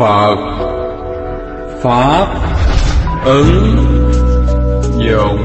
Phật. Pháp ứng dụng.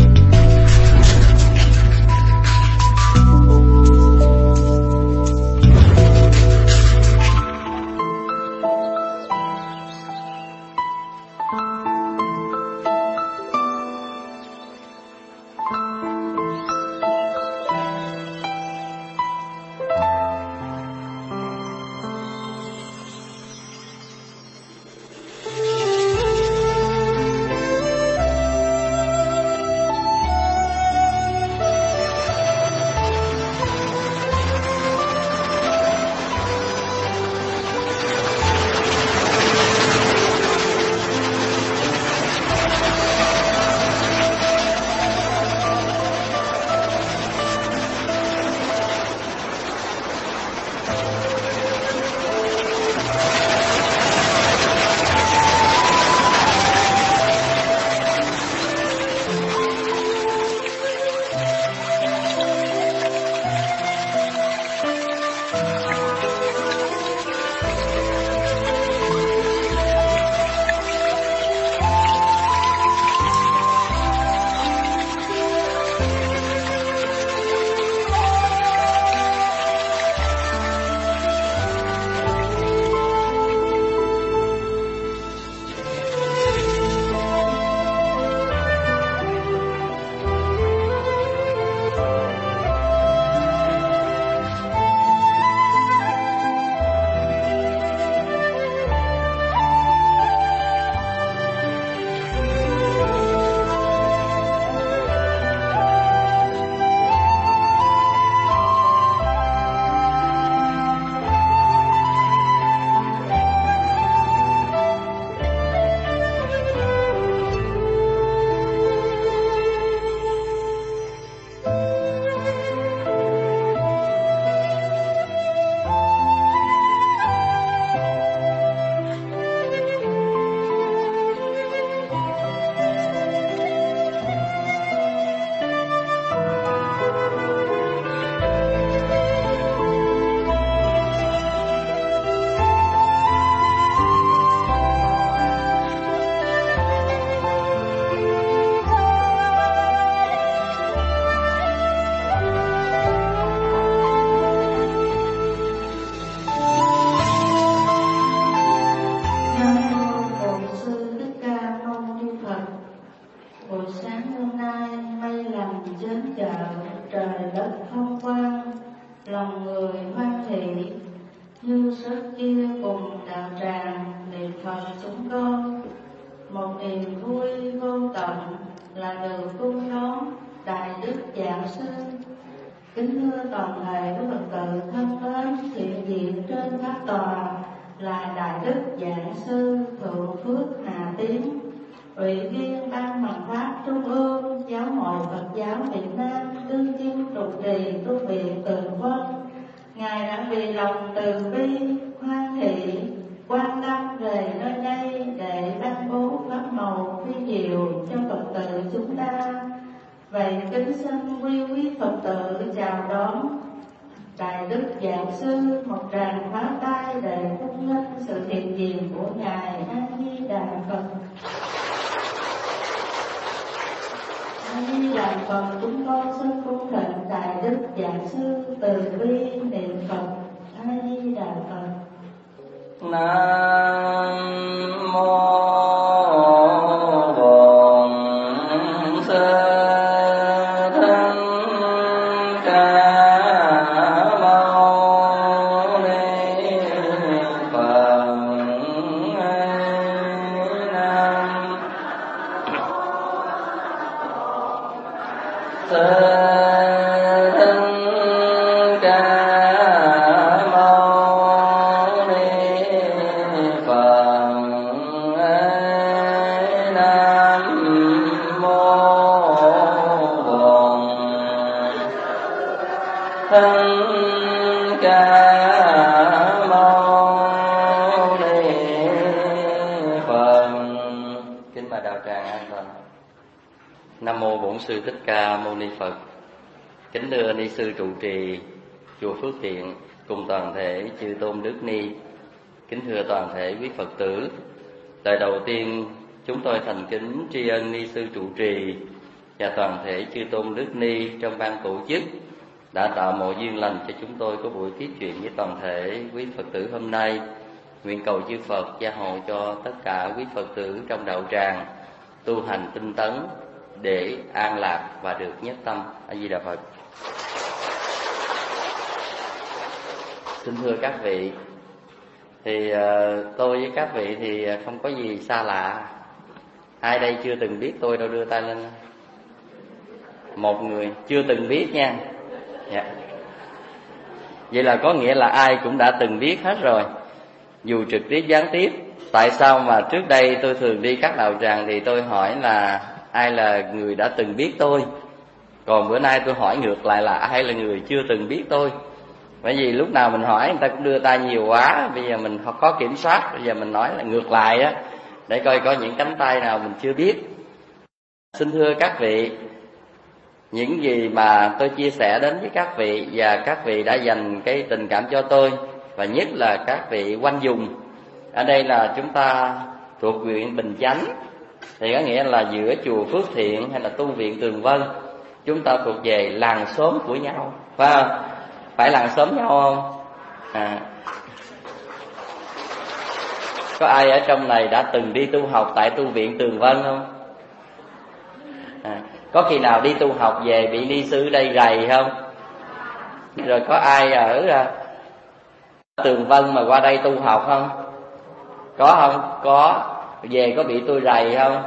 Kính thưa toàn thể quý Phật tử thân mến, hiện diện trên pháp tòa là Đại Đức Giảng Sư Thượng Phước Hà Tiến, Ủy viên Ban Hoằng Pháp Trung ương Giáo hội Phật giáo Việt Nam, đương kim trụ trì tu viện Tường Vân. Ngài đã vì lòng từ bi, hoan thị, quan tâm về nơi đây để ban bố pháp màu phi diệu cho Phật tử chúng ta. Vậy kính xin quý Phật tử chào đón Đại Đức Giảng Sư một tràng pháo tay để cung nghênh sự hiện diện của Ngài A Di Đà Phật. A Di Đà Phật, chúng con xin cung thỉnh Đại Đức Giảng Sư từ bi niệm Phật. A Di Đà Phật. Nam mô Bổn Sư Sư Thích Ca Mâu Ni Phật. Kính thưa ni sư trụ trì chùa Phước Thiện cùng toàn thể chư tôn đức ni, Kính thưa toàn thể quý Phật tử, lời đầu tiên chúng tôi thành kính tri ân ni sư trụ trì và toàn thể chư tôn đức ni trong ban tổ chức đã tạo mọi duyên lành cho chúng tôi có buổi tiếp chuyện với toàn thể quý Phật tử hôm nay. Nguyện cầu chư Phật gia hộ cho tất cả quý Phật tử trong đạo tràng tu hành tinh tấn để an lạc và được nhất tâm. A Di Đà Phật. Xin thưa các vị, thì tôi với các vị thì không có gì xa lạ. Ai đây chưa từng biết tôi đâu, đưa tay lên. Một người chưa từng biết nha. Dạ. Vậy là có nghĩa là ai cũng đã từng biết hết rồi, dù trực tiếp gián tiếp. Tại sao mà trước đây tôi thường đi các đạo tràng thì tôi hỏi là ai là người đã từng biết tôi, còn bữa nay tôi hỏi ngược lại là ai là người chưa từng biết tôi. Bởi vì lúc nào mình hỏi người ta cũng đưa tay nhiều quá, bây giờ mình không có kiểm soát, bây giờ mình nói là ngược lại á, để coi có những cánh tay nào mình chưa biết. Xin thưa các vị, những gì mà tôi chia sẻ đến với các vị và các vị đã dành cái tình cảm cho tôi, và nhất là các vị quanh vùng. Ở đây là chúng ta thuộc huyện Bình Chánh, thì có nghĩa là giữa chùa Phước Thiện hay là tu viện Tường Vân, chúng ta thuộc về làng xóm của nhau, phải không? Phải làng xóm nhau không? Có ai ở trong này đã từng đi tu học tại tu viện Tường Vân không? Có khi nào đi tu học về bị ni sư ở đây rầy không? Rồi có ai ở Tường Vân mà qua đây tu học không? Có không? Có. Về có bị tôi rầy không?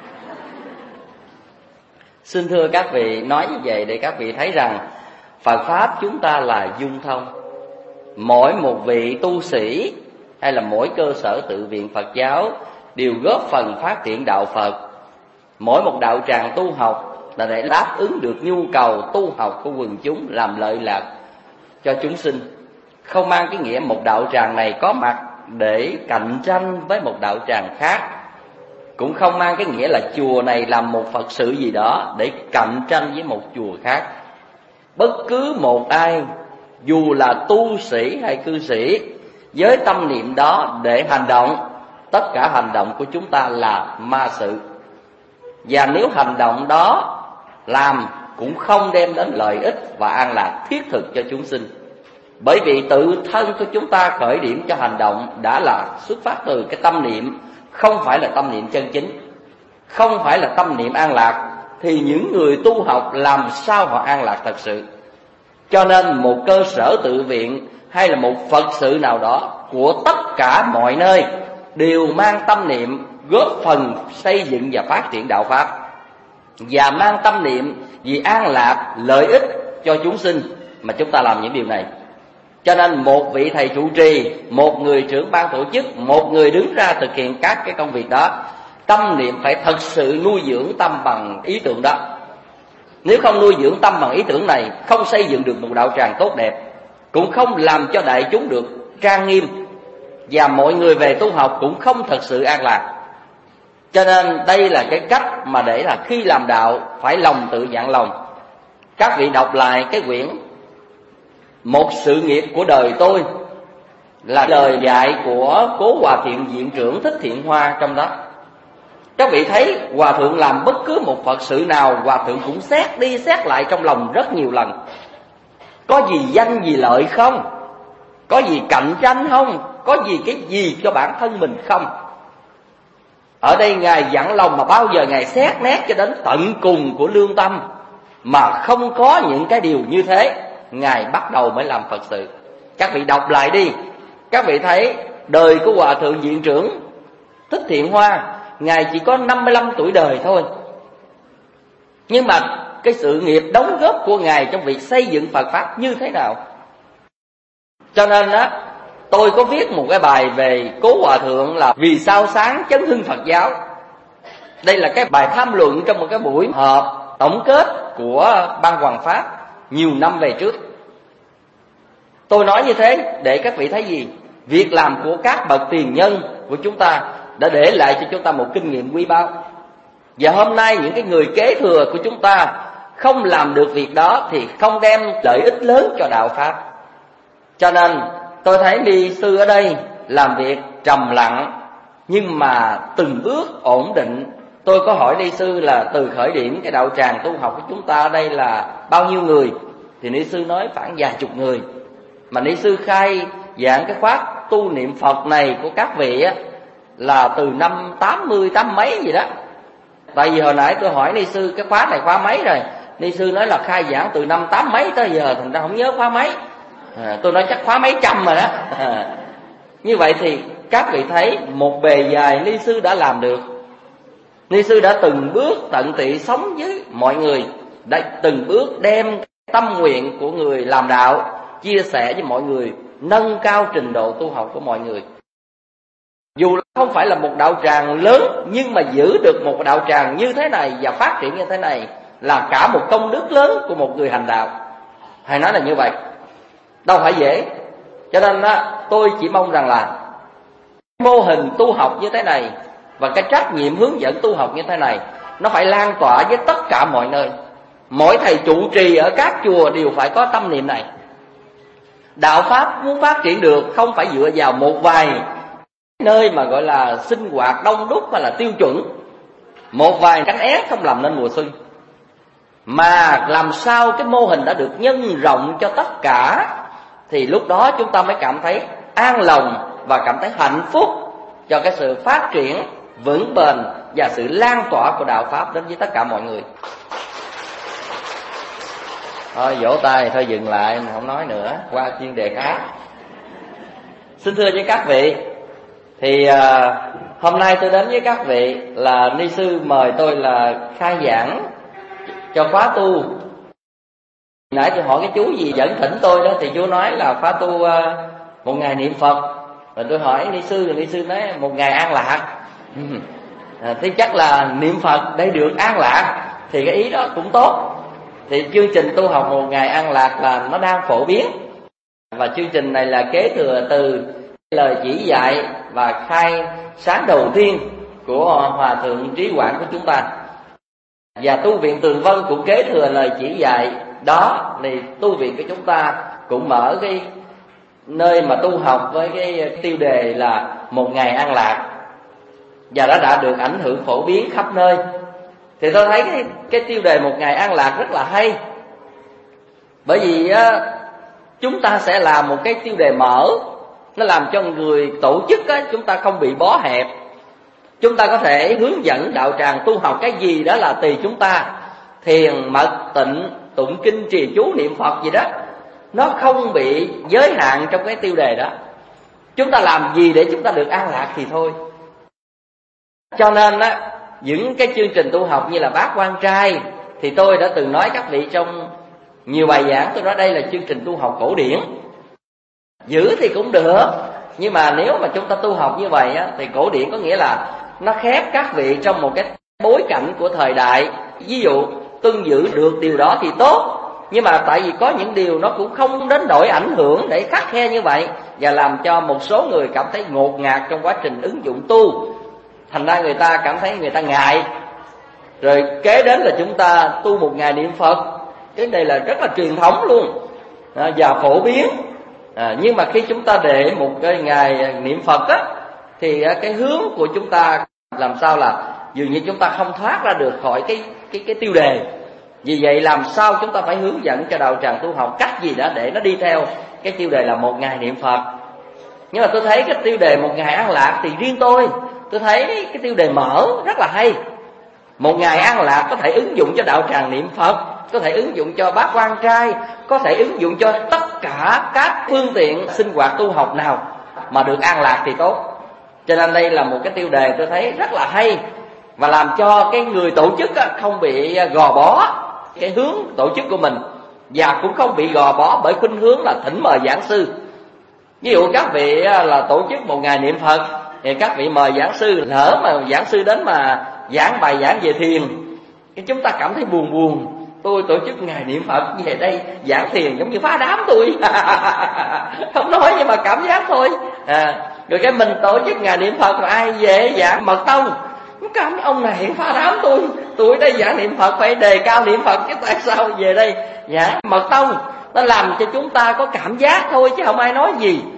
Xin thưa các vị, nói như vậy để các vị thấy rằng Phật Pháp chúng ta là dung thông. Mỗi một vị tu sĩ hay là mỗi cơ sở tự viện Phật giáo đều góp phần phát triển đạo Phật. Mỗi một đạo tràng tu học là để đáp ứng được nhu cầu tu học của quần chúng, làm lợi lạc cho chúng sinh. Không mang cái nghĩa một đạo tràng này có mặt để cạnh tranh với một đạo tràng khác, cũng không mang cái nghĩa là chùa này làm một Phật sự gì đó để cạnh tranh với một chùa khác. Bất cứ một ai, dù là tu sĩ hay cư sĩ, với tâm niệm đó để hành động, tất cả hành động của chúng ta là ma sự. Và nếu hành động đó làm cũng không đem đến lợi ích và an lạc thiết thực cho chúng sinh. Bởi vì tự thân của chúng ta khởi điểm cho hành động đã là xuất phát từ cái tâm niệm, không phải là tâm niệm chân chính, không phải là tâm niệm an lạc, thì những người tu học làm sao họ an lạc thật sự. Cho nên một cơ sở tự viện hay là một Phật sự nào đó của tất cả mọi nơi đều mang tâm niệm góp phần xây dựng và phát triển đạo Pháp, và mang tâm niệm vì an lạc, lợi ích cho chúng sinh mà chúng ta làm những điều này. Cho nên một vị thầy trụ trì, một người trưởng ban tổ chức, một người đứng ra thực hiện các cái công việc đó, tâm niệm phải thật sự nuôi dưỡng tâm bằng ý tưởng đó. Nếu không nuôi dưỡng tâm bằng ý tưởng này, không xây dựng được một đạo tràng tốt đẹp, cũng không làm cho đại chúng được trang nghiêm, và mọi người về tu học cũng không thật sự an lạc. Cho nên đây là cái cách mà để là khi làm đạo phải lòng tự dặn lòng. Các vị đọc lại cái quyển Một sự nghiệp của đời tôi, là lời dạy của cố Hòa Thượng Viện trưởng Thích Thiện Hoa trong đó. Các vị thấy Hòa Thượng làm bất cứ một Phật sự nào, Hòa Thượng cũng xét đi xét lại trong lòng rất nhiều lần. Có gì danh gì lợi không? Có gì cạnh tranh không? Có gì cái gì cho bản thân mình không? Ở đây Ngài dặn lòng mà bao giờ Ngài xét nét cho đến tận cùng của lương tâm, mà không có những cái điều như thế, Ngài bắt đầu mới làm Phật sự. Các vị đọc lại đi, các vị thấy đời của Hòa Thượng Viện trưởng Thích Thiện Hoa, Ngài chỉ có 55 tuổi đời thôi, nhưng mà cái sự nghiệp đóng góp của Ngài trong việc xây dựng Phật Pháp như thế nào. Cho nên đó, tôi có viết một cái bài về cố Hòa Thượng là Vì sao sáng chấn hưng Phật giáo. Đây là cái bài tham luận trong một cái buổi họp tổng kết của Ban Hoằng Pháp nhiều năm về trước. Tôi nói như thế để các vị thấy gì? Việc làm của các bậc tiền nhân của chúng ta đã để lại cho chúng ta một kinh nghiệm quý báu. Và hôm nay những cái người kế thừa của chúng ta không làm được việc đó thì không đem lợi ích lớn cho đạo Pháp. Cho nên tôi thấy ni sư ở đây làm việc trầm lặng nhưng mà từng bước ổn định. Tôi có hỏi ni sư là từ khởi điểm cái đạo tràng tu học của chúng ta ở đây là bao nhiêu người, thì ni sư nói khoảng vài chục người. Mà ni sư khai giảng cái khóa tu niệm Phật này của các vị á, là từ năm 80 mấy gì đó. Tại vì hồi nãy tôi hỏi ni sư cái khóa này khóa mấy rồi, ni sư nói là khai giảng từ năm 8 mấy tới giờ, thành ra không nhớ khóa mấy. Tôi nói chắc khóa mấy trăm rồi đó. Như vậy thì các vị thấy một bề dài ni sư đã làm được. Ni sư đã từng bước tận tụy sống với mọi người, đã từng bước đem tâm nguyện của người làm đạo chia sẻ với mọi người, nâng cao trình độ tu học của mọi người. Dù không phải là một đạo tràng lớn, nhưng mà giữ được một đạo tràng như thế này và phát triển như thế này là cả một công đức lớn của một người hành đạo. Hay nói là như vậy, đâu phải dễ. Cho nên tôi chỉ mong rằng là mô hình tu học như thế này và cái trách nhiệm hướng dẫn tu học như thế này nó phải lan tỏa với tất cả mọi nơi. Mỗi thầy trụ trì ở các chùa đều phải có tâm niệm này. Đạo Pháp muốn phát triển được không phải dựa vào một vài nơi mà gọi là sinh hoạt đông đúc hay là tiêu chuẩn, một vài cánh én không làm nên mùa xuân, mà làm sao cái mô hình đã được nhân rộng cho tất cả, thì lúc đó chúng ta mới cảm thấy an lòng và cảm thấy hạnh phúc cho cái sự phát triển vững bền và sự lan tỏa của đạo Pháp đến với tất cả mọi người. Thôi vỗ tay, thôi dừng lại, không nói nữa, qua chuyên đề khác. Xin thưa với các vị, thì hôm nay tôi đến với các vị là ni sư mời tôi là khai giảng cho khóa tu. Nãy tôi hỏi cái chú gì dẫn thỉnh tôi đó, thì chú nói là khóa tu một ngày niệm Phật. Rồi tôi hỏi ni sư nói một ngày an lạc. Thế chắc là niệm Phật để được an lạc, thì cái ý đó cũng tốt. Thì chương trình tu học một ngày an lạc là nó đang phổ biến, và chương trình này là kế thừa từ lời chỉ dạy và khai sáng đầu tiên của Hòa Thượng Trí Quảng của chúng ta. Và tu viện Tường Vân cũng kế thừa lời chỉ dạy đó, thì tu viện của chúng ta cũng mở cái nơi mà tu học với cái tiêu đề là một ngày an lạc, và đã được ảnh hưởng phổ biến khắp nơi. Thì tôi thấy cái tiêu đề một ngày an lạc rất là hay, bởi vì chúng ta sẽ làm một cái tiêu đề mở, nó làm cho người tổ chức chúng ta không bị bó hẹp. Chúng ta có thể hướng dẫn đạo tràng tu học cái gì đó là tùy chúng ta, thiền, mật, tịnh, tụng kinh, trì chú, niệm Phật gì đó, nó không bị giới hạn trong cái tiêu đề đó. Chúng ta làm gì để chúng ta được an lạc thì thôi. Cho nên những cái chương trình tu học như là Bát Quan Trai, thì tôi đã từng nói các vị trong nhiều bài giảng, tôi nói đây là chương trình tu học cổ điển. Giữ thì cũng được, nhưng mà nếu mà chúng ta tu học như vậy thì cổ điển có nghĩa là nó khép các vị trong một cái bối cảnh của thời đại. Ví dụ tuân giữ được điều đó thì tốt, nhưng mà tại vì có những điều nó cũng không đến nỗi ảnh hưởng để khắt khe như vậy, và làm cho một số người cảm thấy ngột ngạt trong quá trình ứng dụng tu. Thành ra người ta cảm thấy người ta ngại. Rồi kế đến là chúng ta tu một ngày niệm Phật. Cái này là rất là truyền thống luôn và phổ biến. Nhưng mà khi chúng ta để một cái ngày niệm Phật thì cái hướng của chúng ta làm sao là dường như chúng ta không thoát ra được khỏi cái tiêu đề. Vì vậy làm sao chúng ta phải hướng dẫn cho đạo tràng tu học cách gì đó để nó đi theo cái tiêu đề là một ngày niệm Phật. Nhưng mà tôi thấy cái tiêu đề một ngày an lạc thì riêng tôi thấy cái tiêu đề mở rất là hay. Một ngày an lạc có thể ứng dụng cho đạo tràng niệm Phật, có thể ứng dụng cho Bát Quan Trai, có thể ứng dụng cho tất cả các phương tiện sinh hoạt tu học nào mà được an lạc thì tốt. Cho nên đây là một cái tiêu đề tôi thấy rất là hay, và làm cho cái người tổ chức không bị gò bó cái hướng tổ chức của mình, và cũng không bị gò bó bởi khuynh hướng là thỉnh mời giảng sư. Ví dụ các vị là tổ chức một ngày niệm Phật thì các vị mời giảng sư, lỡ mà giảng sư đến mà giảng bài giảng về thiền, cái chúng ta cảm thấy buồn. Tôi tổ chức ngày niệm Phật về đây giảng thiền giống như phá đám tôi. Không nói nhưng mà cảm giác thôi. Rồi cái mình tổ chức ngày niệm Phật mà ai về giảng mật tông, cảm ông này phá đám tôi đây giảng niệm Phật phải đề cao niệm Phật, chứ tại sao về đây giảng mật tông. Nó làm cho chúng ta có cảm giác thôi chứ không ai nói gì.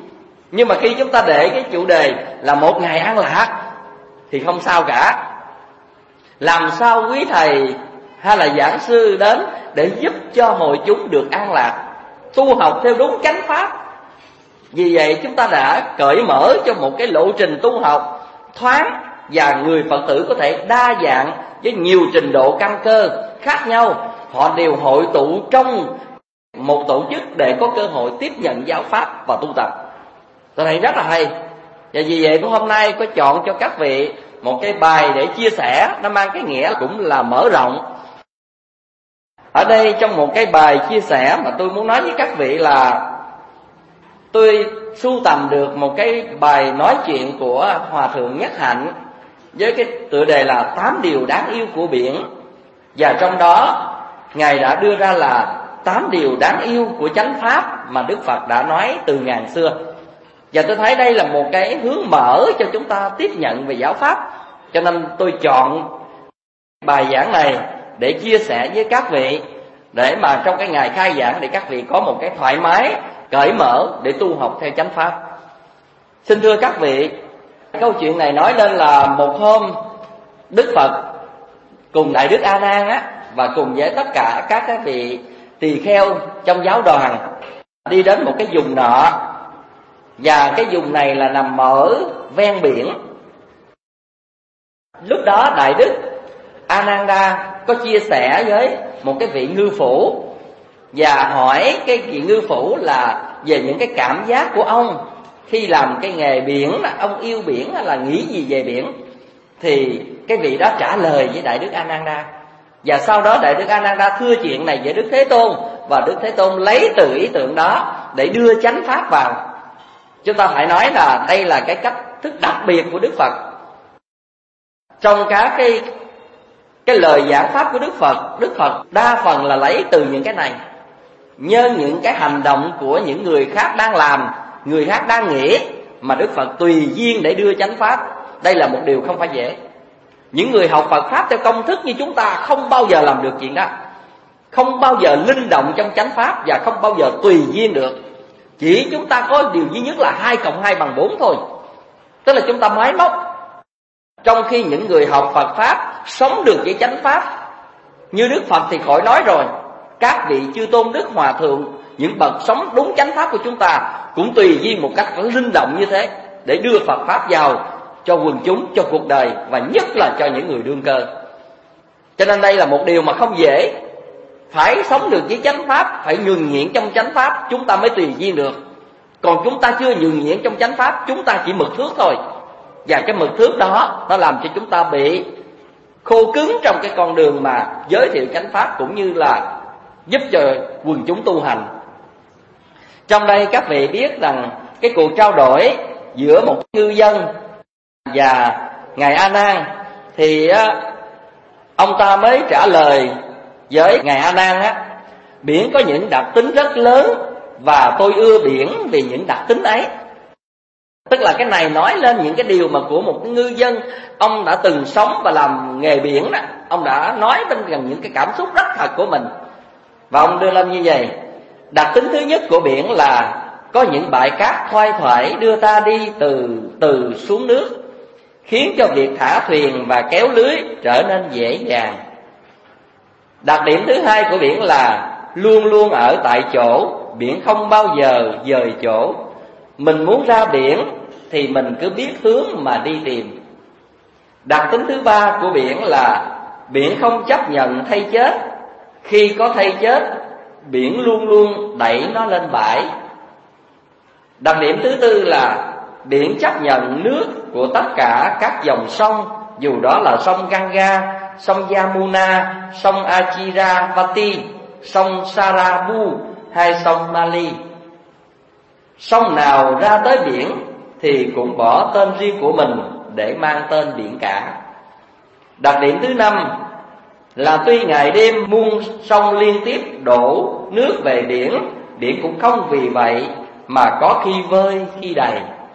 Nhưng mà khi chúng ta để cái chủ đề là một ngày an lạc thì không sao cả. Làm sao quý thầy hay là giảng sư đến để giúp cho hội chúng được an lạc, tu học theo đúng chánh pháp? Vì vậy chúng ta đã cởi mở cho một cái lộ trình tu học thoáng, và người Phật tử có thể đa dạng với nhiều trình độ căn cơ khác nhau. Họ đều hội tụ trong một tổ chức để có cơ hội tiếp nhận giáo pháp và tu tập. Tôi thấy rất là hay. Và vì vậy hôm nay có chọn cho các vị một cái bài để chia sẻ, nó mang cái nghĩa cũng là mở rộng. Ở đây trong một cái bài chia sẻ mà tôi muốn nói với các vị là tôi sưu tầm được một cái bài nói chuyện của Hòa Thượng Nhất Hạnh với cái tựa đề là 8 điều đáng yêu của biển. Và trong đó Ngài đã đưa ra là 8 điều đáng yêu của chánh pháp mà Đức Phật đã nói từ ngàn xưa. Và tôi thấy đây là một cái hướng mở cho chúng ta tiếp nhận về giáo pháp. Cho nên tôi chọn bài giảng này để chia sẻ với các vị, để mà trong cái ngày khai giảng để các vị có một cái thoải mái, cởi mở để tu học theo chánh pháp. Xin thưa các vị, câu chuyện này nói lên là một hôm Đức Phật cùng Đại Đức A Nan và cùng với tất cả các vị tỳ kheo trong giáo đoàn đi đến một cái vùng nọ. Và cái vùng này là nằm ở ven biển. Lúc đó Đại Đức Ananda có chia sẻ với một cái vị ngư phủ và hỏi cái vị ngư phủ là về những cái cảm giác của ông khi làm cái nghề biển, là ông yêu biển hay là nghĩ gì về biển. Thì cái vị đó trả lời với Đại Đức Ananda. Và sau đó Đại Đức Ananda thưa chuyện này với Đức Thế Tôn, và Đức Thế Tôn lấy từ ý tưởng đó để đưa chánh pháp vào. Chúng ta phải nói là đây là cái cách thức đặc biệt của Đức Phật. Trong các cái lời giảng pháp của Đức Phật đa phần là lấy từ những cái này, nhân những cái hành động của những người khác đang làm, người khác đang nghĩ, mà Đức Phật tùy duyên để đưa chánh pháp. Đây là một điều không phải dễ. Những người học Phật pháp theo công thức như chúng ta không bao giờ làm được chuyện đó, không bao giờ linh động trong chánh pháp, và không bao giờ tùy duyên được. Chỉ chúng ta có điều duy nhất là 2 + 2 = 4 thôi. Tức là chúng ta máy móc. Trong khi những người học Phật pháp sống được với chánh pháp như Đức Phật thì khỏi nói rồi. Các vị chư tôn đức hòa thượng, những bậc sống đúng chánh pháp của chúng ta cũng tùy duyên một cách linh động như thế để đưa Phật pháp vào cho quần chúng, cho cuộc đời, và nhất là cho những người đương cơ. Cho nên đây là một điều mà không dễ. Phải sống được với chánh pháp, phải nhuần nhuyễn trong chánh pháp, chúng ta mới tùy duyên được. Còn chúng ta chưa nhuần nhuyễn trong chánh pháp, chúng ta chỉ mực thước thôi. Và cái mực thước đó nó làm cho chúng ta bị khô cứng trong cái con đường mà giới thiệu chánh pháp, cũng như là giúp cho quần chúng tu hành. Trong đây các vị biết rằng cái cuộc trao đổi giữa một ngư dân và Ngài A Nan, thì ông ta mới trả lời với Ngài A Nan biển có những đặc tính rất lớn và tôi ưa biển vì những đặc tính ấy. Tức là cái này nói lên những cái điều mà của một ngư dân, ông đã từng sống và làm nghề biển đó. Ông đã nói bên gần những cái cảm xúc rất thật của mình. Và ông đưa lên như vậy: đặc tính thứ nhất của biển là có những bãi cát thoai thoải đưa ta đi từ xuống nước, khiến cho việc thả thuyền và kéo lưới trở nên dễ dàng. Đặc điểm thứ hai của biển là luôn luôn ở tại chỗ, biển không bao giờ dời chỗ. Mình muốn ra biển thì mình cứ biết hướng mà đi tìm. Đặc tính thứ ba của biển là biển không chấp nhận thay chết. Khi có thay chết, biển luôn luôn đẩy nó lên bãi. Đặc điểm thứ tư là biển chấp nhận nước của tất cả các dòng sông, dù đó là sông Ganga, sông Yamuna, sông Achiravati, sông Sarabu hay sông Mali. Sông nào ra tới biển thì cũng bỏ tên riêng của mình để mang tên biển cả. Đặc điểm thứ năm là tuy ngày đêm muôn sông liên tiếp đổ nước về biển, biển cũng không vì vậy mà có khi vơi khi đầy.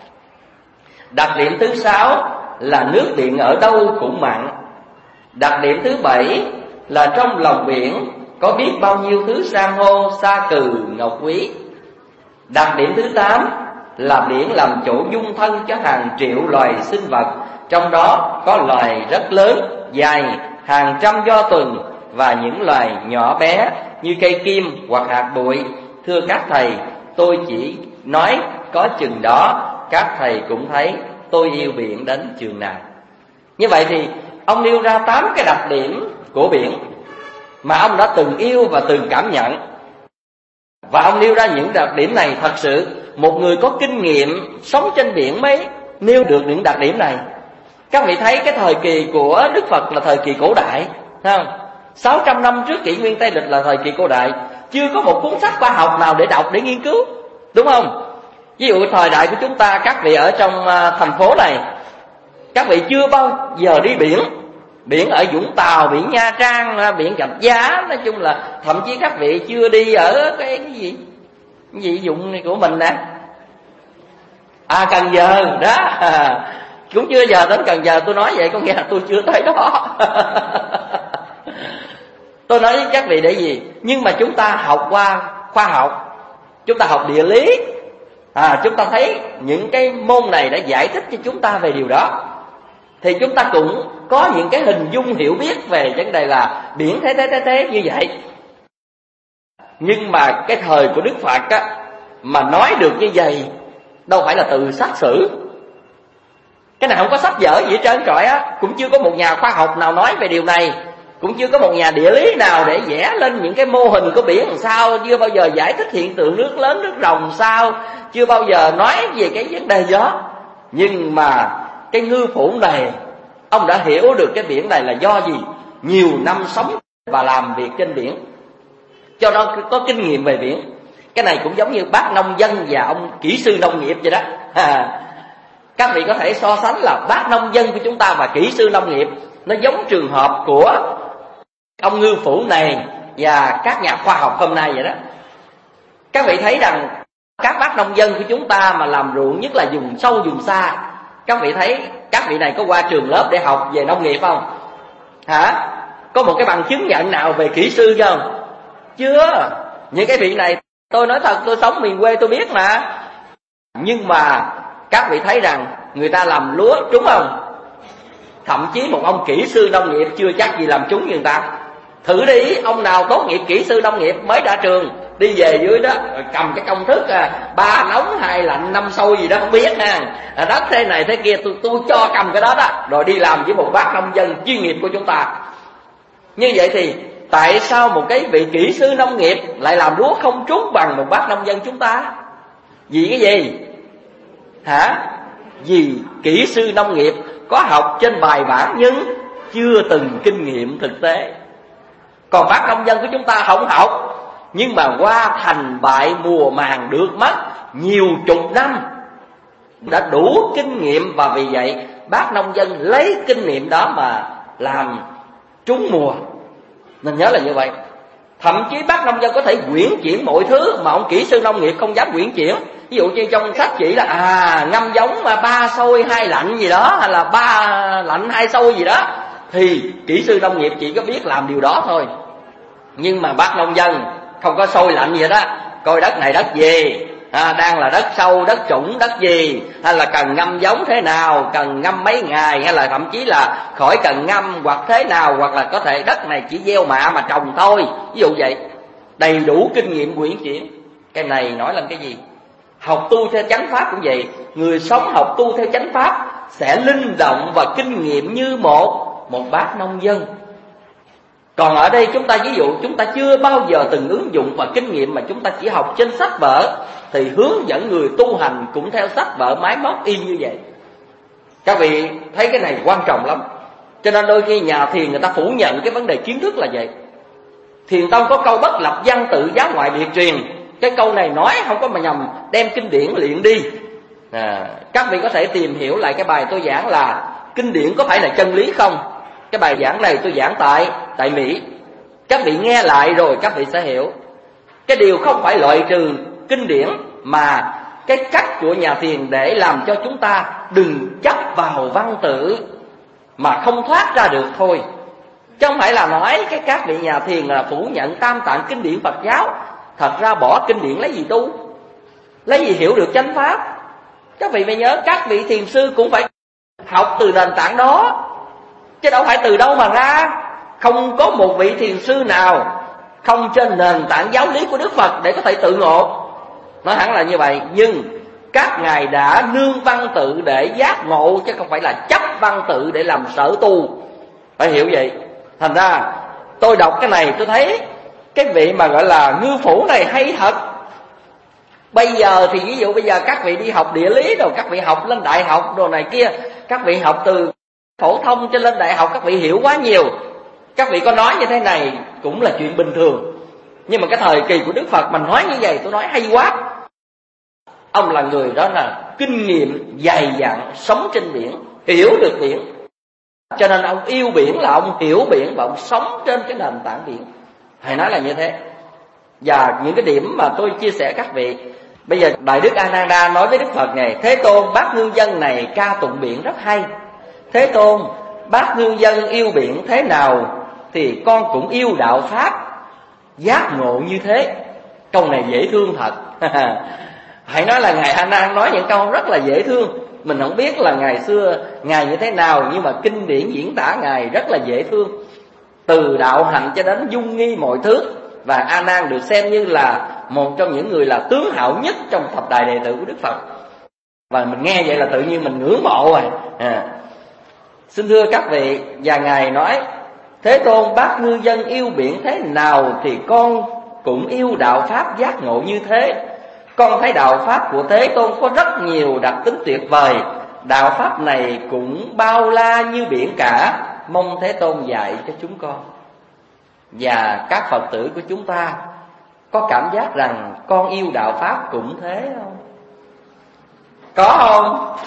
Đặc điểm thứ sáu là nước biển ở đâu cũng mặn. Đặc điểm thứ bảy là trong lòng biển có biết bao nhiêu thứ san hô, sa cừ, ngọc quý. Đặc điểm thứ tám là biển làm chỗ dung thân cho hàng triệu loài sinh vật, trong đó có loài rất lớn, dài hàng trăm do tuần, và những loài nhỏ bé như cây kim hoặc hạt bụi. Thưa các thầy, tôi chỉ nói có chừng đó, các thầy cũng thấy tôi yêu biển đến chừng nào. Như vậy thì ông nêu ra 8 cái đặc điểm của biển mà ông đã từng yêu và từng cảm nhận. Và ông nêu ra những đặc điểm này, thật sự một người có kinh nghiệm sống trên biển mới nêu được những đặc điểm này. Các vị thấy cái thời kỳ của Đức Phật là thời kỳ cổ đại, thấy không? 600 năm trước kỷ nguyên Tây Lịch là thời kỳ cổ đại, chưa có một cuốn sách khoa học nào để đọc, để nghiên cứu, đúng không? Ví dụ thời đại của chúng ta, các vị ở trong thành phố này, các vị chưa bao giờ đi biển. Biển ở Vũng Tàu, biển Nha Trang, biển Rạch Giá, nói chung là thậm chí các vị chưa đi ở cái gì dụng này của mình nè, Cần Giờ đó, cũng chưa giờ đến Cần Giờ. Tôi nói vậy có nghĩa là tôi chưa tới đó. Tôi nói với các vị để gì? Nhưng mà chúng ta học qua khoa học, chúng ta học địa lý, chúng ta thấy những cái môn này đã giải thích cho chúng ta về điều đó, thì chúng ta cũng có những cái hình dung hiểu biết về vấn đề là biển thế như vậy. Nhưng mà cái thời của Đức Phật á, mà nói được như vậy đâu phải là từ sách sử. Cái này không có sách vở gì hết trơn trọi á, cũng chưa có một nhà khoa học nào nói về điều này, cũng chưa có một nhà địa lý nào để vẽ lên những cái mô hình của biển làm sao, chưa bao giờ giải thích hiện tượng nước lớn nước ròng sao, chưa bao giờ nói về cái vấn đề đó. Nhưng mà cái ngư phủ này, ông đã hiểu được cái biển này là do gì? Nhiều năm sống và làm việc trên biển, cho nó có kinh nghiệm về biển. Cái này cũng giống như bác nông dân và ông kỹ sư nông nghiệp vậy đó. Các vị có thể so sánh là bác nông dân của chúng ta và kỹ sư nông nghiệp, nó giống trường hợp của ông ngư phủ này và các nhà khoa học hôm nay vậy đó. Các vị thấy rằng các bác nông dân của chúng ta mà làm ruộng, nhất là vùng sâu vùng xa, các vị thấy các vị này có qua trường lớp để học về nông nghiệp không? Hả? Có một cái bằng chứng nhận nào về kỹ sư không? Chưa. Những cái vị này, tôi nói thật, tôi sống miền quê tôi biết mà. Nhưng mà các vị thấy rằng người ta làm lúa trúng không? Thậm chí một ông kỹ sư nông nghiệp chưa chắc gì làm trúng như người ta. Thử đi, ông nào tốt nghiệp kỹ sư nông nghiệp mới ra trường, đi về dưới đó cầm cái công thức 3 nóng 2 lạnh 5 sôi gì đó không biết ha, đất thế này thế kia, tôi cho cầm cái đó đó, rồi đi làm với một bác nông dân chuyên nghiệp của chúng ta. Như vậy thì tại sao một cái vị kỹ sư nông nghiệp lại làm lúa không trúng bằng một bác nông dân chúng ta? Vì cái gì? Hả? Vì kỹ sư nông nghiệp có học trên bài bản nhưng chưa từng kinh nghiệm thực tế. Còn bác nông dân của chúng ta không học, nhưng mà qua thành bại mùa màng được mất nhiều chục năm, đã đủ kinh nghiệm, và vì vậy bác nông dân lấy kinh nghiệm đó mà làm trúng mùa. Nên nhớ là như vậy. Thậm chí bác nông dân có thể quyển chuyển mọi thứ mà ông kỹ sư nông nghiệp không dám quyển chuyển. Ví dụ như trong sách chỉ là ngâm giống 3 sôi 2 lạnh gì đó, hay là 3 lạnh 2 sôi gì đó, thì kỹ sư nông nghiệp chỉ có biết làm điều đó thôi. Nhưng mà bác nông dân không có sôi lạnh gì đó, coi đất này đất gì, đang là đất sâu, đất trũng, đất gì, hay là cần ngâm giống thế nào, cần ngâm mấy ngày, hay là thậm chí là khỏi cần ngâm hoặc thế nào, hoặc là có thể đất này chỉ gieo mạ mà trồng thôi, ví dụ vậy. Đầy đủ kinh nghiệm quyển chuyển. Cái này nói lên cái gì? Học tu theo chánh pháp cũng vậy. Người sống học tu theo chánh pháp sẽ linh động và kinh nghiệm như một bác nông dân. Còn ở đây chúng ta ví dụ chúng ta chưa bao giờ từng ứng dụng và kinh nghiệm, mà chúng ta chỉ học trên sách vở, thì hướng dẫn người tu hành cũng theo sách vở máy móc y như vậy. Các vị thấy cái này quan trọng lắm. Cho nên đôi khi nhà thiền người ta phủ nhận cái vấn đề kiến thức là vậy. Thiền tông có câu bất lập văn tự giáo ngoại biệt truyền. Cái câu này nói không có mà nhầm, đem kinh điển luyện đi. Các vị có thể tìm hiểu lại cái bài tôi giảng là kinh điển có phải là chân lý không? Cái bài giảng này tôi giảng tại Mỹ. Các vị nghe lại rồi các vị sẽ hiểu. Cái điều không phải loại trừ kinh điển, mà cái cách của nhà thiền để làm cho chúng ta đừng chấp vào văn tự mà không thoát ra được thôi. Chứ không phải là nói các vị nhà thiền là phủ nhận tam tạng kinh điển Phật giáo. Thật ra bỏ kinh điển lấy gì tu? Lấy gì hiểu được chánh pháp? Các vị phải nhớ, các vị thiền sư cũng phải học từ nền tảng đó, chứ đâu phải từ đâu mà ra. Không có một vị thiền sư nào không trên nền tảng giáo lý của Đức Phật để có thể tự ngộ. Nói hẳn là như vậy. Nhưng các ngài đã nương văn tự để giác ngộ, chứ không phải là chấp văn tự để làm sở tu. Phải hiểu vậy. Thành ra tôi đọc cái này tôi thấy cái vị mà gọi là ngư phủ này hay thật. Bây giờ thì ví dụ bây giờ các vị đi học địa lý rồi, các vị học lên đại học đồ này kia, các vị học từ phổ thông cho lên đại học, các vị hiểu quá nhiều. Các vị có nói như thế này cũng là chuyện bình thường. Nhưng mà cái thời kỳ của Đức Phật mà nói như vậy, tôi nói hay quá. Ông là người đó là kinh nghiệm dày dặn, sống trên biển, hiểu được biển. Cho nên ông yêu biển là ông hiểu biển và ông sống trên cái nền tảng biển. Thầy nói là như thế. Và những cái điểm mà tôi chia sẻ các vị, bây giờ Đại Đức A Nan Đa nói với Đức Phật này: Thế Tôn, bác ngư dân này ca tụng biển rất hay. Thế Tôn, bác ngư dân yêu biển thế nào thì con cũng yêu đạo Pháp, giác ngộ như thế. Câu này dễ thương thật. Hãy nói là Ngài A Nan nói những câu rất là dễ thương. Mình không biết là ngày xưa Ngài như thế nào, nhưng mà kinh điển diễn tả Ngài rất là dễ thương. Từ đạo hạnh cho đến dung nghi mọi thứ. Và A Nan được xem như là một trong những người là tướng hảo nhất trong thập đại đệ tử của Đức Phật. Và mình nghe vậy là tự nhiên mình ngưỡng mộ rồi. Xin thưa các vị, và Ngài nói: Thế Tôn, bác ngư dân yêu biển thế nào thì con cũng yêu đạo Pháp giác ngộ như thế. Con thấy đạo Pháp của Thế Tôn có rất nhiều đặc tính tuyệt vời. Đạo Pháp này cũng bao la như biển cả. Mong Thế Tôn dạy cho chúng con. Và các Phật tử của chúng ta có cảm giác rằng con yêu đạo Pháp cũng thế không? Có không?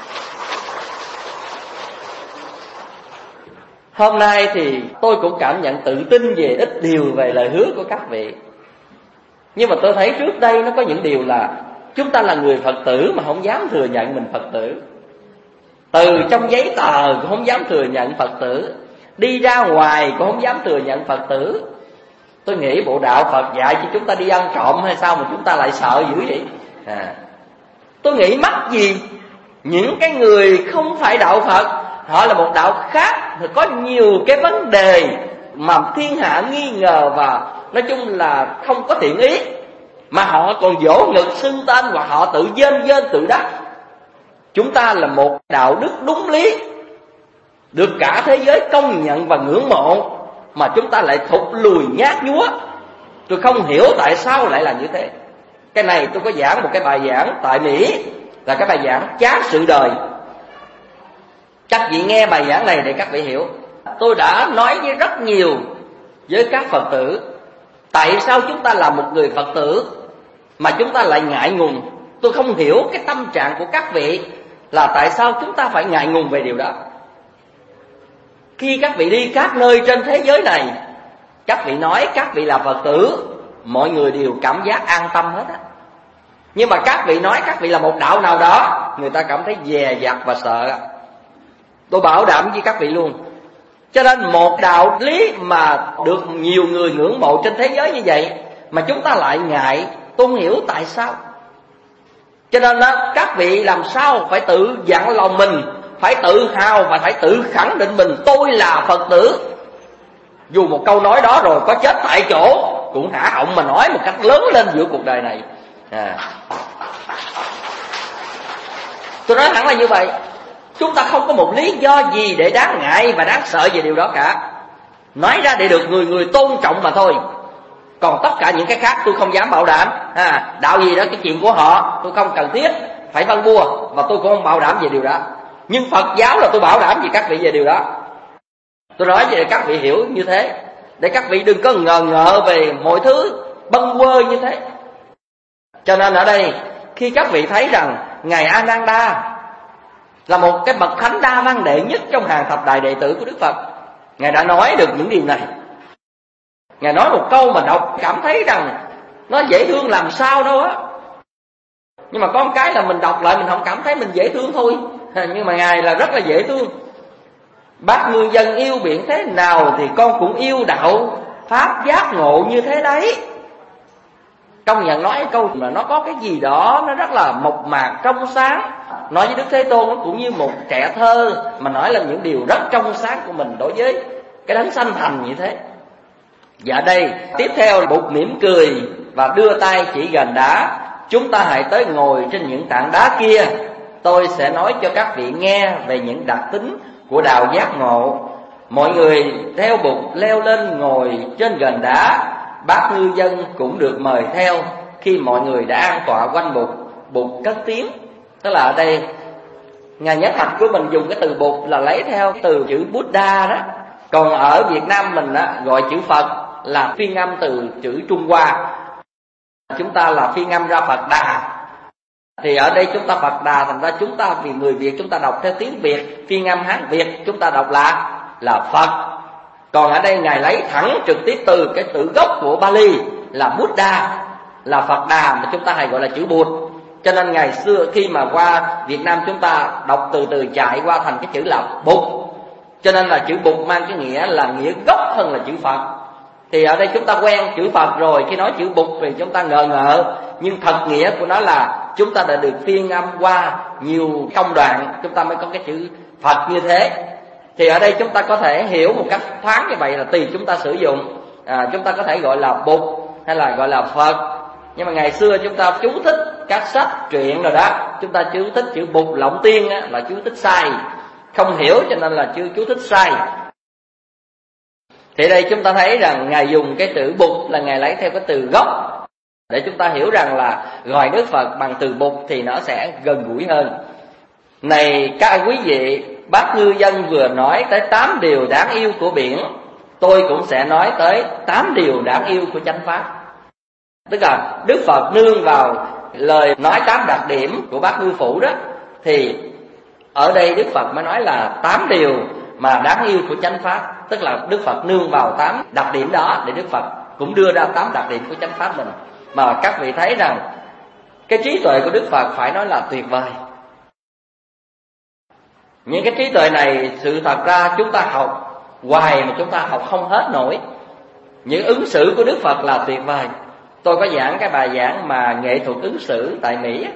Hôm nay thì tôi cũng cảm nhận tự tin về ít điều về lời hứa của các vị. Nhưng mà tôi thấy trước đây nó có những điều là chúng ta là người Phật tử mà không dám thừa nhận mình Phật tử. Từ trong giấy tờ cũng không dám thừa nhận Phật tử, đi ra ngoài cũng không dám thừa nhận Phật tử. Tôi nghĩ bộ đạo Phật dạy cho chúng ta đi ăn trộm hay sao mà chúng ta lại sợ dữ vậy? Tôi nghĩ mắc gì những cái người không phải đạo Phật, họ là một đạo khác, thì có nhiều cái vấn đề mà thiên hạ nghi ngờ và nói chung là không có thiện ý, mà họ còn vỗ ngực xưng tên và họ tự dên tự đắc. Chúng ta là một đạo đức đúng lý, được cả thế giới công nhận và ngưỡng mộ, mà chúng ta lại thụt lùi nhát nhúa. Tôi không hiểu tại sao lại là như thế. Cái này tôi có giảng một cái bài giảng tại Mỹ, là cái bài giảng Chán sự đời. Các vị nghe bài giảng này để các vị hiểu. Tôi đã nói với rất nhiều với các Phật tử, tại sao chúng ta là một người Phật tử mà chúng ta lại ngại ngùng. Tôi không hiểu cái tâm trạng của các vị là tại sao chúng ta phải ngại ngùng về điều đó. Khi các vị đi các nơi trên thế giới này, các vị nói các vị là Phật tử, mọi người đều cảm giác an tâm hết á. Nhưng mà các vị nói các vị là một đạo nào đó, người ta cảm thấy dè dặt và sợ. Tôi bảo đảm với các vị luôn. Cho nên một đạo lý mà được nhiều người ngưỡng mộ trên thế giới như vậy mà chúng ta lại ngại, tôi không hiểu tại sao. Cho nên đó, các vị làm sao phải tự dặn lòng mình, phải tự hào và phải tự khẳng định mình tôi là Phật tử. Dù một câu nói đó rồi có chết tại chỗ cũng hả họng mà nói một cách lớn lên giữa cuộc đời này. Tôi nói thẳng là như vậy. Chúng ta không có một lý do gì để đáng ngại và đáng sợ về điều đó cả. Nói ra để được người người tôn trọng mà thôi. Còn tất cả những cái khác tôi không dám bảo đảm. Đạo gì đó cái chuyện của họ, tôi không cần thiết phải phân bua, và tôi cũng không bảo đảm về điều đó. Nhưng Phật giáo là tôi bảo đảm về các vị về điều đó. Tôi nói về các vị hiểu như thế, để các vị đừng có ngờ ngợ về mọi thứ bâng quơ như thế. Cho nên ở đây khi các vị thấy rằng Ngài A Nan Đa là một cái bậc thánh đa văn đệ nhất trong hàng thập đại đệ tử của Đức Phật, Ngài đã nói được những điều này. Ngài nói một câu mà đọc cảm thấy rằng nó dễ thương làm sao đâu á. Nhưng mà có một cái là mình đọc lại mình không cảm thấy mình dễ thương thôi. Nhưng mà Ngài là rất là dễ thương. Bác ngư dân yêu biển thế nào thì con cũng yêu đạo Pháp giác ngộ như thế đấy. Công nhận nói câu mà nó có cái gì đó nó rất là mộc mạc trong sáng, nói với Đức Thế Tôn nó cũng như một trẻ thơ mà nói là những điều rất trong sáng của mình đối với cái đấng sanh thành như thế. Dạ đây, tiếp theo Bụt mỉm cười và đưa tay chỉ gần đá. Chúng ta hãy tới ngồi trên những tảng đá kia. Tôi sẽ nói cho các vị nghe về những đặc tính của đạo giác ngộ. Mọi người theo Bụt leo lên ngồi trên gần đá. Bác ngư dân cũng được mời theo. Khi mọi người đã an tọa quanh Bụt, Bụt cất tiếng. Tức là ở đây Ngài Nhất Hạnh của mình dùng cái từ Bụt là lấy theo từ chữ Buddha đó. Còn ở Việt Nam mình á, gọi chữ Phật là phiên âm từ chữ Trung Hoa. Chúng ta là phiên âm ra Phật Đà. Thì ở đây chúng ta Phật Đà, thành ra chúng ta vì người Việt chúng ta đọc theo tiếng Việt, phiên âm Hán Việt chúng ta đọc là Phật. Còn ở đây Ngài lấy thẳng trực tiếp từ cái từ gốc của Bali là Buddha, là Phật Đà, mà chúng ta hay gọi là chữ Bụt. Cho nên ngày xưa khi mà qua Việt Nam chúng ta đọc từ từ chạy qua thành cái chữ là Bụt. Cho nên là chữ Bụt mang cái nghĩa là nghĩa gốc hơn là chữ Phật. Thì ở đây chúng ta quen chữ Phật rồi, khi nói chữ Bụt thì chúng ta ngờ ngợ, nhưng thật nghĩa của nó là chúng ta đã được phiên âm qua nhiều công đoạn, chúng ta mới có cái chữ Phật như thế. Thì ở đây chúng ta có thể hiểu một cách thoáng như vậy là tùy chúng ta sử dụng. Chúng ta có thể gọi là Bụt hay là gọi là Phật. Nhưng mà ngày xưa chúng ta chú thích các sách truyện rồi đó, chúng ta chú thích chữ Bụt Lộng Tiên á, là chú thích sai, không hiểu cho nên là chú thích sai. Thì đây chúng ta thấy rằng Ngài dùng cái từ Bụt là Ngài lấy theo cái từ gốc, để chúng ta hiểu rằng là gọi Đức Phật bằng từ Bụt thì nó sẽ gần gũi hơn. Này các quý vị, bác ngư dân vừa nói tới 8 điều đáng yêu của biển, tôi cũng sẽ nói tới 8 điều đáng yêu của chánh pháp. Tức là Đức Phật nương vào lời nói 8 đặc điểm của bác ngư phủ đó, thì ở đây Đức Phật mới nói là 8 điều mà đáng yêu của chánh pháp. Tức là Đức Phật nương vào 8 đặc điểm đó để Đức Phật cũng đưa ra 8 đặc điểm của chánh pháp mình. Mà các vị thấy rằng cái trí tuệ của Đức Phật phải nói là tuyệt vời. Những cái trí tuệ này sự thật ra chúng ta học hoài mà chúng ta học không hết nổi. Những ứng xử của Đức Phật là tuyệt vời. Tôi có giảng cái bài giảng mà nghệ thuật ứng xử tại Mỹ.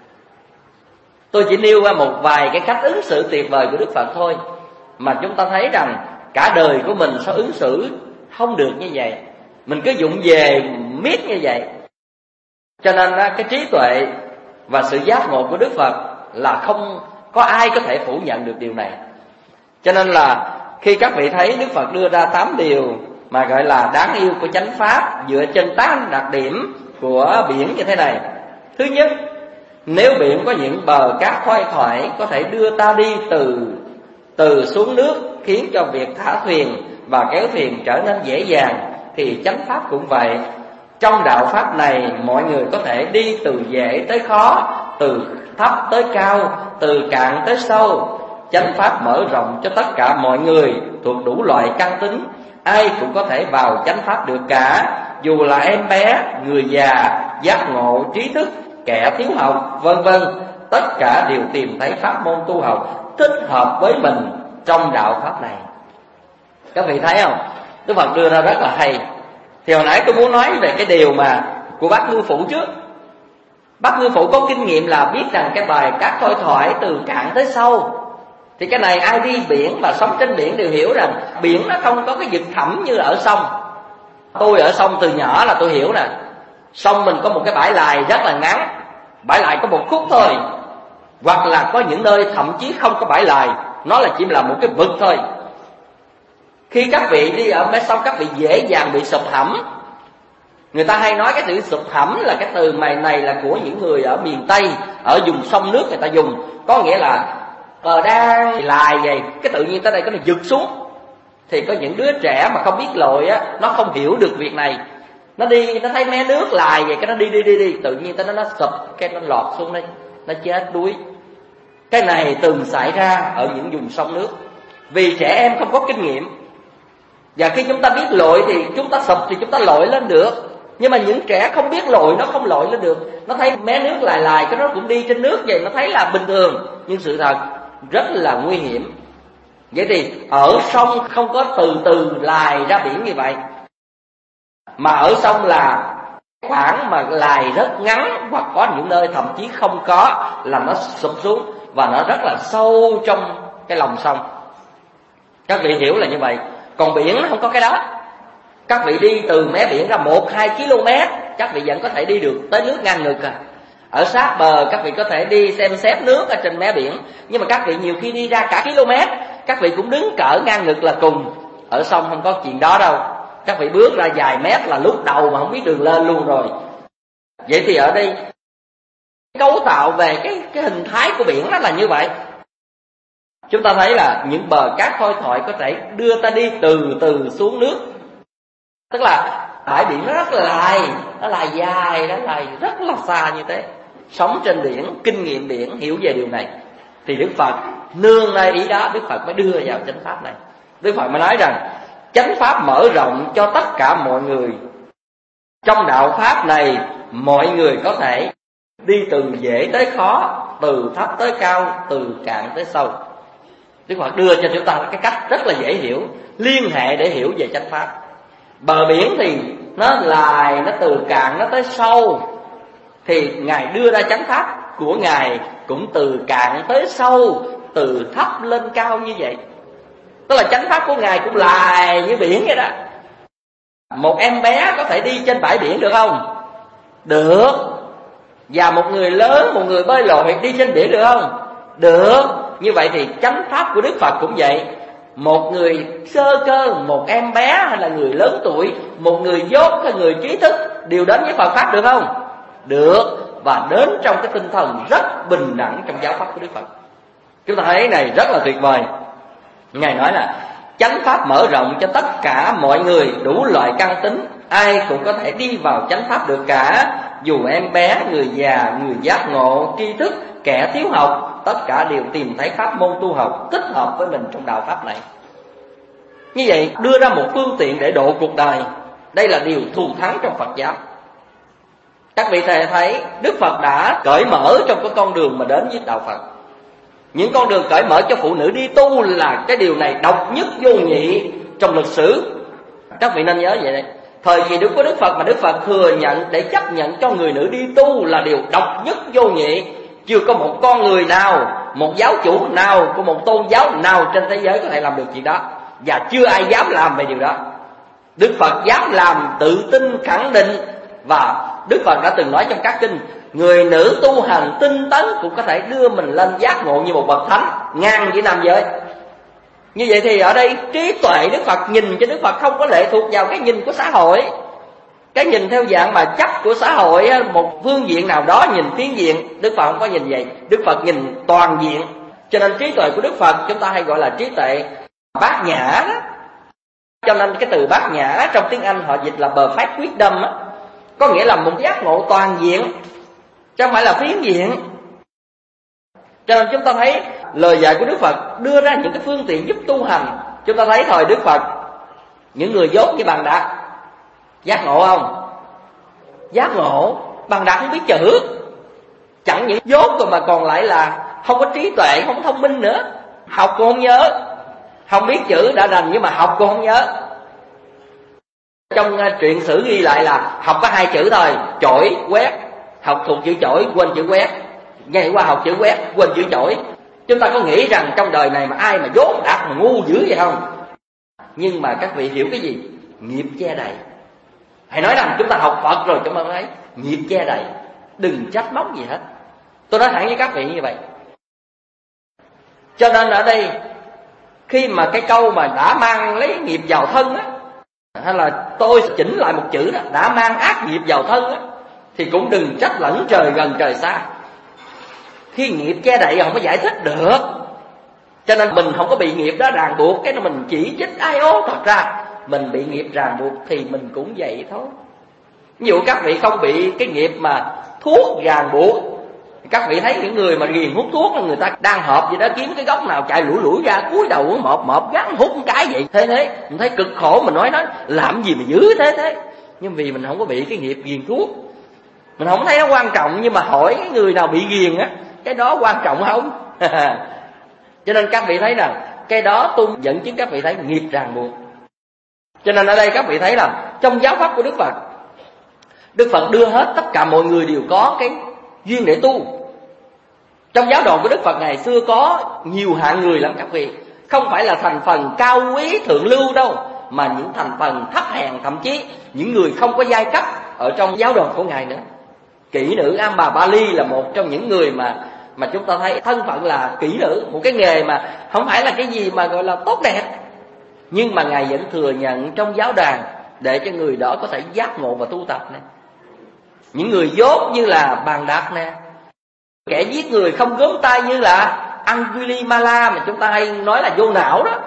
Tôi chỉ nêu ra một vài cái cách ứng xử tuyệt vời của Đức Phật thôi, mà chúng ta thấy rằng cả đời của mình sao ứng xử không được như vậy, mình cứ vụng về miết như vậy. Cho nên cái trí tuệ và sự giác ngộ của Đức Phật là không có ai có thể phủ nhận được điều này. Cho nên là khi các vị thấy Đức Phật đưa ra 8 điều mà gọi là đáng yêu của chánh pháp dựa trên 8 đặc điểm của biển như thế này. Thứ nhất, nếu biển có những bờ cát thoai thoải có thể đưa ta đi từ xuống nước, khiến cho việc thả thuyền và kéo thuyền trở nên dễ dàng, thì chánh pháp cũng vậy. Trong đạo pháp này, mọi người có thể đi từ dễ tới khó, từ thấp tới cao, từ cạn tới sâu. Chánh pháp mở rộng cho tất cả mọi người thuộc đủ loại căn tính, ai cũng có thể vào chánh pháp được cả, dù là em bé, người già, giác ngộ, trí thức, kẻ thiếu học, vân vân. Tất cả đều tìm thấy pháp môn tu học thích hợp với mình trong đạo pháp này. Các vị thấy không? Đức Phật đưa ra rất là hay. Thì hồi nãy tôi muốn nói về cái điều mà của bác ngư phủ trước. Bác ngư phủ có kinh nghiệm là biết rằng cái bài cát thoai thoải từ cạn tới sâu. Thì cái này ai đi biển và sống trên biển đều hiểu rằng biển nó không có cái vực thẳm như ở sông. Tôi ở sông từ nhỏ là tôi hiểu nè. Sông mình có một cái bãi lài rất là ngắn, bãi lài có một khúc thôi. Hoặc là có những nơi thậm chí không có bãi lài, nó là chỉ là một cái vực thôi. Khi các vị đi ở mé sông, các vị dễ dàng bị sụp hẫm. Người ta hay nói cái từ sụp hẫm là cái từ này là của những người ở miền Tây, ở vùng sông nước người ta dùng. Có nghĩa là đang lài vậy, cái tự nhiên tới đây có nó giật xuống. Thì có những đứa trẻ mà không biết lội á, nó không hiểu được việc này. Nó đi, nó thấy mé nước lài vậy, cái nó đi, tự nhiên tới nó sụp, cái nó lọt xuống đây, nó chết đuối. Cái này từng xảy ra ở những vùng sông nước. Vì trẻ em không có kinh nghiệm. Và khi chúng ta biết lội thì chúng ta sụp thì chúng ta lội lên được. Nhưng mà những trẻ không biết lội nó không lội lên được. Nó thấy mé nước lài cái nó cũng đi trên nước vậy, nó thấy là bình thường. Nhưng sự thật rất là nguy hiểm. Vậy thì ở sông không có từ lài ra biển như vậy, mà ở sông là khoảng mà lài rất ngắn, hoặc có những nơi thậm chí không có, là nó sụp xuống và nó rất là sâu trong cái lòng sông. Các vị hiểu là như vậy. Còn biển nó không có cái đó. Các vị đi từ mé biển ra 1-2 km, các vị vẫn có thể đi được tới nước ngang ngực à. Ở sát bờ các vị có thể đi xem xét nước ở trên mé biển, nhưng mà các vị nhiều khi đi ra cả km, các vị cũng đứng cỡ ngang ngực là cùng. Ở sông không có chuyện đó đâu. Các vị bước ra vài mét là lúc đầu mà không biết đường lên luôn rồi. Vậy thì ở đây cấu tạo về cái hình thái của biển nó là như vậy. Chúng ta thấy là những bờ cát khôi thoại có thể đưa ta đi từ từ xuống nước. Tức là bãi biển nó rất là dài, nó là dài, nó là rất là xa như thế. Sống trên biển, kinh nghiệm biển, hiểu về điều này, thì Đức Phật nương nơi ý đó, Đức Phật mới đưa vào chánh pháp này. Đức Phật mới nói rằng chánh pháp mở rộng cho tất cả mọi người. Trong đạo pháp này, mọi người có thể đi từ dễ tới khó, từ thấp tới cao, từ cạn tới sâu. Đức Phật đưa cho chúng ta cái cách rất là dễ hiểu, liên hệ để hiểu về chánh pháp. Bờ biển thì nó dài, nó từ cạn nó tới sâu, thì Ngài đưa ra chánh pháp của Ngài cũng từ cạn tới sâu, từ thấp lên cao như vậy. Tức là chánh pháp của Ngài cũng dài như biển vậy đó. Một em bé có thể đi trên bãi biển được không? Được. Và một người lớn, một người bơi lội đi trên biển được không? Được. Như vậy thì chánh pháp của Đức Phật cũng vậy. Một người sơ cơ, một em bé hay là người lớn tuổi, một người dốt hay người trí thức đều đến với Phật pháp được không? Được. Và đến trong cái tinh thần rất bình đẳng trong giáo pháp của Đức Phật. Chúng ta thấy này rất là tuyệt vời. Ngài nói là chánh pháp mở rộng cho tất cả mọi người, đủ loại căn tính, ai cũng có thể đi vào chánh pháp được cả. Dù em bé, người già, người giác ngộ, tri thức, kẻ thiếu học, tất cả đều tìm thấy pháp môn tu học thích hợp với mình trong đạo pháp này. Như vậy đưa ra một phương tiện để độ cuộc đời. Đây là điều thù thắng trong Phật giáo. Các vị thầy thấy Đức Phật đã cởi mở trong cái con đường mà đến với đạo Phật. Những con đường cởi mở cho phụ nữ đi tu là cái điều này độc nhất vô nhị trong lịch sử. Các vị nên nhớ vậy đấy. Thời kỳ Đức của Đức Phật mà Đức Phật thừa nhận để chấp nhận cho người nữ đi tu là điều độc nhất vô nhị. Chưa có một con người nào, một giáo chủ nào của một tôn giáo nào trên thế giới có thể làm được chuyện đó. Và chưa ai dám làm về điều đó. Đức Phật dám làm, tự tin, khẳng định. Và Đức Phật đã từng nói trong các kinh, người nữ tu hành tinh tấn cũng có thể đưa mình lên giác ngộ như một bậc thánh, ngang với nam giới. Như vậy thì ở đây trí tuệ Đức Phật nhìn cho Đức Phật không có lệ thuộc vào cái nhìn của xã hội. Cái nhìn theo dạng mà chấp của xã hội, một phương diện nào đó nhìn phiến diện. Đức Phật không có nhìn vậy. Đức Phật nhìn toàn diện. Cho nên trí tuệ của Đức Phật chúng ta hay gọi là trí tuệ bát nhã đó. Cho nên cái từ bát nhã trong tiếng Anh họ dịch là perfect wisdom đó. Có nghĩa là một giác ngộ toàn diện, chứ không phải là phiến diện. Cho nên chúng ta thấy lời dạy của Đức Phật đưa ra những cái phương tiện giúp tu hành. Chúng ta thấy thời Đức Phật, những người dốt như Bàn Đạt giác ngộ không? Giác ngộ. Bàn Đạt không biết chữ. Chẳng những dốt rồi mà còn lại là không có trí tuệ, không thông minh nữa. Học cũng không nhớ. Không biết chữ đã đành nhưng mà học cũng không nhớ. Trong truyện sử ghi lại là học có 2 chữ thôi, chổi, quét. Học thuộc chữ chổi, quên chữ quét. Ngày qua học chữ quét, quên chữ chổi. Chúng ta có nghĩ rằng trong đời này mà ai mà dốt đạt mà ngu dữ vậy không? Nhưng mà các vị hiểu cái gì? Nghiệp che đầy. Hãy nói rằng chúng ta học Phật rồi chúng ta thấy nghiệp che đầy. Đừng trách móc gì hết. Tôi nói thẳng với các vị như vậy. Cho nên ở đây khi mà cái câu mà đã mang lấy nghiệp vào thân á, hay là tôi chỉnh lại một chữ đó, đã mang ác nghiệp vào thân á, thì cũng đừng trách lẫn trời gần trời xa. Khi nghiệp che đậy không có giải thích được. Cho nên mình không có bị nghiệp đó ràng buộc, cái mình chỉ trích ai ố. Thật ra mình bị nghiệp ràng buộc thì mình cũng vậy thôi. Ví dụ các vị không bị cái nghiệp mà thuốc ràng buộc, các vị thấy những người mà ghiền hút thuốc là người ta đang họp gì đó, kiếm cái góc nào chạy lủi ra, cúi đầu mọp gắn hút một cái vậy. Thế mình thấy cực khổ, mình nói làm gì mà dữ thế. Nhưng vì mình không có bị cái nghiệp ghiền thuốc, mình không thấy nó quan trọng. Nhưng mà hỏi cái người nào bị ghiền á, cái đó quan trọng không? Cho nên các vị thấy rằng cái đó tôi dẫn chứng các vị thấy nghiệp ràng buộc. Cho nên ở đây các vị thấy là trong giáo pháp của Đức Phật Đức Phật đưa hết tất cả mọi người đều có cái duyên để tu. Trong giáo đoàn của Đức Phật ngày xưa có nhiều hạng người lắm các vị. Không phải là thành phần cao quý thượng lưu đâu, mà những thành phần thấp hèn, thậm chí những người không có giai cấp ở trong giáo đoàn của Ngài nữa. Kỹ nữ Ambabali là một trong những người mà chúng ta thấy thân phận là kỹ nữ, một cái nghề mà không phải là cái gì mà gọi là tốt đẹp, nhưng mà Ngài vẫn thừa nhận trong giáo đoàn để cho người đó có thể giác ngộ và tu tập này. Những người dốt như là Bàn Đạt nè, kẻ giết người không gớm tay như là Angulimala mà chúng ta hay nói là vô não đó.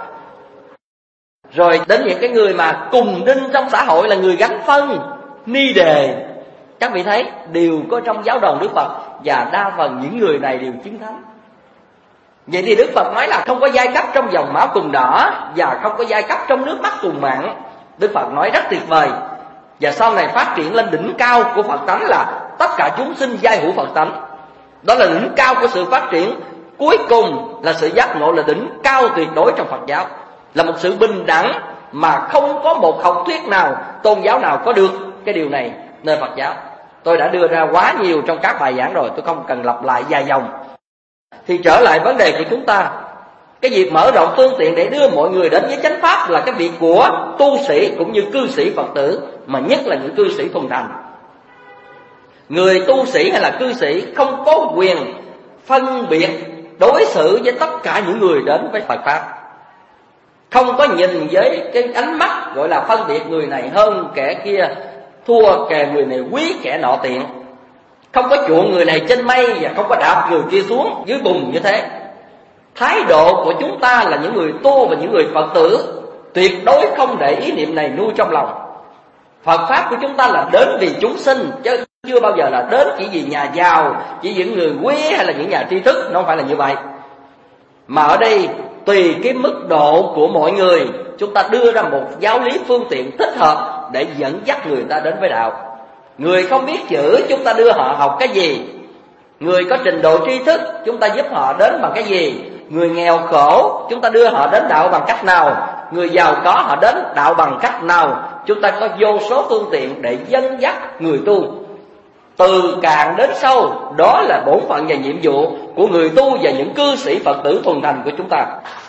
Rồi đến những cái người mà cùng đinh trong xã hội là người gánh phân, ni đề, các vị thấy đều có trong giáo đoàn Đức Phật, và đa phần những người này đều chứng thánh. Vậy thì Đức Phật nói là không có giai cấp trong dòng máu cùng đỏ và không có giai cấp trong nước mắt cùng mặn. Đức Phật nói rất tuyệt vời. Và sau này phát triển lên đỉnh cao của Phật tánh là tất cả chúng sinh giai hữu Phật tánh. Đó là đỉnh cao của sự phát triển. Cuối cùng là sự giác ngộ, là đỉnh cao tuyệt đối trong Phật giáo, là một sự bình đẳng mà không có một học thuyết nào, tôn giáo nào có được cái điều này nơi Phật giáo. Tôi đã đưa ra quá nhiều trong các bài giảng rồi, tôi không cần lặp lại dài dòng. Thì trở lại vấn đề của chúng ta, cái việc mở rộng phương tiện để đưa mọi người đến với chánh pháp là cái việc của tu sĩ cũng như cư sĩ Phật tử, mà nhất là những cư sĩ thuần thành. Người tu sĩ hay là cư sĩ không có quyền phân biệt đối xử với tất cả những người đến với Phật pháp, không có nhìn với cái ánh mắt gọi là phân biệt người này hơn kẻ kia, thua kẻ người này quý kẻ nọ tiện, không có chuộng người này trên mây và không có đạp người kia xuống dưới bùn như thế. Thái độ của chúng ta là những người tu và những người Phật tử tuyệt đối không để ý niệm này nuôi trong lòng. Phật pháp của chúng ta là đến vì chúng sinh, chứ chưa bao giờ là đến chỉ vì nhà giàu, chỉ vì những người quý hay là những nhà tri thức. Nó không phải là như vậy. Mà ở đây tùy cái mức độ của mọi người, chúng ta đưa ra một giáo lý phương tiện thích hợp để dẫn dắt người ta đến với đạo. Người không biết chữ, chúng ta đưa họ học cái gì? Người có trình độ tri thức, chúng ta giúp họ đến bằng cái gì? Người nghèo khổ, chúng ta đưa họ đến đạo bằng cách nào? Người giàu có, họ đến đạo bằng cách nào? Chúng ta có vô số phương tiện để dẫn dắt người tu từ cạn đến sâu. Đó là bổn phận và nhiệm vụ của người tu và những cư sĩ Phật tử thuần thành của chúng ta.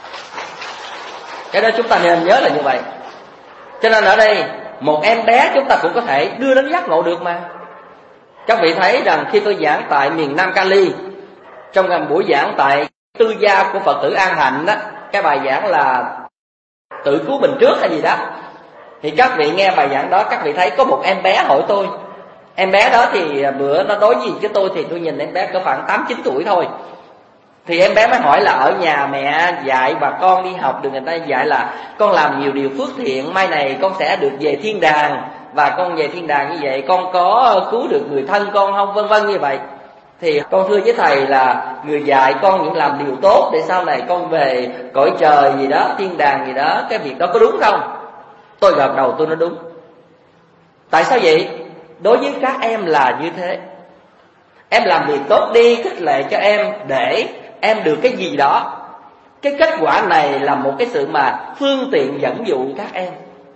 Cái đó chúng ta nên nhớ là như vậy. Cho nên ở đây một em bé chúng ta cũng có thể đưa đến giác ngộ được mà. Các vị thấy rằng khi tôi giảng tại miền Nam Cali, trong buổi giảng tại tư gia của Phật tử An Hạnh đó, cái bài giảng là tự cứu mình trước hay gì đó, thì các vị nghe bài giảng đó, các vị thấy có một em bé hỏi tôi. Em bé đó thì bữa nó đối diện với tôi thì tôi nhìn em bé có khoảng 8-9 tuổi thôi. Thì em bé mới hỏi là ở nhà mẹ dạy và con đi học được người ta dạy là con làm nhiều điều phước thiện, mai này con sẽ được về thiên đàng, và con về thiên đàng như vậy con có cứu được người thân con không, vân vân như vậy. Thì con thưa với thầy là người dạy con những làm điều tốt để sau này con về cõi trời gì đó, thiên đàng gì đó, cái việc đó có đúng không? Tôi gật đầu tôi nói đúng. Tại sao vậy? Đối với các em là như thế. Em làm việc tốt đi, khích lệ cho em để em được cái gì đó. Cái kết quả này là một cái sự mà phương tiện dẫn dụ các em,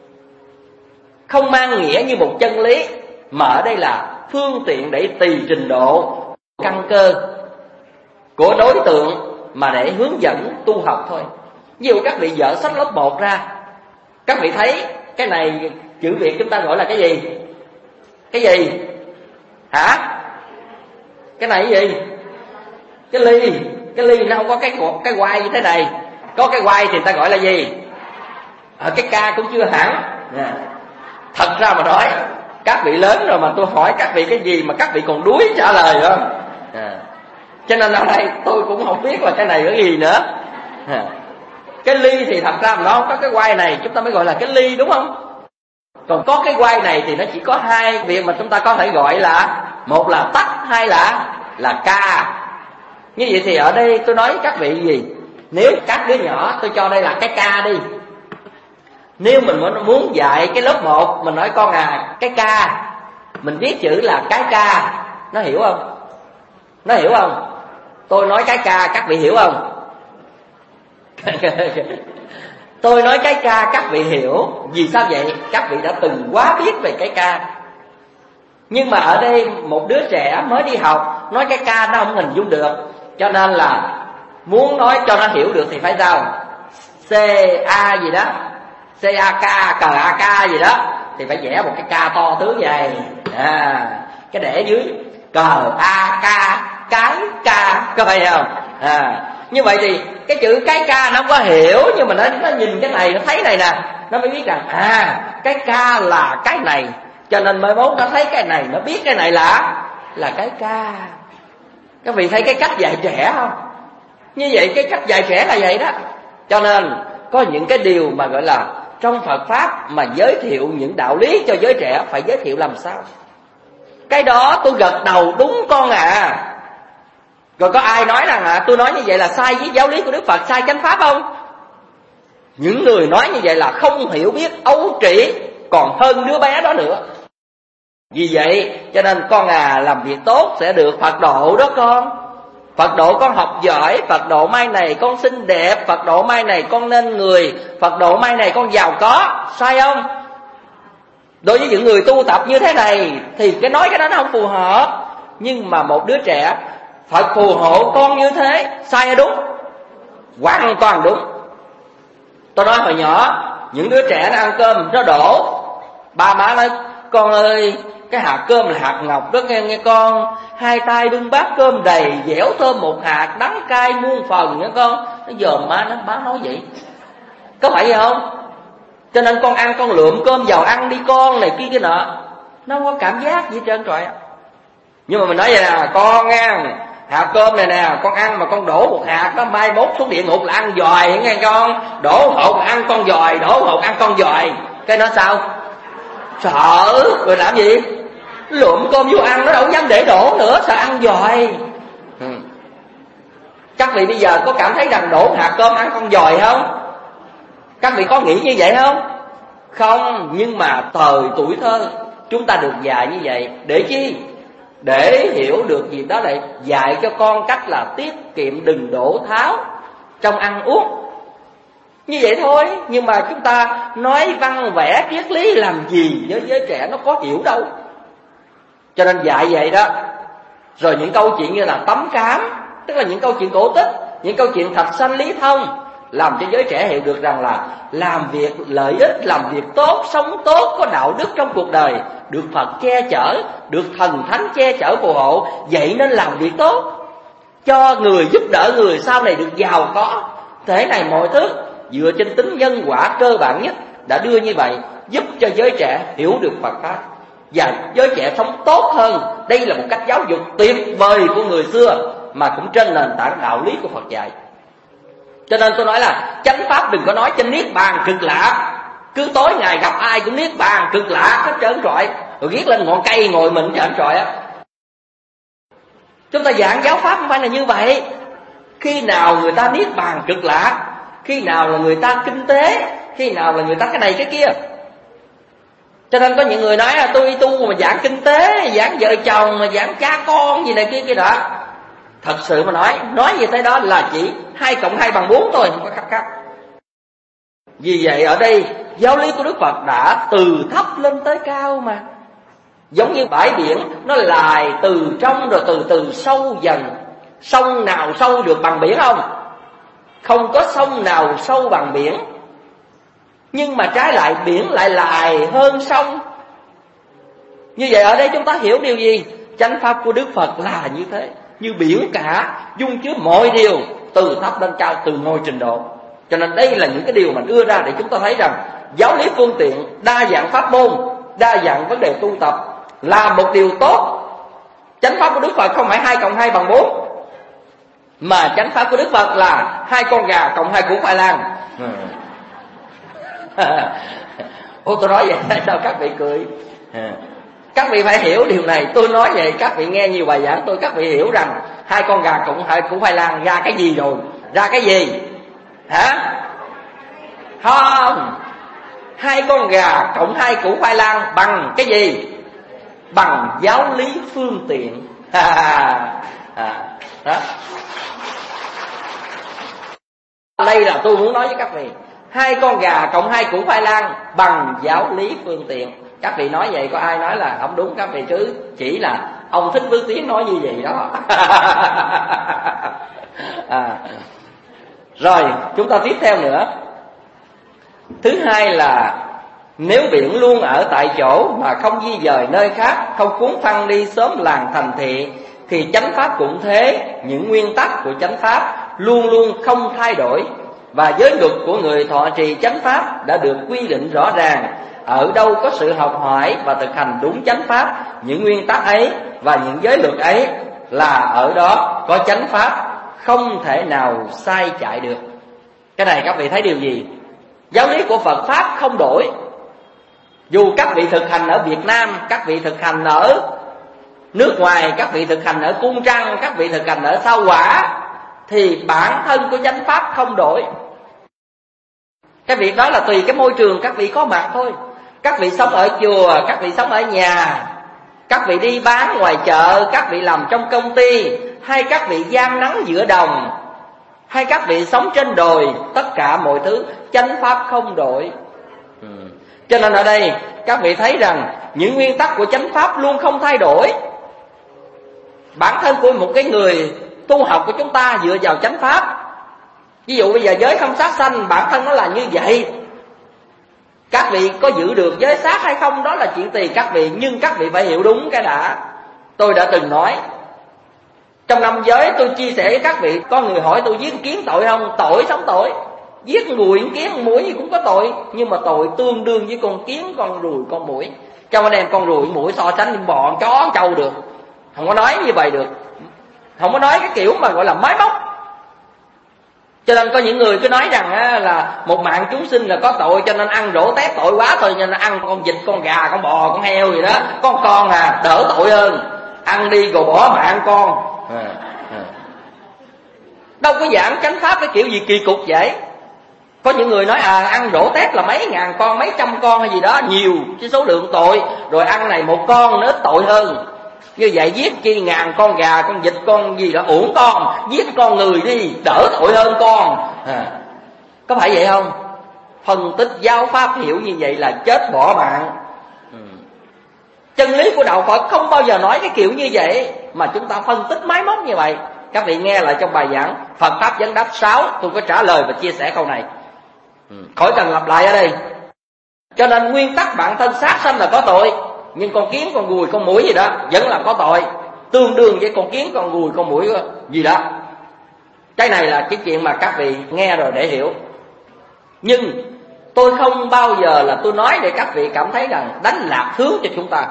không mang nghĩa như một chân lý, mà ở đây là phương tiện để tùy trình độ căn cơ của đối tượng mà để hướng dẫn tu học thôi. Ví dụ các vị dở sách lớp 1 ra, các vị thấy cái này chữ Việt chúng ta gọi là cái gì? Cái gì? Hả? Cái này cái gì? Cái ly. Cái ly nó không có cái quai như thế này. Có cái quai thì người ta gọi là gì? Cái ca cũng chưa hẳn. Thật ra mà nói, các vị lớn rồi mà tôi hỏi các vị cái gì mà các vị còn đuối trả lời không? Cho nên ở đây tôi cũng không biết là cái này cái gì nữa. Cái ly thì thật ra mà nó không có cái quai này, chúng ta mới gọi là cái ly, đúng không? Còn có cái quai này thì nó chỉ có hai việc mà chúng ta có thể gọi là, một là tắc, hai là ca. Như vậy thì ở đây tôi nói các vị gì? Nếu các đứa nhỏ tôi cho đây là cái ca đi. Nếu mình muốn dạy cái lớp 1, mình nói con à, cái ca, mình viết chữ là cái ca, nó hiểu không? Nó hiểu không? Tôi nói cái ca, các vị hiểu không? Tôi nói cái ca các vị hiểu. Vì sao vậy? Các vị đã từng quá biết về cái ca. Nhưng mà ở đây một đứa trẻ mới đi học nói cái ca nó không hình dung được, cho nên là muốn nói cho nó hiểu được thì phải sao? C-A gì đó, C-A-K, cờ A-K gì đó, thì phải vẽ một cái ca to tướng vậy. Cái để dưới cờ A-K, cái ca, có phải không? Như vậy thì cái chữ cái ca nó không có hiểu, nhưng mà nó nhìn cái này, nó thấy này nè, nó mới biết rằng cái ca là cái này, cho nên mới mốt nó thấy cái này, nó biết cái này là cái ca. Các vị thấy cái cách dạy trẻ không? Như vậy cái cách dạy trẻ là vậy đó. Cho nên có những cái điều mà gọi là trong Phật Pháp mà giới thiệu những đạo lý cho giới trẻ phải giới thiệu làm sao? Cái đó tôi gật đầu đúng con à. Rồi có ai nói rằng tôi nói như vậy là sai với giáo lý của Đức Phật, sai chánh Pháp không? Những người nói như vậy là không hiểu biết ấu trĩ còn hơn đứa bé đó nữa. Vì vậy cho nên con làm việc tốt sẽ được Phật độ đó con. Phật độ con học giỏi, Phật độ mai này con xinh đẹp, Phật độ mai này con nên người, Phật độ mai này con giàu có. Sai không? Đối với những người tu tập như thế này thì nói cái đó nó không phù hợp. Nhưng mà một đứa trẻ, Phật phù hộ con như thế, sai hay đúng? Hoàn toàn đúng. Tôi nói hồi nhỏ, những đứa trẻ nó ăn cơm nó đổ, ba má nói con ơi, cái hạt cơm là hạt ngọc đó nghe con, hai tay bưng bát cơm đầy, dẻo thơm một hạt, đắng cay muôn phần nha con. Nó dòm má nói vậy, có phải vậy không? Cho nên con ăn con lượm cơm vào ăn đi con, này kia nọ, nó không có cảm giác gì trơn trọi. Nhưng mà mình nói vậy nè, con nghe, hạt cơm này nè, con ăn mà con đổ một hạt đó, mai mốt xuống địa ngục là ăn dòi nghe con. Đổ hột ăn con dòi, đổ hột ăn con dòi. Cái nó sao? Sợ, rồi làm gì? Lượm cơm vô ăn, nó đâu dám để đổ nữa, sợ ăn dòi. Các vị bây giờ có cảm thấy rằng đổ hạt cơm ăn con dòi không? Các vị có nghĩ như vậy không? Không, nhưng mà thời tuổi thơ chúng ta được dạy như vậy. Để chi? Để hiểu được gì đó, lại dạy cho con cách là tiết kiệm, đừng đổ tháo trong ăn uống. Như vậy thôi. Nhưng mà chúng ta nói văn vẽ triết lý làm gì với giới trẻ nó có hiểu đâu. Cho nên dạy vậy đó. Rồi những câu chuyện như là tấm cám, tức là những câu chuyện cổ tích, những câu chuyện thật sanh lý thông, làm cho giới trẻ hiểu được rằng là làm việc lợi ích, làm việc tốt, sống tốt, có đạo đức trong cuộc đời, được Phật che chở, được thần thánh che chở phù hộ. Vậy nên làm việc tốt, cho người, giúp đỡ người sau này được giàu có. Thế này mọi thứ dựa trên tính nhân quả cơ bản nhất đã đưa như vậy, giúp cho giới trẻ hiểu được Phật Pháp và giới trẻ sống tốt hơn. Đây là một cách giáo dục tuyệt vời của người xưa, mà cũng trên nền tảng đạo lý của Phật dạy. Cho nên tôi nói là chánh Pháp đừng có nói trên niết bàn cực lạc. Cứ tối ngày gặp ai cũng niết bàn cực lạc hết trơn trọi, rồi viết lên ngọn cây ngồi mình trơn trọi á. Chúng ta giảng giáo Pháp không phải là như vậy. Khi nào người ta niết bàn cực lạc, khi nào là người ta kinh tế, khi nào là người ta cái này cái kia. Cho nên có những người nói là tôi tu mà giảng kinh tế, giảng vợ chồng, mà giảng cha con gì này kia kia đó. Thật sự mà nói như thế đó là chỉ 2 + 2 = 4 thôi, không có khác. Vì vậy ở đây giáo lý của Đức Phật đã từ thấp lên tới cao mà. Giống như bãi biển, nó lài từ trong rồi từ từ sâu dần. Sông nào sâu được bằng biển không? Không có sông nào sâu bằng biển. Nhưng mà trái lại biển lại lài hơn sông. Như vậy ở đây chúng ta hiểu điều gì? Chánh Pháp của Đức Phật là như thế. Như biển cả, dung chứa mọi điều, từ thấp lên cao, từ ngôi trình độ. Cho nên đây là những cái điều mà đưa ra để chúng ta thấy rằng giáo lý phương tiện, đa dạng pháp môn, đa dạng vấn đề tu tập là một điều tốt. Chánh Pháp của Đức Phật không phải 2 + 2 = 4, mà chánh Pháp của Đức Phật là 2 con gà cộng 2 củ khoai lang. Ô, tôi nói vậy tại sao các vị cười? Các vị phải hiểu điều này. Tôi nói vậy các vị nghe nhiều bài giảng tôi, các vị hiểu rằng 2 con gà cộng 2 củ khoai lang ra cái gì rồi? Ra cái gì? Hả? Không. 2 con gà cộng 2 củ khoai lang bằng cái gì? Bằng giáo lý phương tiện. Đó. Đây là tôi muốn nói với các vị. 2 con gà cộng 2 củ khoai lang bằng giáo lý phương tiện. Các vị nói vậy có ai nói là không đúng, các vị cứ chỉ là ông Thích Phước Tiến nói như vậy đó. Rồi chúng ta tiếp theo nữa. Thứ hai là nếu biển luôn ở tại chỗ mà không di dời nơi khác, không cuốn phăng đi xóm làng thành thị, thì chánh pháp cũng thế. Những nguyên tắc của chánh pháp luôn luôn không thay đổi, và giới luật của người thọ trì chánh pháp đã được quy định rõ ràng. Ở đâu có sự học hỏi và thực hành đúng chánh pháp, những nguyên tắc ấy và những giới luật ấy là ở đó có chánh pháp, không thể nào sai chạy được. Cái này các vị thấy điều gì? Giáo lý của Phật Pháp không đổi. Dù các vị thực hành ở Việt Nam, các vị thực hành ở nước ngoài, các vị thực hành ở Cung Trăng, các vị thực hành ở Sao Hỏa, thì bản thân của chánh pháp không đổi. Cái việc đó là tùy cái môi trường các vị có mặt thôi. Các vị sống ở chùa, các vị sống ở nhà, các vị đi bán ngoài chợ, các vị làm trong công ty, hay các vị giang nắng giữa đồng, hay các vị sống trên đồi, tất cả mọi thứ chánh pháp không đổi. Cho nên ở đây các vị thấy rằng những nguyên tắc của chánh pháp luôn không thay đổi. Bản thân của một cái người tu học của chúng ta dựa vào chánh pháp. Ví dụ bây giờ giới không sát sanh, bản thân nó là như vậy. Các vị có giữ được giới sát hay không đó là chuyện tùy các vị, nhưng các vị phải hiểu đúng cái đã. Tôi đã từng nói trong năm giới, tôi chia sẻ với các vị, có người hỏi tôi giết kiến tội không? Tội, sống tội. Giết ruồi, kiến, muỗi gì cũng có tội, nhưng mà tội tương đương với con kiến, con ruồi, con muỗi. Trong anh em con ruồi, muỗi so sánh với bò, chó, trâu được. Không có nói như vậy được. Không có nói cái kiểu mà gọi là máy móc. Cho nên có những người cứ nói rằng là một mạng chúng sinh là có tội, cho nên ăn rổ tép tội quá thôi, cho nên ăn con vịt, con gà, con bò, con heo gì đó, con đỡ tội hơn. Ăn đi rồi bỏ mạng con. Đâu có giảng chánh pháp cái kiểu gì kỳ cục vậy. Có những người nói ăn rổ tép là mấy ngàn con, mấy trăm con hay gì đó, nhiều chứ số lượng tội. Rồi ăn này một con nó ít tội hơn. Như vậy giết chi ngàn con gà, con vịt, con gì đó uổng con, giết con người đi, đỡ tội hơn con. Có phải vậy không? Phân tích giáo pháp hiểu như vậy là chết bỏ mạng. Chân lý của đạo Phật không bao giờ nói cái kiểu như vậy, mà chúng ta phân tích máy móc như vậy. Các vị nghe lại trong bài giảng Phật Pháp Vấn Đáp 6, tôi có trả lời và chia sẻ câu này, khỏi cần lặp lại ở đây. Cho nên nguyên tắc bản thân sát sanh là có tội, nhưng con kiến, con ruồi, con muỗi gì đó vẫn là có tội, tương đương với con kiến, con ruồi, con muỗi gì đó. Cái này là cái chuyện mà các vị nghe rồi để hiểu. Nhưng tôi không bao giờ là tôi nói để các vị cảm thấy rằng đánh lạc hướng cho chúng ta.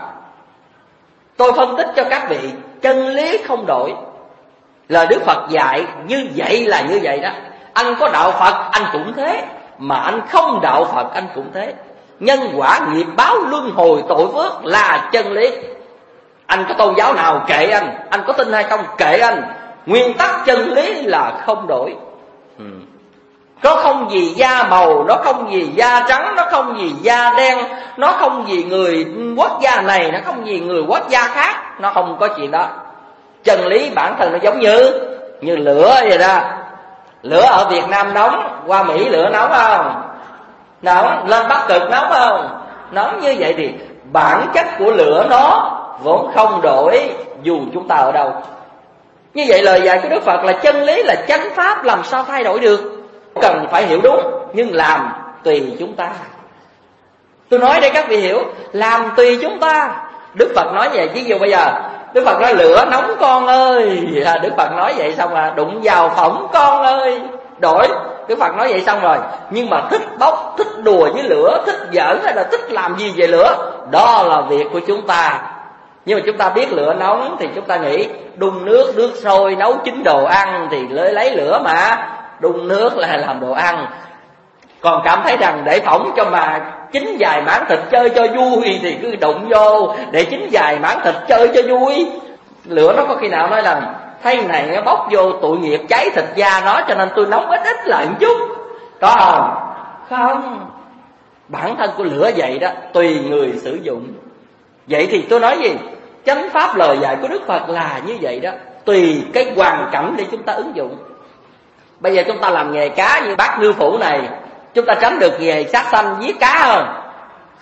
Tôi phân tích cho các vị chân lý không đổi. Lời Đức Phật dạy như vậy là như vậy đó. Anh có đạo Phật anh cũng thế, mà anh không đạo Phật anh cũng thế. Nhân quả nghiệp báo luân hồi tội phước là chân lý. Anh có tôn giáo nào kệ anh có tin hay không kệ anh. Nguyên tắc chân lý là không đổi. Nó không gì da màu, nó không gì da trắng, nó không gì da đen, nó không gì người quốc gia này, nó không gì người quốc gia khác. Nó không có chuyện đó. Chân lý bản thân nó giống như lửa vậy đó. Lửa ở Việt Nam nóng, qua Mỹ lửa nóng không? Nóng, lên Bắc Cực nóng không? Nóng như vậy thì bản chất của lửa nó vốn không đổi dù chúng ta ở đâu. Như vậy lời dạy của Đức Phật là chân lý, là chánh pháp, làm sao thay đổi được. Cần phải hiểu đúng, nhưng làm tùy chúng ta. Tôi nói để các vị hiểu, làm tùy chúng ta. Đức Phật nói vậy, ví dụ bây giờ Đức Phật nói lửa nóng con ơi, Đức Phật nói vậy xong là đụng vào phỏng con ơi, đổi. Đức Phật nói vậy xong rồi, nhưng mà thích bốc, thích đùa với lửa, thích giỡn hay là thích làm gì về lửa, đó là việc của chúng ta. Nhưng mà chúng ta biết lửa nóng thì chúng ta nghĩ đun nước sôi nấu chín đồ ăn thì lấy lửa mà đun nước là làm đồ ăn. Còn cảm thấy rằng để phỏng cho mà chín vài mảng thịt chơi cho vui thì cứ đụng vô để chín vài mảng thịt chơi cho vui. Lửa nó có khi nào nói là thấy này nó bốc vô tội nghiệp cháy thịt da nó, cho nên tôi nóng ít lại một chút. Có không? Không. Bản thân của lửa vậy đó, tùy người sử dụng. Vậy thì tôi nói gì? Chánh pháp lời dạy của Đức Phật là như vậy đó, tùy cái hoàn cảnh để chúng ta ứng dụng. Bây giờ chúng ta làm nghề cá như bác ngư phủ này, chúng ta tránh được nghề sát sanh giết cá không?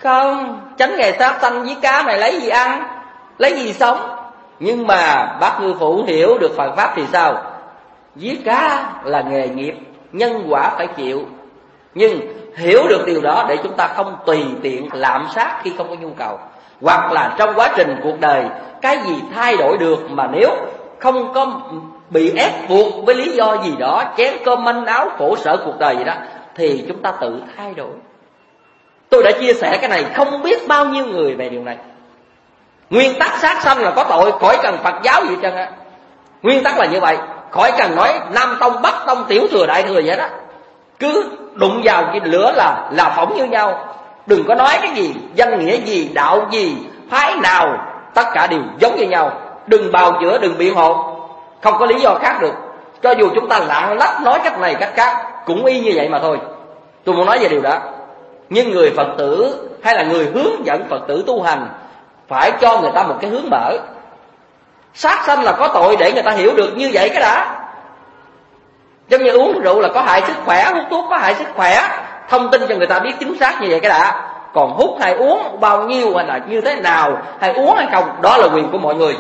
Không, tránh nghề sát sanh giết cá này lấy gì ăn, lấy gì sống. Nhưng mà bác ngư phụ hiểu được Phật Pháp thì sao? Giết cá là nghề nghiệp, nhân quả phải chịu. Nhưng hiểu được điều đó để chúng ta không tùy tiện lạm sát khi không có nhu cầu. Hoặc là trong quá trình cuộc đời, cái gì thay đổi được mà nếu không có bị ép buộc với lý do gì đó, chén cơm manh áo khổ sở cuộc đời gì đó, thì chúng ta tự thay đổi. Tôi đã chia sẻ cái này không biết bao nhiêu người về điều này. Nguyên tắc sát sanh là có tội, khỏi cần Phật giáo gì trơn á. Nguyên tắc là như vậy, khỏi cần nói Nam Tông, Bắc Tông, Tiểu Thừa, Đại Thừa vậy đó. Cứ đụng vào cái lửa là phỏng như nhau. Đừng có nói cái gì, danh nghĩa gì, đạo gì, phái nào, tất cả đều giống như nhau. Đừng bào chữa, đừng biện hộ, không có lý do khác được. Cho dù chúng ta lạng lách nói cách này cách khác, cũng y như vậy mà thôi. Tôi muốn nói về điều đó. Nhưng người Phật tử hay là người hướng dẫn Phật tử tu hành phải cho người ta một cái hướng mở. Sát sanh là có tội để người ta hiểu được như vậy cái đã. Giống như uống rượu là có hại sức khỏe, hút thuốc có hại sức khỏe, thông tin cho người ta biết chính xác như vậy cái đã. Còn hút hay uống bao nhiêu hay là như thế nào, hay uống hay không, đó là quyền của mọi người.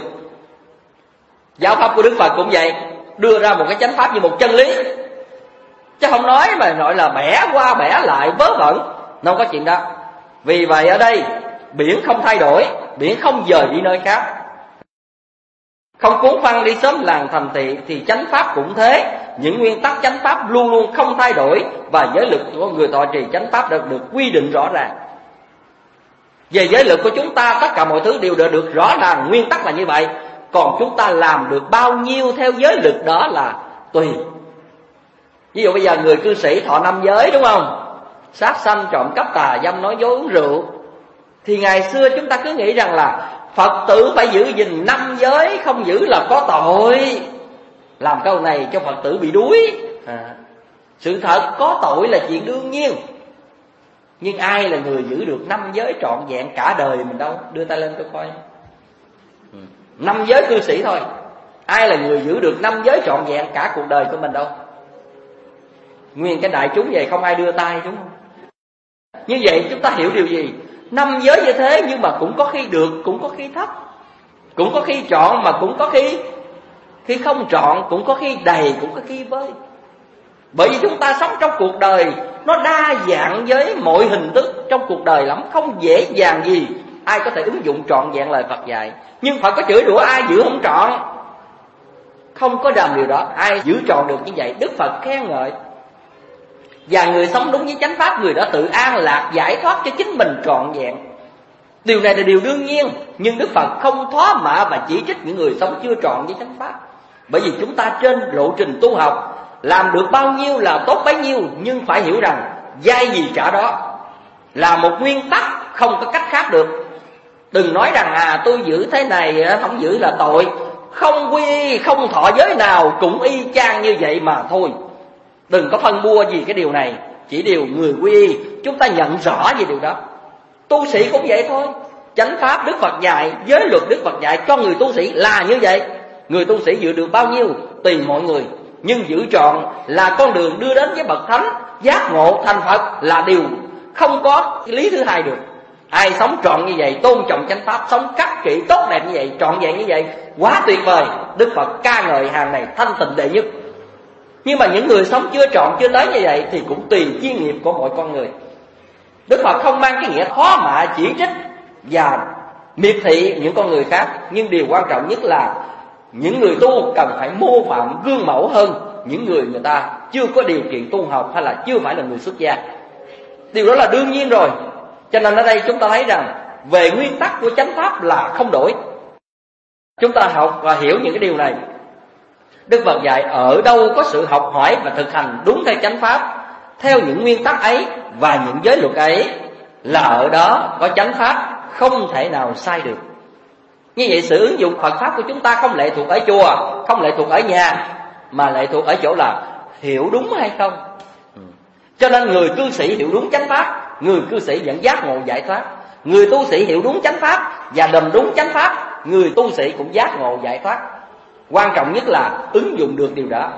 Giáo pháp của Đức Phật cũng vậy, đưa ra một cái chánh pháp như một chân lý, chứ không nói mà nói là bẻ qua bẻ lại vớ vẩn, không có chuyện đó. Vì vậy ở đây biển không thay đổi, biển không dời đi nơi khác, không cuốn phăng đi sớm làng thành thị, thì chánh pháp cũng thế. Những nguyên tắc chánh pháp luôn luôn không thay đổi, và giới luật của người tọa trì chánh pháp đã được quy định rõ ràng. Về giới luật của chúng ta, tất cả mọi thứ đều đã được rõ ràng, nguyên tắc là như vậy. Còn chúng ta làm được bao nhiêu theo giới luật đó là tùy. Ví dụ bây giờ người cư sĩ thọ 5 giới, đúng không? Sát sanh, trộm cắp, tà dâm, nói dối, uống rượu. Thì ngày xưa chúng ta cứ nghĩ rằng là Phật tử phải giữ gìn 5 giới, không giữ là có tội. Làm câu này cho Phật tử bị đuối. Sự thật có tội là chuyện đương nhiên. Nhưng ai là người giữ được 5 giới trọn vẹn cả đời mình đâu? Đưa tay lên tôi coi. 5 giới cư sĩ thôi. Ai là người giữ được 5 giới trọn vẹn cả cuộc đời của mình đâu? Nguyên cái đại chúng vậy không ai đưa tay, đúng không? Như vậy chúng ta hiểu điều gì? 5 giới như thế nhưng mà cũng có khi được, cũng có khi thấp, cũng có khi trọn mà cũng có khi không trọn, cũng có khi đầy, cũng có khi vơi. Bởi vì chúng ta sống trong cuộc đời nó đa dạng với mọi hình thức trong cuộc đời lắm, không dễ dàng gì ai có thể ứng dụng trọn vẹn lời Phật dạy. Nhưng Phật có chửi đùa ai giữ không trọn, không có đàm điều đó. Ai giữ trọn được như vậy Đức Phật khen ngợi. Và người sống đúng với chánh pháp, người đã tự an lạc giải thoát cho chính mình trọn vẹn. Điều này là điều đương nhiên. Nhưng Đức Phật không thoá mạ và chỉ trích những người sống chưa trọn với chánh pháp. Bởi vì chúng ta trên lộ trình tu học làm được bao nhiêu là tốt bấy nhiêu. Nhưng phải hiểu rằng dai gì trả đó là một nguyên tắc, không có cách khác được. Đừng nói rằng tôi giữ thế này không giữ là tội. Không quy y, không thọ giới nào cũng y chang như vậy mà thôi. Đừng có phân bua gì cái điều này. Chỉ điều người quy y chúng ta nhận rõ về điều đó. Tu sĩ cũng vậy thôi. Chánh pháp Đức Phật dạy, giới luật Đức Phật dạy cho người tu sĩ là như vậy. Người tu sĩ giữ được bao nhiêu tùy mọi người. Nhưng giữ trọn là con đường đưa đến với bậc thánh, giác ngộ thành Phật là điều không có lý thứ hai được. Ai sống trọn như vậy, tôn trọng chánh pháp, sống khắc kỷ tốt đẹp như vậy, trọn vẹn như vậy, quá tuyệt vời. Đức Phật ca ngợi hàng này thanh tịnh đệ nhất. Nhưng mà những người sống chưa trọn, chưa tới như vậy thì cũng tùy chuyên nghiệp của mỗi con người. Đức Phật không mang cái nghĩa khó mạ, chỉ trích và miệt thị những con người khác. Nhưng điều quan trọng nhất là những người tu cần phải mô phạm gương mẫu hơn những người ta chưa có điều kiện tu học hay là chưa phải là người xuất gia. Điều đó là đương nhiên rồi. Cho nên ở đây chúng ta thấy rằng về nguyên tắc của chánh pháp là không đổi. Chúng ta học và hiểu những cái điều này. Đức Phật dạy ở đâu có sự học hỏi và thực hành đúng theo chánh pháp, theo những nguyên tắc ấy và những giới luật ấy, là ở đó có chánh pháp, không thể nào sai được. Như vậy sự ứng dụng Phật pháp của chúng ta không lệ thuộc ở chùa, không lệ thuộc ở nhà, mà lệ thuộc ở chỗ là hiểu đúng hay không. Cho nên người cư sĩ hiểu đúng chánh pháp, người cư sĩ vẫn giác ngộ giải thoát. Người tu sĩ hiểu đúng chánh pháp và đầm đúng chánh pháp, người tu sĩ cũng giác ngộ giải thoát. Quan trọng nhất là ứng dụng được điều đó.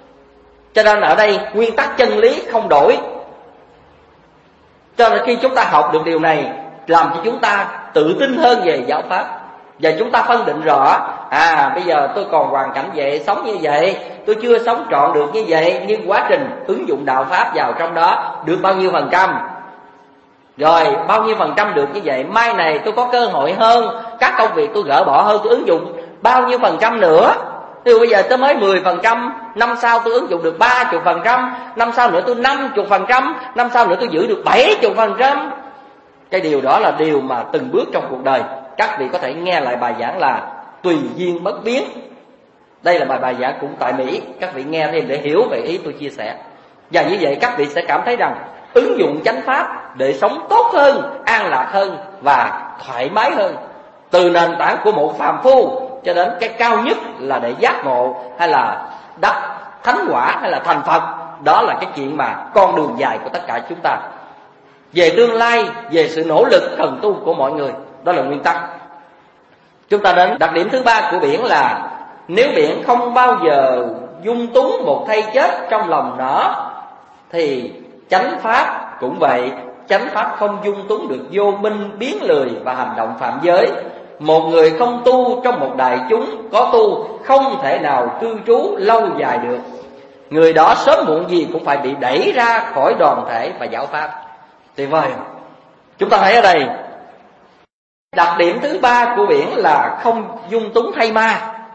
Cho nên ở đây nguyên tắc chân lý không đổi. Cho nên khi chúng ta học được điều này làm cho chúng ta tự tin hơn về giáo pháp. Và chúng ta phân định rõ, bây giờ tôi còn hoàn cảnh vậy, sống như vậy, tôi chưa sống trọn được như vậy, nhưng quá trình ứng dụng đạo pháp vào trong đó được bao nhiêu phần trăm, rồi bao nhiêu phần trăm được như vậy, mai này tôi có cơ hội hơn, các công việc tôi gỡ bỏ hơn, tôi ứng dụng bao nhiêu phần trăm nữa. Thì bây giờ tôi mới 10%, năm sau tôi ứng dụng được 30%, năm sau nữa tôi 50%, năm sau nữa tôi giữ được 70%. Cái điều đó là điều mà từng bước trong cuộc đời. Các vị có thể nghe lại bài giảng là Tùy Duyên Bất Biến. Đây là bài giảng cũng tại Mỹ, các vị nghe thêm để hiểu về ý tôi chia sẻ. Và như vậy các vị sẽ cảm thấy rằng ứng dụng chánh pháp để sống tốt hơn, an lạc hơn và thoải mái hơn. Từ nền tảng của một phàm phu cho đến cái cao nhất là để giác ngộ, hay là đắc thánh quả, hay là thành Phật. Đó là cái chuyện mà con đường dài của tất cả chúng ta. Về tương lai, về sự nỗ lực cần tu của mọi người, đó là nguyên tắc. Chúng ta đến đặc điểm thứ ba của biển là nếu biển không bao giờ dung túng một thây chết trong lòng nó, thì chánh pháp cũng vậy. Chánh pháp không dung túng được vô minh, biến lười và hành động phạm giới. Một người không tu trong một đại chúng có tu không thể nào cư trú lâu dài được. Người đó sớm muộn gì cũng phải bị đẩy ra khỏi đoàn thể và giáo pháp. Tuyệt vời. Chúng ta thấy ở đây đặc điểm thứ ba của biển là không dung túng thây ma.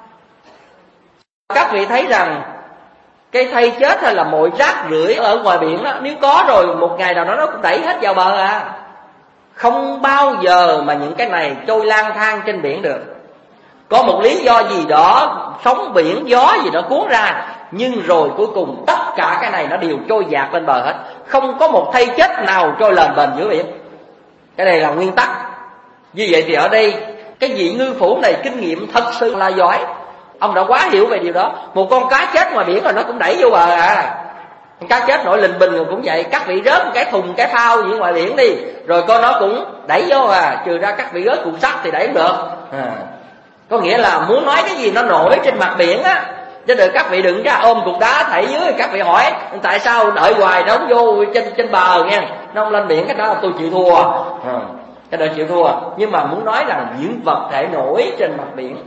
Các vị thấy rằng cái thây chết hay là mọi rác rưởi ở ngoài biển đó, nếu có rồi một ngày nào đó nó cũng đẩy hết vào bờ à. Không bao giờ mà những cái này trôi lang thang trên biển được. Có một lý do gì đó, sóng biển, gió gì đó cuốn ra, nhưng rồi cuối cùng tất cả cái này nó đều trôi dạt lên bờ hết. Không có một thây chết nào trôi lên bền giữa biển. Cái này là nguyên tắc. Như vậy thì ở đây cái vị ngư phủ này kinh nghiệm thật sự là giỏi. Ông đã quá hiểu về điều đó. Một con cá chết ngoài biển rồi nó cũng đẩy vô bờ à. Con cá chết nổi lình bình rồi cũng vậy. Các vị rớt một cái thùng, cái phao gì ngoài biển đi, rồi con nó cũng đẩy vô à. Trừ ra các vị rớt cục sắt thì đẩy không được à. Có nghĩa là muốn nói cái gì nó nổi trên mặt biển á, chứ đừng các vị đừng ra ôm cục đá thảy dưới. Các vị hỏi tại sao đợi hoài nó không vô trên bờ nha, nó không lên biển, cái đó là tôi chịu thua à. Cái đó chịu thua. Nhưng mà muốn nói rằng những vật thể nổi trên mặt biển.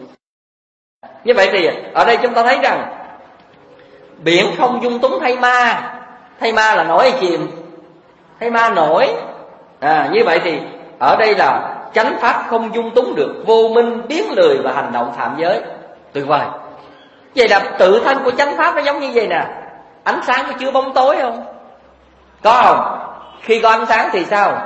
Như vậy thì ở đây chúng ta thấy rằng biển không dung túng thây ma. Thây ma là nổi hay chìm? Thây ma nổi à. Như vậy thì ở đây là chánh pháp không dung túng được vô minh, biến lười và hành động phạm giới. Tuyệt vời. Vậy là tự thân của chánh pháp nó giống như vậy nè. Ánh sáng có chứa bóng tối không? Có không? Khi có ánh sáng thì sao?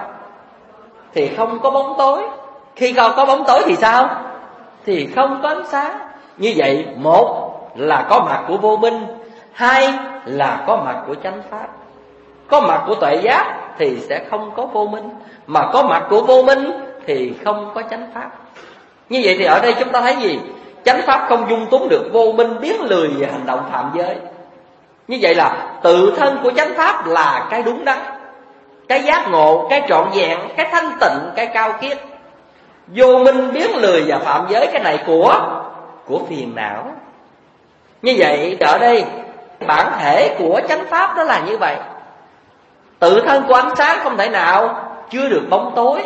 Thì không có bóng tối. Khi có bóng tối thì sao? Thì không có ánh sáng. Như vậy, một là có mặt của vô minh, hai là có mặt của chánh pháp. Có mặt của tuệ giác thì sẽ không có vô minh, mà có mặt của vô minh thì không có chánh pháp. Như vậy thì ở đây chúng ta thấy gì? Chánh pháp không dung túng được vô minh, biến lười và hành động phạm giới. Như vậy là tự thân của chánh pháp là cái đúng đắn, cái giác ngộ, cái trọn vẹn, cái thanh tịnh, cái cao kiết. Vô minh, biến lười và phạm giới, cái này của phiền não. Như vậy ở đây bản thể của chánh pháp đó là như vậy. Tự thân của ánh sáng không thể nào chứa được bóng tối.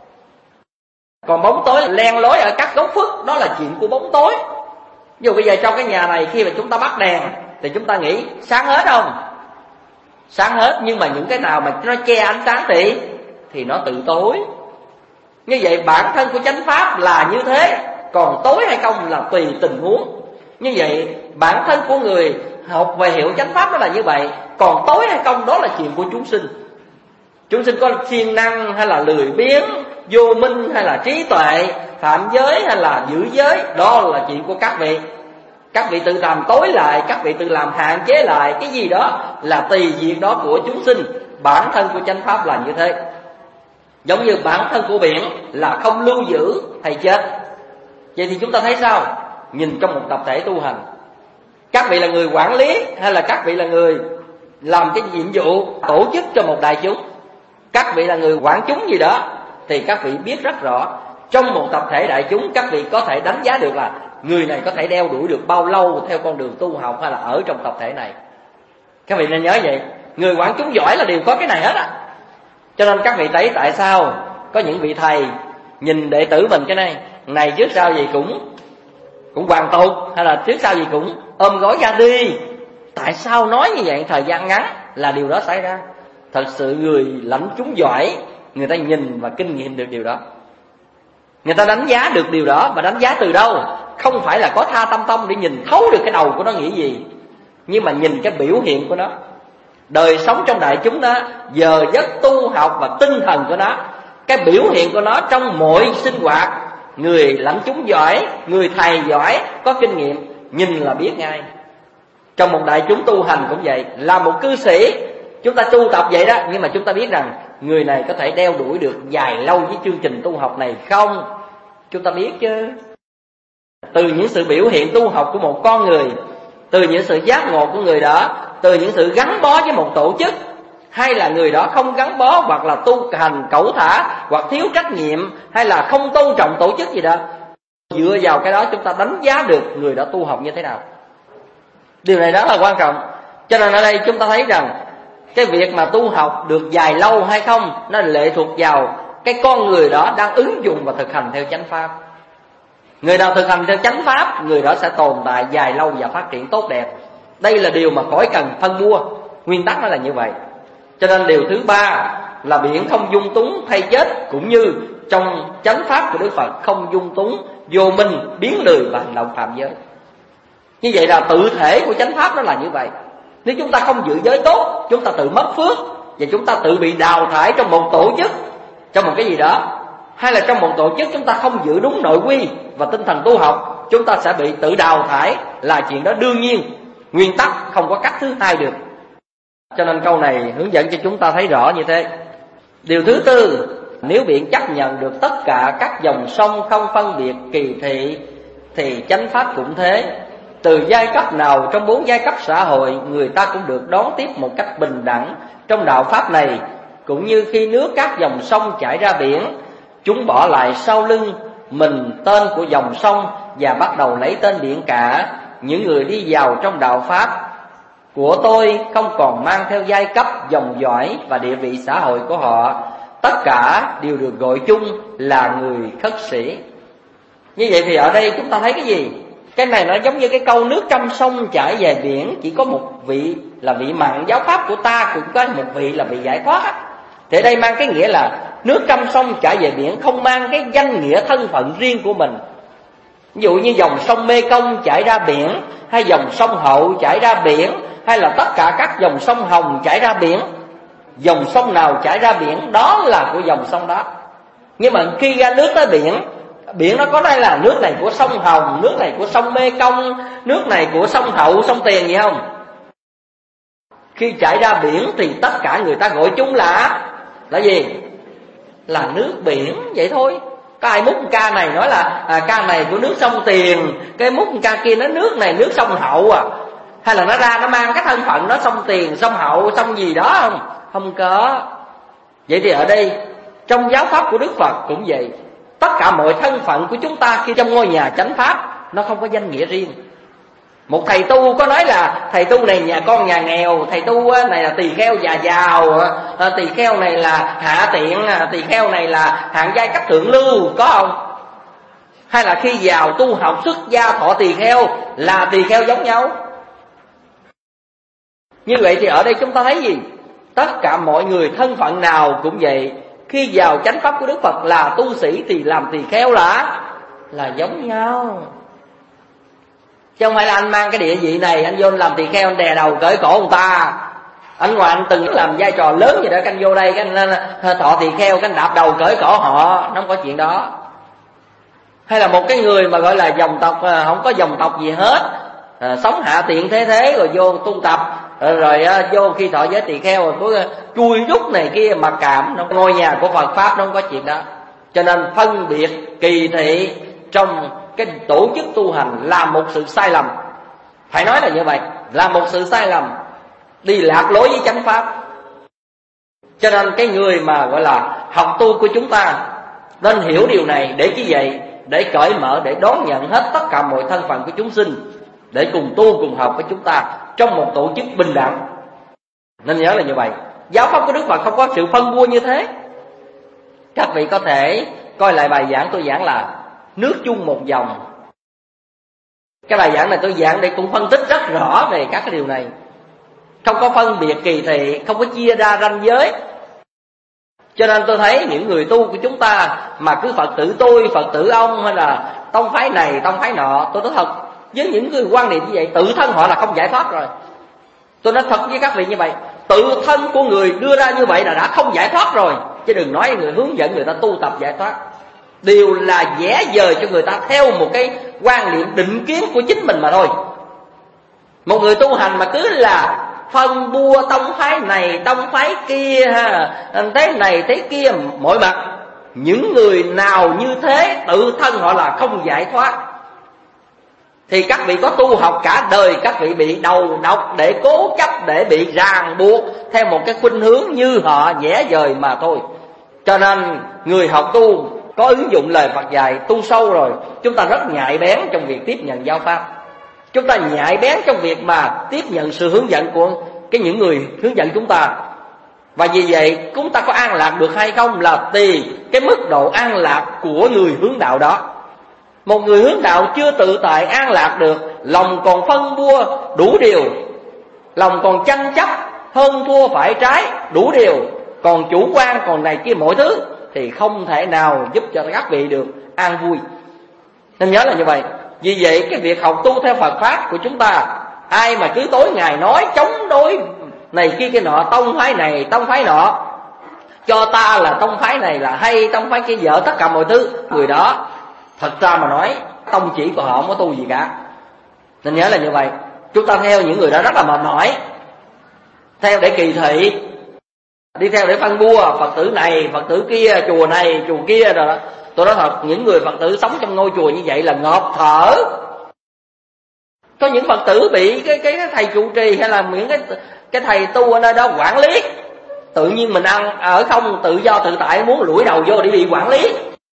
Còn bóng tối len lỏi ở các góc khuất, đó là chuyện của bóng tối. Ví dụ bây giờ trong cái nhà này khi mà chúng ta bắt đèn thì chúng ta nghĩ sáng hết không? Sáng hết, nhưng mà những cái nào mà nó che ánh sáng thì nó tự tối. Như vậy bản thân của chánh pháp là như thế, còn tối hay không là tùy tình huống. Như vậy bản thân của người học về hiệu chánh pháp đó là như vậy, còn tối hay không đó là chuyện của chúng sinh. Chúng sinh có siêng năng hay là lười biếng, vô minh hay là trí tuệ, phạm giới hay là giữ giới, đó là chuyện của các vị. Các vị tự làm tối lại, các vị tự làm hạn chế lại, cái gì đó là tùy việc đó của chúng sinh. Bản thân của chánh pháp là như thế. Giống như bản thân của biển là không lưu giữ hay chết. Vậy thì chúng ta thấy sao? Nhìn trong một tập thể tu hành, các vị là người quản lý hay là các vị là người làm cái nhiệm vụ tổ chức cho một đại chúng, các vị là người quản chúng gì đó, thì các vị biết rất rõ trong một tập thể đại chúng các vị có thể đánh giá được là người này có thể đeo đuổi được bao lâu theo con đường tu học hay là ở trong tập thể này. Các vị nên nhớ vậy. Người quản chúng giỏi là đều có cái này hết á. Cho nên các vị thấy tại sao có những vị thầy nhìn đệ tử mình cái này trước sau gì cũng hoàn tục, hay là trước sau gì cũng ôm gối ra đi. Tại sao nói như vậy? Thời gian ngắn là điều đó xảy ra. Thật sự người lãnh chúng giỏi, người ta nhìn và kinh nghiệm được điều đó, người ta đánh giá được điều đó. Và đánh giá từ đâu? Không phải là có tha tâm tông để nhìn thấu được cái đầu của nó nghĩ gì, nhưng mà nhìn cái biểu hiện của nó, đời sống trong đại chúng đó, giờ giấc tu học và tinh thần của nó, cái biểu hiện của nó trong mọi sinh hoạt. Người lãnh chúng giỏi, người thầy giỏi, có kinh nghiệm, nhìn là biết ngay. Trong một đại chúng tu hành cũng vậy, là một cư sĩ, chúng ta tu tập vậy đó, nhưng mà chúng ta biết rằng người này có thể đeo đuổi được dài lâu với chương trình tu học này không? Chúng ta biết chứ. Từ những sự biểu hiện tu học của một con người, từ những sự giác ngộ của người đó, từ những sự gắn bó với một tổ chức, hay là người đó không gắn bó, hoặc là tu hành cẩu thả, hoặc thiếu trách nhiệm, hay là không tôn trọng tổ chức gì đó, dựa vào cái đó chúng ta đánh giá được người đó tu học như thế nào. Điều này rất là quan trọng. Cho nên ở đây chúng ta thấy rằng cái việc mà tu học được dài lâu hay không, nó lệ thuộc vào cái con người đó đang ứng dụng và thực hành theo chánh pháp. Người nào thực hành theo chánh pháp, người đó sẽ tồn tại dài lâu và phát triển tốt đẹp. Đây là điều mà khỏi cần phân mua, nguyên tắc nó là như vậy. Cho nên điều thứ ba là biển không dung túng thay chết, cũng như trong chánh pháp của Đức Phật không dung túng vô minh, biến lười và hành động phạm giới. Như vậy là tự thể của chánh pháp nó là như vậy. Nếu chúng ta không giữ giới tốt, chúng ta tự mất phước, và chúng ta tự bị đào thải trong một tổ chức, trong một cái gì đó, hay là trong một tổ chức chúng ta không giữ đúng nội quy và tinh thần tu học, chúng ta sẽ bị tự đào thải, là chuyện đó đương nhiên, nguyên tắc, không có cách thứ hai được. Cho nên câu này hướng dẫn cho chúng ta thấy rõ như thế. Điều thứ tư, nếu biển chấp nhận được tất cả các dòng sông không phân biệt kỳ thị, thì chánh pháp cũng thế. Từ giai cấp nào trong 4 giai cấp xã hội, người ta cũng được đón tiếp một cách bình đẳng trong đạo pháp này. Cũng như khi nước các dòng sông chảy ra biển, chúng bỏ lại sau lưng mình tên của dòng sông và bắt đầu lấy tên biển cả. Những người đi vào trong đạo pháp của tôi không còn mang theo giai cấp, dòng dõi và địa vị xã hội của họ, tất cả đều được gọi chung là người khất sĩ. Như vậy thì ở đây chúng ta thấy cái gì? Cái này nó giống như cái câu nước trong sông chảy về biển, chỉ có một vị là vị mặn, giáo pháp của ta cũng có một vị là vị giải thoát. Thì ở đây mang cái nghĩa là nước trong sông chảy về biển không mang cái danh nghĩa thân phận riêng của mình. Ví dụ như dòng sông Mê Công chảy ra biển, hay dòng sông Hậu chảy ra biển, hay là tất cả các dòng sông Hồng chảy ra biển. Dòng sông nào chảy ra biển đó là của dòng sông đó. Nhưng mà khi ra nước tới biển, biển nó có đây là nước này của sông Hồng, nước này của sông Mê Công, nước này của sông Hậu, sông Tiền gì không? Khi chảy ra biển thì tất cả người ta gọi chung là gì? Là nước biển, vậy thôi. Có ai múc ca này nói là ca này của nước sông Tiền, cái múc ca kia nói nước này nước sông Hậu à? Hay là nó ra nó mang cái thân phận nó sông Tiền, sông Hậu, sông gì đó không? Không có. Vậy thì ở đây trong giáo pháp của Đức Phật cũng vậy. Tất cả mọi thân phận của chúng ta khi trong ngôi nhà chánh pháp nó không có danh nghĩa riêng. Một thầy tu có nói là thầy tu này nhà con nhà nghèo, thầy tu này là tỳ kheo già giàu, tỳ kheo này là hạ tiện, tỳ kheo này là hạng giai cấp thượng lưu, có không? Hay là khi vào tu học xuất gia thọ tỳ kheo là tỳ kheo giống nhau? Như vậy thì ở đây chúng ta thấy gì? Tất cả mọi người thân phận nào cũng vậy. Khi vào chánh pháp của Đức Phật là tu sĩ thì làm tỳ kheo là giống nhau. Chứ không phải là anh mang cái địa vị này, anh vô anh làm tỳ kheo, anh đè đầu cởi cổ người ta. Anh ngoài anh từng làm vai trò lớn gì đó, anh vô đây cái anh thọ tỳ kheo, cái anh đạp đầu cởi cổ họ, nó không có chuyện đó. Hay là một cái người mà gọi là dòng tộc, không có dòng tộc gì hết, sống hạ tiện thế rồi vô tu tập, rồi vô khi thọ giới tỳ kheo rồi cứ chui rút này kia mặc cảm. Ngôi nhà của Phật pháp nó không có chuyện đó. Cho nên phân biệt kỳ thị trong cái tổ chức tu hành là một sự sai lầm. Phải nói là như vậy, là một sự sai lầm, đi lạc lối với chánh pháp. Cho nên cái người mà gọi là học tu của chúng ta nên hiểu điều này, để chi vậy? Để cởi mở, để đón nhận hết tất cả mọi thân phận của chúng sinh, để cùng tu cùng học với chúng ta trong một tổ chức bình đẳng. Nên nhớ là như vậy. Giáo pháp của Đức Phật không có sự phân bua như thế. Các vị có thể coi lại bài giảng tôi giảng là nước chung một dòng. Cái bài giảng này tôi giảng để cũng phân tích rất rõ về các cái điều này. Không có phân biệt kỳ thị, không có chia ra ranh giới. Cho nên tôi thấy những người tu của chúng ta mà cứ Phật tử tôi, Phật tử ông, hay là tông phái này, tông phái nọ, tôi nói thật, với những người quan niệm như vậy, tự thân họ là không giải thoát rồi. Tôi nói thật với các vị như vậy, tự thân của người đưa ra như vậy là đã không giải thoát rồi. Chứ đừng nói người hướng dẫn người ta tu tập giải thoát. Điều là vẽ vời cho người ta theo một cái quan niệm định kiến của chính mình mà thôi. Một người tu hành mà cứ là phân bua tông phái này, tông phái kia, thế này thế kia mọi mặt, những người nào như thế tự thân họ là không giải thoát. Thì các vị có tu học cả đời, các vị bị đầu độc để cố chấp, để bị ràng buộc theo một cái khuynh hướng như họ vẽ vời mà thôi. Cho nên người học tu có ứng dụng lời Phật dạy, tu sâu rồi, chúng ta rất nhạy bén trong việc tiếp nhận giáo pháp. Chúng ta nhạy bén trong việc mà tiếp nhận sự hướng dẫn của những người hướng dẫn chúng ta. Và vì vậy chúng ta có an lạc được hay không là tùy cái mức độ an lạc của người hướng đạo đó. Một người hướng đạo chưa tự tại an lạc được, lòng còn phân bua đủ điều, lòng còn tranh chấp hơn thua phải trái đủ điều, còn chủ quan còn này kia mọi thứ, thì không thể nào giúp cho các vị được an vui. Nên nhớ là như vậy. Vì vậy cái việc học tu theo Phật pháp của chúng ta, ai mà cứ tối ngày nói chống đối này kia nọ, tông phái này tông phái nọ, cho ta là tông phái này là hay, tông phái kia dở, tất cả mọi thứ, người đó thật ra mà nói tông chỉ của họ không có tu gì cả. Nên nhớ là như vậy. Chúng ta theo những người đó rất là mệt mỏi, theo để kỳ thị, đi theo để phân bua Phật tử này Phật tử kia, chùa này chùa kia rồi đó. Tôi nói thật, những người Phật tử sống trong ngôi chùa như vậy là ngộp thở. Có những Phật tử bị cái thầy trụ trì hay là những cái thầy tu ở nơi đó quản lý, tự nhiên mình ăn ở không tự do tự tại, muốn lủi đầu vô để bị quản lý.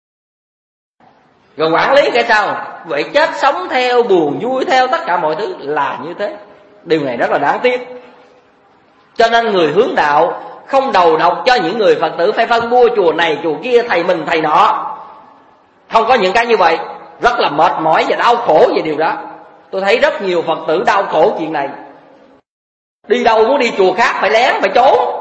Rồi quản lý cái sao? Vậy chết sống theo, buồn vui theo, tất cả mọi thứ là như thế. Điều này rất là đáng tiếc. Cho nên người hướng đạo không đầu độc cho những người Phật tử phải phân bua chùa này chùa kia, thầy mình thầy nọ. Không có những cái như vậy. Rất là mệt mỏi và đau khổ về điều đó. Tôi thấy rất nhiều Phật tử đau khổ chuyện này. Đi đâu muốn đi chùa khác phải lén, phải trốn.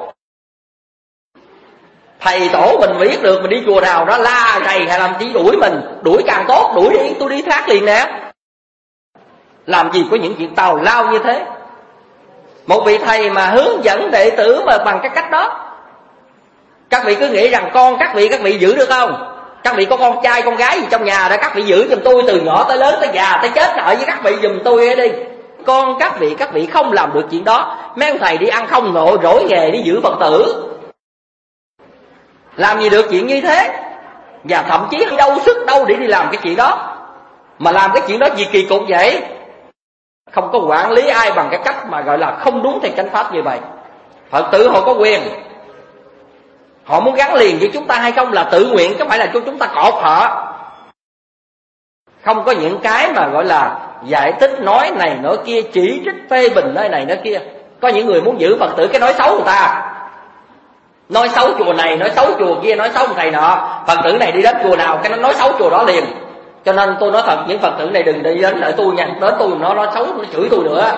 Thầy tổ mình biết được mình đi chùa nào đó la rầy hay làm chỉ đuổi mình, đuổi càng tốt, đuổi đi, tôi đi khác liền nè. Làm gì có những chuyện tào lao như thế. Một vị thầy mà hướng dẫn đệ tử mà bằng cái cách đó, các vị cứ nghĩ rằng con các vị giữ được không? Các vị có con trai con gái gì trong nhà đó, các vị giữ giùm tôi từ nhỏ tới lớn tới già tới chết nợ với các vị giùm tôi đi. Con các vị không làm được chuyện đó. Mấy ông thầy đi ăn không nộ rỗi nghề đi giữ Phật tử, làm gì được chuyện như thế. Và thậm chí đâu sức đâu để đi làm cái chuyện đó. Mà làm cái chuyện đó gì kỳ cục vậy. Không có quản lý ai bằng cái cách mà gọi là không đúng theo chánh pháp như vậy. Phật tử họ có quyền, họ muốn gắn liền với chúng ta hay không là tự nguyện, chứ không phải là cho chúng ta cột họ. Không có những cái mà gọi là giải thích nói này nói kia, chỉ trích phê bình nơi này nơi kia. Có những người muốn giữ Phật tử cái nói xấu người ta, nói xấu chùa này, nói xấu chùa kia, nói xấu thầy nọ. Phật tử này đi đến chùa nào cái nó nói xấu chùa đó liền. Cho nên tôi nói thật, những Phật tử này đừng đi đến lại tôi nha, đến tôi nó nói xấu, nó chửi tôi nữa.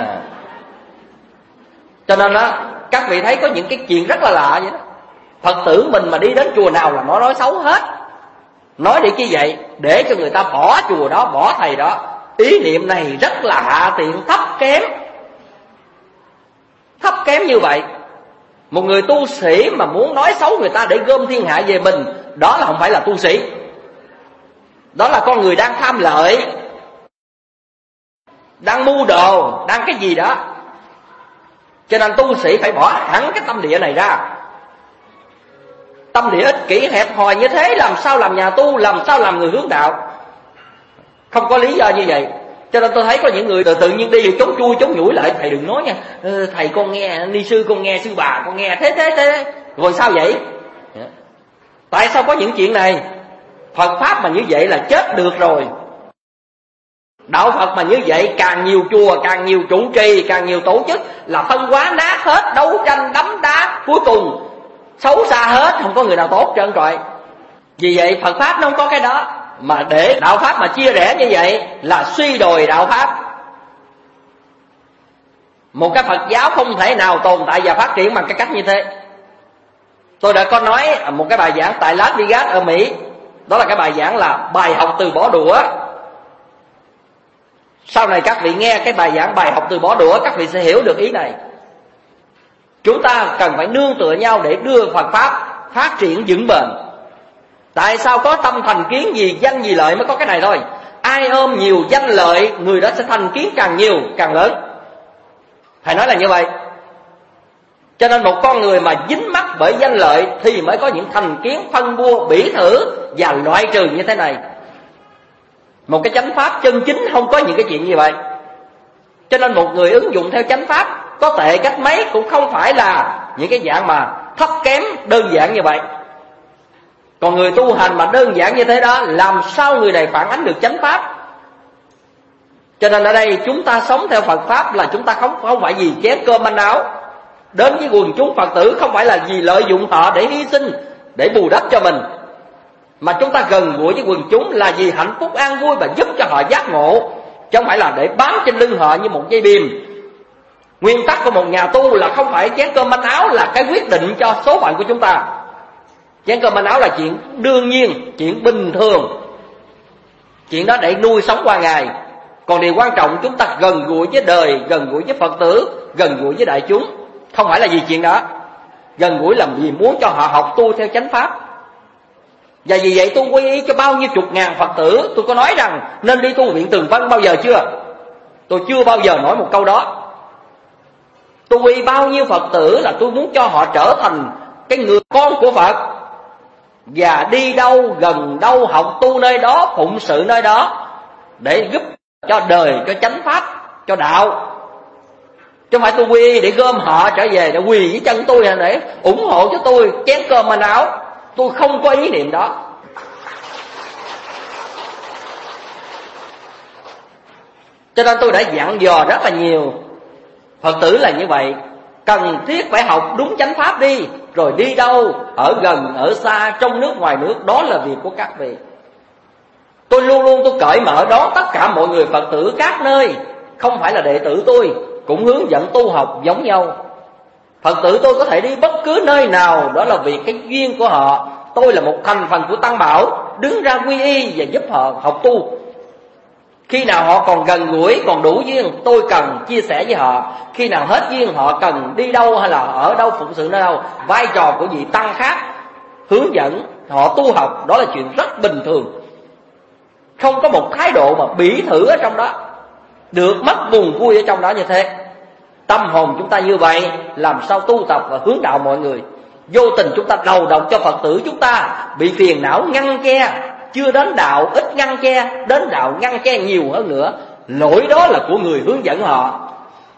Cho nên đó, các vị thấy có những cái chuyện rất là lạ vậy đó. Phật tử mình mà đi đến chùa nào là nó nói xấu hết. Nói để chi vậy? Để cho người ta bỏ chùa đó, bỏ thầy đó. Ý niệm này rất là hạ tiện, thấp kém. Thấp kém như vậy. Một người tu sĩ mà muốn nói xấu người ta để gom thiên hạ về mình, đó là không phải là tu sĩ. Đó là con người đang tham lợi, đang mưu đồ, đang cái gì đó. Cho nên tu sĩ phải bỏ hẳn cái tâm địa này ra. Tâm địa ích kỷ hẹp hòi như thế làm sao làm nhà tu, làm sao làm người hướng đạo. Không có lý do như vậy. Cho nên tôi thấy có những người tự nhiên đi chống chui chống nhủi lại. Thầy đừng nói nha, thầy con nghe, ni sư con nghe, sư bà con nghe, thế. Rồi sao vậy? Tại sao có những chuyện này? Phật Pháp mà như vậy là chết được rồi. Đạo Phật mà như vậy, càng nhiều chùa, càng nhiều trụ trì, càng nhiều tổ chức là phân hóa nát hết, đấu tranh đấm đá. Cuối cùng xấu xa hết, không có người nào tốt trơn trọi. Vì vậy Phật Pháp nó không có cái đó. Mà để đạo Pháp mà chia rẽ như vậy là suy đồi đạo Pháp. Một cái Phật giáo không thể nào tồn tại và phát triển bằng cái cách như thế. Tôi đã có nói một cái bài giảng tại Las Vegas ở Mỹ. Đó là cái bài giảng là bài học từ bỏ đũa. Sau này các vị nghe cái bài giảng bài học từ bỏ đũa, các vị sẽ hiểu được ý này. Chúng ta cần phải nương tựa nhau để đưa Phật Pháp phát triển vững bền. Tại sao có tâm thành kiến vì danh vì lợi mới có cái này thôi. Ai ôm nhiều danh lợi, người đó sẽ thành kiến càng nhiều càng lớn. Thầy nói là như vậy. Cho nên một con người mà dính mắc bởi danh lợi thì mới có những thành kiến phân bua, bỉ thử và loại trừ như thế này. Một cái chánh pháp chân chính không có những cái chuyện như vậy. Cho nên một người ứng dụng theo chánh pháp có tệ cách mấy cũng không phải là những cái dạng mà thấp kém đơn giản như vậy. Còn người tu hành mà đơn giản như thế đó, làm sao người này phản ánh được chánh pháp? Cho nên ở đây chúng ta sống theo Phật Pháp là chúng ta không phải vì chén cơm manh áo. Đến với quần chúng Phật tử không phải là vì lợi dụng họ để hy sinh, để bù đắp cho mình, mà chúng ta gần gũi với quần chúng là vì hạnh phúc an vui và giúp cho họ giác ngộ, chứ không phải là để bám trên lưng họ như một dây bìm. Nguyên tắc của một nhà tu là không phải chén cơm manh áo là cái quyết định cho số phận của chúng ta. Chén cơm manh áo là chuyện đương nhiên, chuyện bình thường, chuyện đó để nuôi sống qua ngày. Còn điều quan trọng chúng ta gần gũi với đời, gần gũi với Phật tử, gần gũi với đại chúng. Không phải là vì chuyện đó. Gần gũi là vì muốn cho họ học tu theo chánh pháp. Và vì vậy tôi quy y cho bao nhiêu chục ngàn Phật tử. Tôi có nói rằng nên đi tu viện Tường Vân bao giờ chưa? Tôi chưa bao giờ nói một câu đó. Tôi quy y bao nhiêu Phật tử là tôi muốn cho họ trở thành cái người con của Phật. Và đi đâu, gần đâu, học tu nơi đó, phụng sự nơi đó, để giúp cho đời, cho chánh pháp, cho đạo. Chứ không phải tôi quy để gom họ trở về để quỳ với chân tôi để ủng hộ cho tôi chén cơm manh áo. Tôi không có ý niệm đó. Cho nên tôi đã dặn dò rất là nhiều Phật tử là như vậy. Cần thiết phải học đúng chánh pháp đi. Rồi đi đâu, ở gần, ở xa, trong nước, ngoài nước, đó là việc của các vị. Tôi luôn luôn tôi cởi mở đón tất cả mọi người Phật tử các nơi. Không phải là đệ tử tôi cũng hướng dẫn tu học giống nhau. Phật tử tôi có thể đi bất cứ nơi nào, đó là vì cái duyên của họ. Tôi là một thành phần của Tăng Bảo, đứng ra quy y và giúp họ học tu. Khi nào họ còn gần gũi, còn đủ duyên, tôi cần chia sẻ với họ. Khi nào hết duyên, họ cần đi đâu hay là ở đâu, phụng sự nơi đâu, vai trò của vị Tăng khác hướng dẫn họ tu học, đó là chuyện rất bình thường. Không có một thái độ mà bỉ thử ở trong đó, được mất buồn vui ở trong đó như thế. Tâm hồn chúng ta như vậy, làm sao tu tập và hướng đạo mọi người. Vô tình chúng ta đầu độc cho Phật tử chúng ta bị phiền não ngăn che. Chưa đến đạo ít ngăn che, đến đạo ngăn che nhiều hơn nữa. Lỗi đó là của người hướng dẫn họ.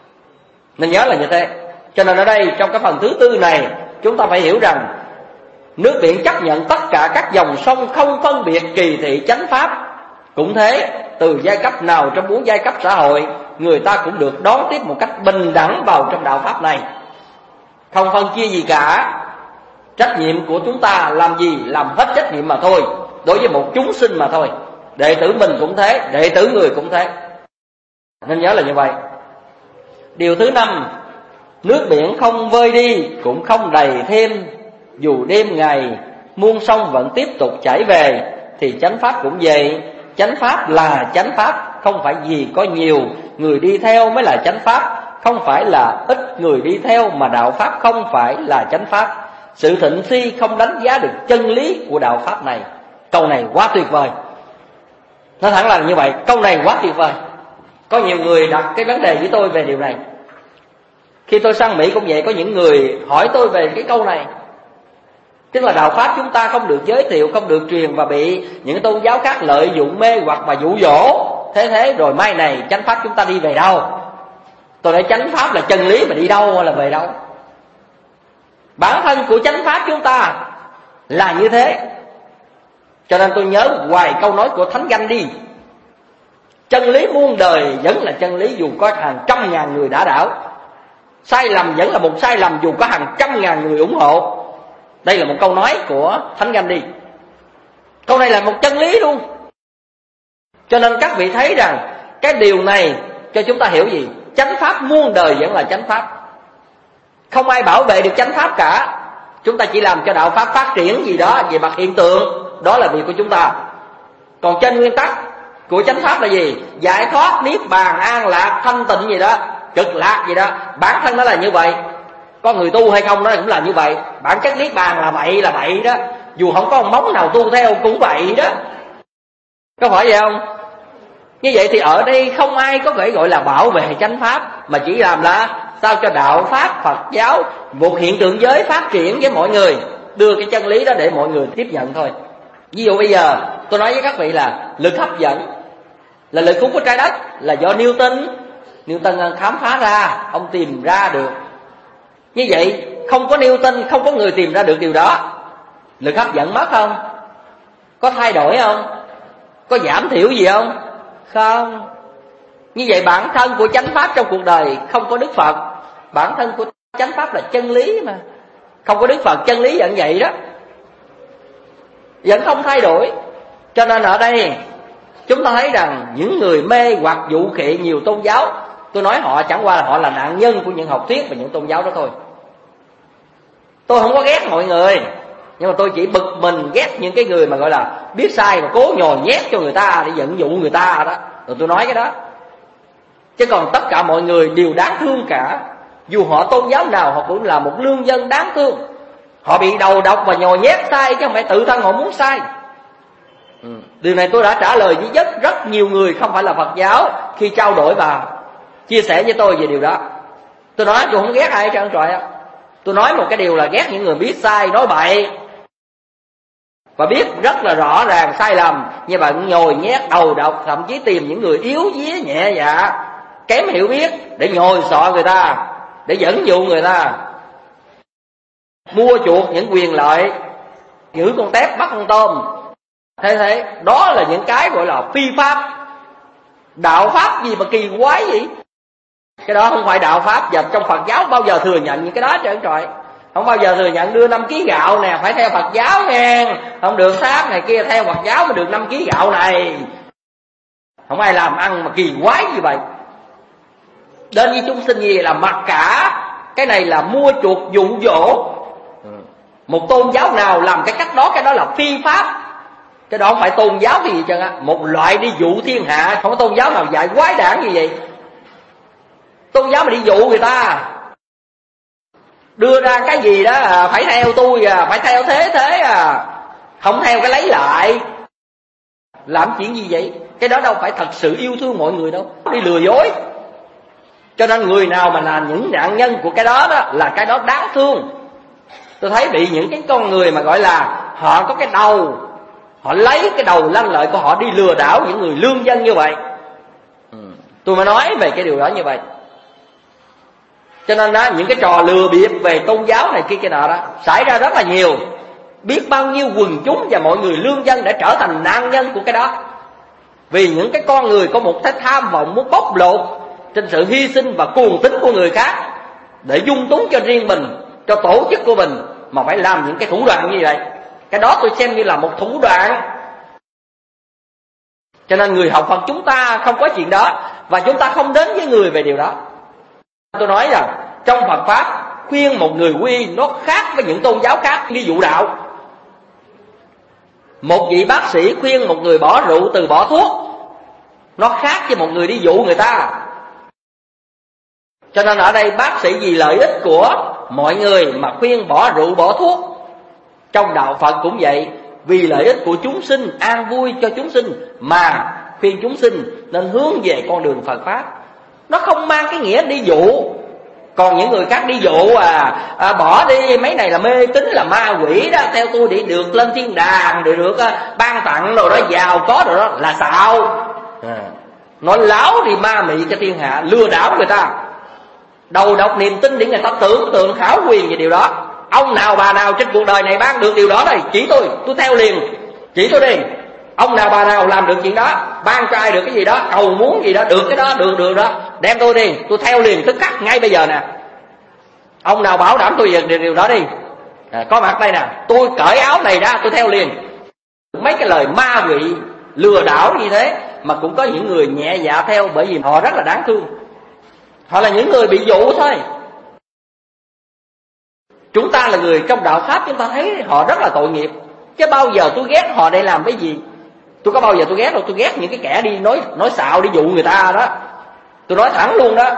Nên nhớ là như thế. Cho nên ở đây trong cái phần thứ tư này, chúng ta phải hiểu rằng nước biển chấp nhận tất cả các dòng sông, không phân biệt kỳ thị chánh pháp. Cũng thế, từ giai cấp nào trong 4 giai cấp xã hội, người ta cũng được đón tiếp một cách bình đẳng vào trong đạo pháp này, không phân chia gì cả. Trách nhiệm của chúng ta làm gì? Làm hết trách nhiệm mà thôi, đối với một chúng sinh mà thôi. Đệ tử mình cũng thế, đệ tử người cũng thế. Nên nhớ là như vậy. Điều thứ 5, nước biển không vơi đi cũng không đầy thêm. Dù đêm ngày muôn sông vẫn tiếp tục chảy về, thì chánh pháp cũng vậy. Chánh pháp là chánh pháp, không phải vì có nhiều người đi theo mới là chánh pháp, không phải là ít người đi theo mà đạo pháp không phải là chánh pháp. Sự thịnh suy không đánh giá được chân lý của đạo pháp này. Câu này quá tuyệt vời. Nói thẳng là như vậy, câu này quá tuyệt vời. Có nhiều người đặt cái vấn đề với tôi về điều này. Khi tôi sang Mỹ cũng vậy, có những người hỏi tôi về cái câu này. Tức là đạo pháp chúng ta không được giới thiệu, không được truyền, và bị những tôn giáo khác lợi dụng mê hoặc mà dụ dỗ. Thế rồi mai này chánh pháp chúng ta đi về đâu? Tôi nói chánh pháp là chân lý, mà đi đâu hay là về đâu? Bản thân của chánh pháp chúng ta là như thế. Cho nên tôi nhớ hoài câu nói của Thánh Gandhi: chân lý muôn đời vẫn là chân lý dù có hàng trăm ngàn người đã đảo. Sai lầm vẫn là một sai lầm dù có hàng trăm ngàn người ủng hộ. Đây là một câu nói của Thánh Gandhi. Câu này là một chân lý luôn. Cho nên các vị thấy rằng cái điều này cho chúng ta hiểu gì? Chánh pháp muôn đời vẫn là chánh pháp. Không ai bảo vệ được chánh pháp cả. Chúng ta chỉ làm cho đạo pháp phát triển gì đó về mặt hiện tượng, đó là việc của chúng ta. Còn trên nguyên tắc của chánh pháp là gì? Giải thoát, niết bàn, an lạc, thanh tịnh gì đó, cực lạc gì đó, bản thân nó là như vậy. Có người tu hay không nó cũng là như vậy. Bản chất niết bàn là vậy đó. Dù không có một móng nào tu theo cũng vậy đó. Có phải vậy không? Như vậy thì ở đây không ai có thể gọi là bảo vệ chánh pháp, mà chỉ làm là sao cho đạo pháp Phật giáo một hiện tượng giới phát triển với mọi người, đưa cái chân lý đó để mọi người tiếp nhận thôi. Ví dụ bây giờ tôi nói với các vị là lực hấp dẫn là lực hút của trái đất là do Newton khám phá ra, ông tìm ra được. Như vậy không có Newton, không có người tìm ra được điều đó, lực hấp dẫn mất không? Có thay đổi không? Có giảm thiểu gì không? Không. Như vậy bản thân của chánh pháp trong cuộc đời không có Đức Phật. Bản thân của chánh pháp là chân lý mà. Không có Đức Phật, chân lý vẫn vậy đó, vẫn không thay đổi. Cho nên ở đây chúng ta thấy rằng những người mê hoặc dụ khệ nhiều tôn giáo, tôi nói họ chẳng qua là họ là nạn nhân của những học thuyết và những tôn giáo đó thôi. Tôi không có ghét mọi người, nhưng mà tôi chỉ bực mình ghét những cái người mà gọi là biết sai mà cố nhồi nhét cho người ta để dẫn dụ người ta đó. Rồi tôi nói cái đó. Chứ còn tất cả mọi người đều đáng thương cả. Dù họ tôn giáo nào họ cũng là một lương dân đáng thương. Họ bị đầu độc và nhồi nhét sai chứ không phải tự thân họ muốn sai. Điều này tôi đã trả lời với rất nhiều người không phải là Phật giáo khi trao đổi và chia sẻ với tôi về điều đó. Tôi nói tôi không ghét ai hết trơn trời á. Tôi nói một cái điều là ghét những người biết sai, nói bậy và biết rất là rõ ràng sai lầm, nhưng mà nhồi nhét đầu độc, thậm chí tìm những người yếu vía nhẹ dạ, kém hiểu biết để nhồi sọ người ta, để dẫn dụ người ta, mua chuộc những quyền lợi, giữ con tép bắt con tôm. Thế đó là những cái gọi là phi pháp. Đạo pháp gì mà kỳ quái vậy? Cái đó không phải đạo pháp, và trong Phật giáo bao giờ thừa nhận những cái đó trơn trời. Không bao giờ thừa nhận đưa 5 kg gạo nè, phải theo Phật giáo nghe, không được sáp này kia, theo Phật giáo mới được 5 kg gạo này. Không ai làm ăn mà kỳ quái như vậy. Đến với chúng sinh gì là mặc cả. Cái này là mua chuộc dụ dỗ. Một tôn giáo nào làm cái cách đó, cái đó là phi pháp. Cái đó không phải tôn giáo cái gì trơn á. Một loại đi dụ thiên hạ. Không có tôn giáo nào dạy quái đản như vậy. Tôn giáo mà đi dụ người ta, đưa ra cái gì đó phải theo tôi phải theo thế không theo cái lấy lại. Làm chuyện gì vậy? Cái đó đâu phải thật sự yêu thương mọi người đâu, đi lừa dối. Cho nên người nào mà là những nạn nhân của cái đó đó là cái đó đáng thương. Tôi thấy bị những cái con người mà gọi là họ có cái đầu, họ lấy cái đầu lanh lợi của họ đi lừa đảo những người lương dân như vậy. Tôi mới nói về cái điều đó như vậy. Cho nên đó, những cái trò lừa bịp về tôn giáo này kia nọ đó xảy ra rất là nhiều. Biết bao nhiêu quần chúng và mọi người lương dân đã trở thành nạn nhân của cái đó. Vì những cái con người có một cái tham vọng muốn bóc lột trên sự hy sinh và cuồng tín của người khác để dung túng cho riêng mình, cho tổ chức của mình, mà phải làm những cái thủ đoạn như vậy. Cái đó tôi xem như là một thủ đoạn. Cho nên người học Phật chúng ta không có chuyện đó, và chúng ta không đến với người về điều đó. Tôi nói rằng trong Phật Pháp khuyên một người quy nó khác với những tôn giáo khác đi dụ đạo. Một vị bác sĩ khuyên một người bỏ rượu từ bỏ thuốc, nó khác với một người đi dụ người ta. Cho nên ở đây bác sĩ vì lợi ích của mọi người mà khuyên bỏ rượu bỏ thuốc. Trong đạo Phật cũng vậy, vì lợi ích của chúng sinh, an vui cho chúng sinh mà khuyên chúng sinh nên hướng về con đường Phật Pháp. Nó không mang cái nghĩa đi dụ. Còn những người khác đi dụ bỏ đi, mấy này là mê tín, là ma quỷ đó, theo tôi để được lên thiên đàng, để được ban tặng rồi đó, giàu có rồi đó, là xạo. Nói láo thì ma mị cho thiên hạ, lừa đảo người ta, đầu độc niềm tin để người ta tưởng tượng khảo quyền về điều đó. Ông nào bà nào trên cuộc đời này ban được điều đó đây, chỉ tôi theo liền, chỉ tôi đi. Ông nào bà nào làm được chuyện đó, ban cho ai được cái gì đó, cầu muốn gì đó, được cái đó, được đó, đem tôi đi, tôi theo liền tức khắc ngay bây giờ nè. Ông nào bảo đảm tôi về điều đó đi. Có mặt đây nè, tôi cởi áo này ra tôi theo liền. Mấy cái lời ma quỷ lừa đảo như thế mà cũng có những người nhẹ dạ theo, bởi vì họ rất là đáng thương. Họ là những người bị dụ thôi. Chúng ta là người trong đạo Pháp, chúng ta thấy họ rất là tội nghiệp. Chứ bao giờ tôi ghét họ để làm cái gì? Tôi có bao giờ tôi ghét đâu. Tôi ghét những cái kẻ đi nói xạo, đi dụ người ta đó. Tôi nói thẳng luôn đó.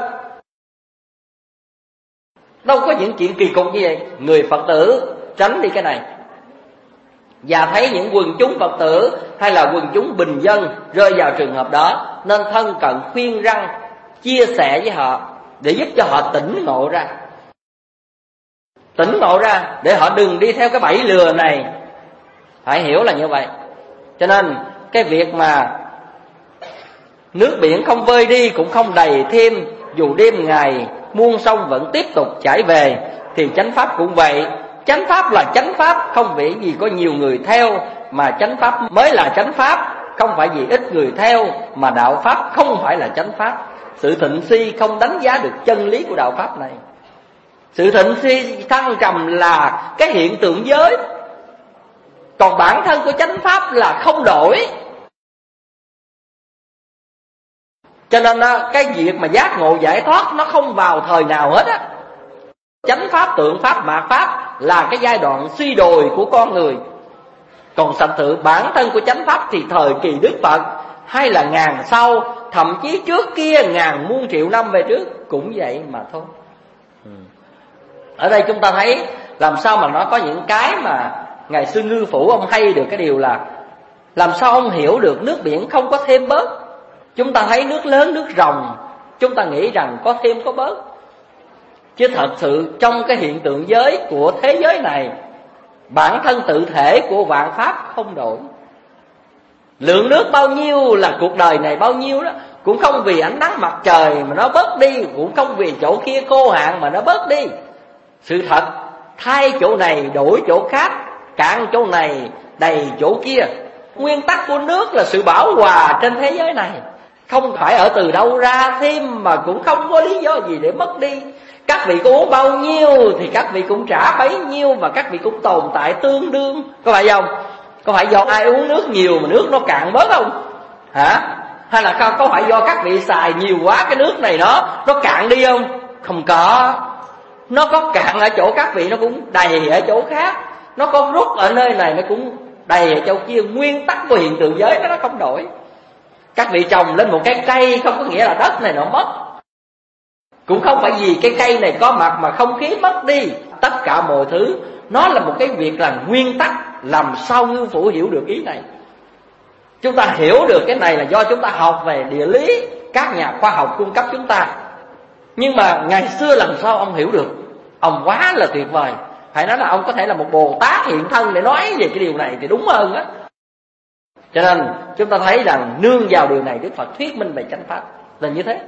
Đâu có những chuyện kỳ cục như vậy. Người Phật tử tránh đi cái này. Và thấy những quần chúng Phật tử hay là quần chúng bình dân rơi vào trường hợp đó, nên thân cận khuyên răn, chia sẻ với họ để giúp cho họ tỉnh ngộ ra. Tỉnh ngộ ra để họ đừng đi theo cái bẫy lừa này. Phải hiểu là như vậy. Cho nên cái việc mà nước biển không vơi đi cũng không đầy thêm, dù đêm ngày muôn sông vẫn tiếp tục chảy về, thì chánh pháp cũng vậy. Chánh pháp là chánh pháp, không vì gì có nhiều người theo, mà chánh pháp mới là chánh pháp. Không phải vì ít người theo mà đạo pháp không phải là chánh pháp. Sự thịnh suy không đánh giá được chân lý của đạo pháp này. Sự thịnh suy thăng trầm là cái hiện tượng giới, còn bản thân của chánh pháp là không đổi. Cho nên cái việc mà giác ngộ giải thoát nó không vào thời nào hết á. Chánh pháp, tượng pháp, mạt pháp là cái giai đoạn suy đồi của con người. Còn thật sự bản thân của chánh pháp thì thời kỳ Đức Phật hay là ngàn sau, thậm chí trước kia ngàn muôn triệu năm về trước cũng vậy mà thôi. Ở đây chúng ta thấy làm sao mà nó có những cái mà ngày xưa Ngư Phủ ông hay được cái điều là làm sao ông hiểu được nước biển không có thêm bớt. Chúng ta thấy nước lớn, nước ròng, chúng ta nghĩ rằng có thêm có bớt. Chứ thật sự trong cái hiện tượng giới của thế giới này, bản thân tự thể của vạn pháp không đổi. Lượng nước bao nhiêu là cuộc đời này bao nhiêu đó. Cũng không vì ánh nắng mặt trời mà nó bớt đi, cũng không vì chỗ kia khô hạn mà nó bớt đi. Sự thật thay chỗ này đổi chỗ khác, cạn chỗ này đầy chỗ kia. Nguyên tắc của nước là sự bảo hòa trên thế giới này, không phải ở từ đâu ra thêm, mà cũng không có lý do gì để mất đi. Các vị có uống bao nhiêu thì các vị cũng trả bấy nhiêu, và các vị cũng tồn tại tương đương. Có phải không? Có phải do ai uống nước nhiều mà nước nó cạn bớt không? Hả? Hay là có phải do các vị xài nhiều quá cái nước này nó cạn đi không? Không có. Nó có cạn ở chỗ các vị, nó cũng đầy ở chỗ khác. Nó có rút ở nơi này, nó cũng đầy ở chỗ kia. Nguyên tắc của hiện tượng giới nó không đổi. Các vị trồng lên một cái cây không có nghĩa là đất này nó mất. Cũng không phải vì cái cây này có mặt mà không khí mất đi. Tất cả mọi thứ nó là một cái việc là nguyên tắc. Làm sao Ngư Phủ hiểu được ý này? Chúng ta hiểu được cái này là do chúng ta học về địa lý, các nhà khoa học cung cấp chúng ta. Nhưng mà ngày xưa làm sao ông hiểu được? Ông quá là tuyệt vời. Phải nói là ông có thể là một Bồ Tát hiện thân để nói về cái điều này thì đúng hơn á. Cho nên chúng ta thấy rằng nương vào điều này Đức Phật thuyết minh về chánh pháp là như thế.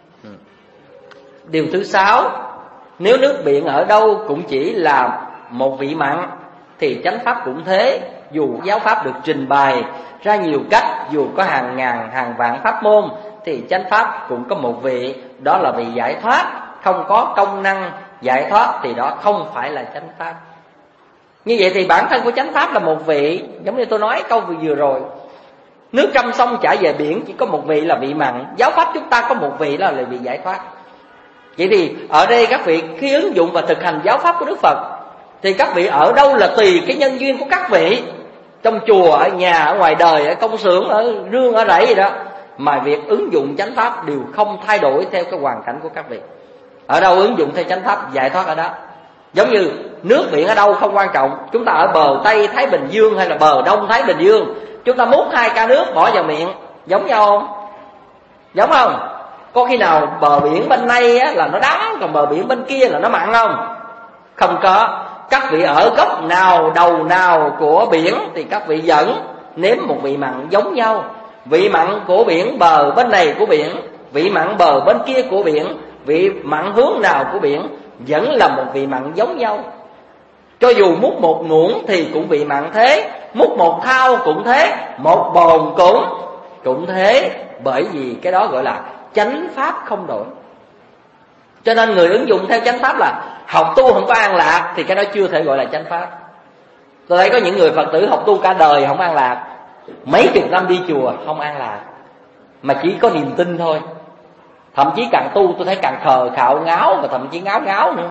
Điều thứ 6, nếu nước biển ở đâu cũng chỉ là một vị mặn thì chánh pháp cũng thế. Dù giáo pháp được trình bày ra nhiều cách, dù có hàng ngàn hàng vạn pháp môn, thì chánh pháp cũng có một vị, đó là vị giải thoát. Không có công năng giải thoát thì đó không phải là chánh pháp. Như vậy thì bản thân của chánh pháp là một vị. Giống như tôi nói câu vừa rồi, nước trong sông chảy về biển chỉ có một vị là vị mặn. Giáo pháp chúng ta có một vị là vị giải thoát. Vậy thì ở đây các vị khi ứng dụng và thực hành giáo pháp của Đức Phật thì các vị ở đâu là tùy cái nhân duyên của các vị. Trong chùa, ở nhà, ở ngoài đời, ở công xưởng, ở rương, ở rẫy gì đó, mà việc ứng dụng chánh pháp đều không thay đổi theo cái hoàn cảnh của các vị. Ở đâu ứng dụng theo chánh pháp giải thoát ở đó. Giống như nước biển ở đâu không quan trọng. Chúng ta ở bờ Tây Thái Bình Dương hay là bờ Đông Thái Bình Dương, chúng ta múc 2 ca nước bỏ vào miệng, giống nhau không? Giống không? Có khi nào bờ biển bên này á, là nó đắng, còn bờ biển bên kia là nó mặn không? Không có. Các vị ở góc nào, đầu nào của biển thì các vị vẫn nếm một vị mặn giống nhau. Vị mặn của biển bờ bên này của biển, vị mặn bờ bên kia của biển, vị mặn hướng nào của biển vẫn là một vị mặn giống nhau. Cho dù múc một muỗng thì cũng vị mặn thế, múc một thao cũng thế, một bồn cũng thế. Bởi vì cái đó gọi là chánh pháp không đổi. Cho nên người ứng dụng theo chánh pháp là học tu không có an lạc thì cái đó chưa thể gọi là chánh pháp. Tôi thấy có những người Phật tử học tu cả đời không an lạc, mấy chục năm đi chùa không an lạc, mà chỉ có niềm tin thôi. Thậm chí càng tu tôi thấy càng khờ khạo ngáo, và thậm chí ngáo nữa.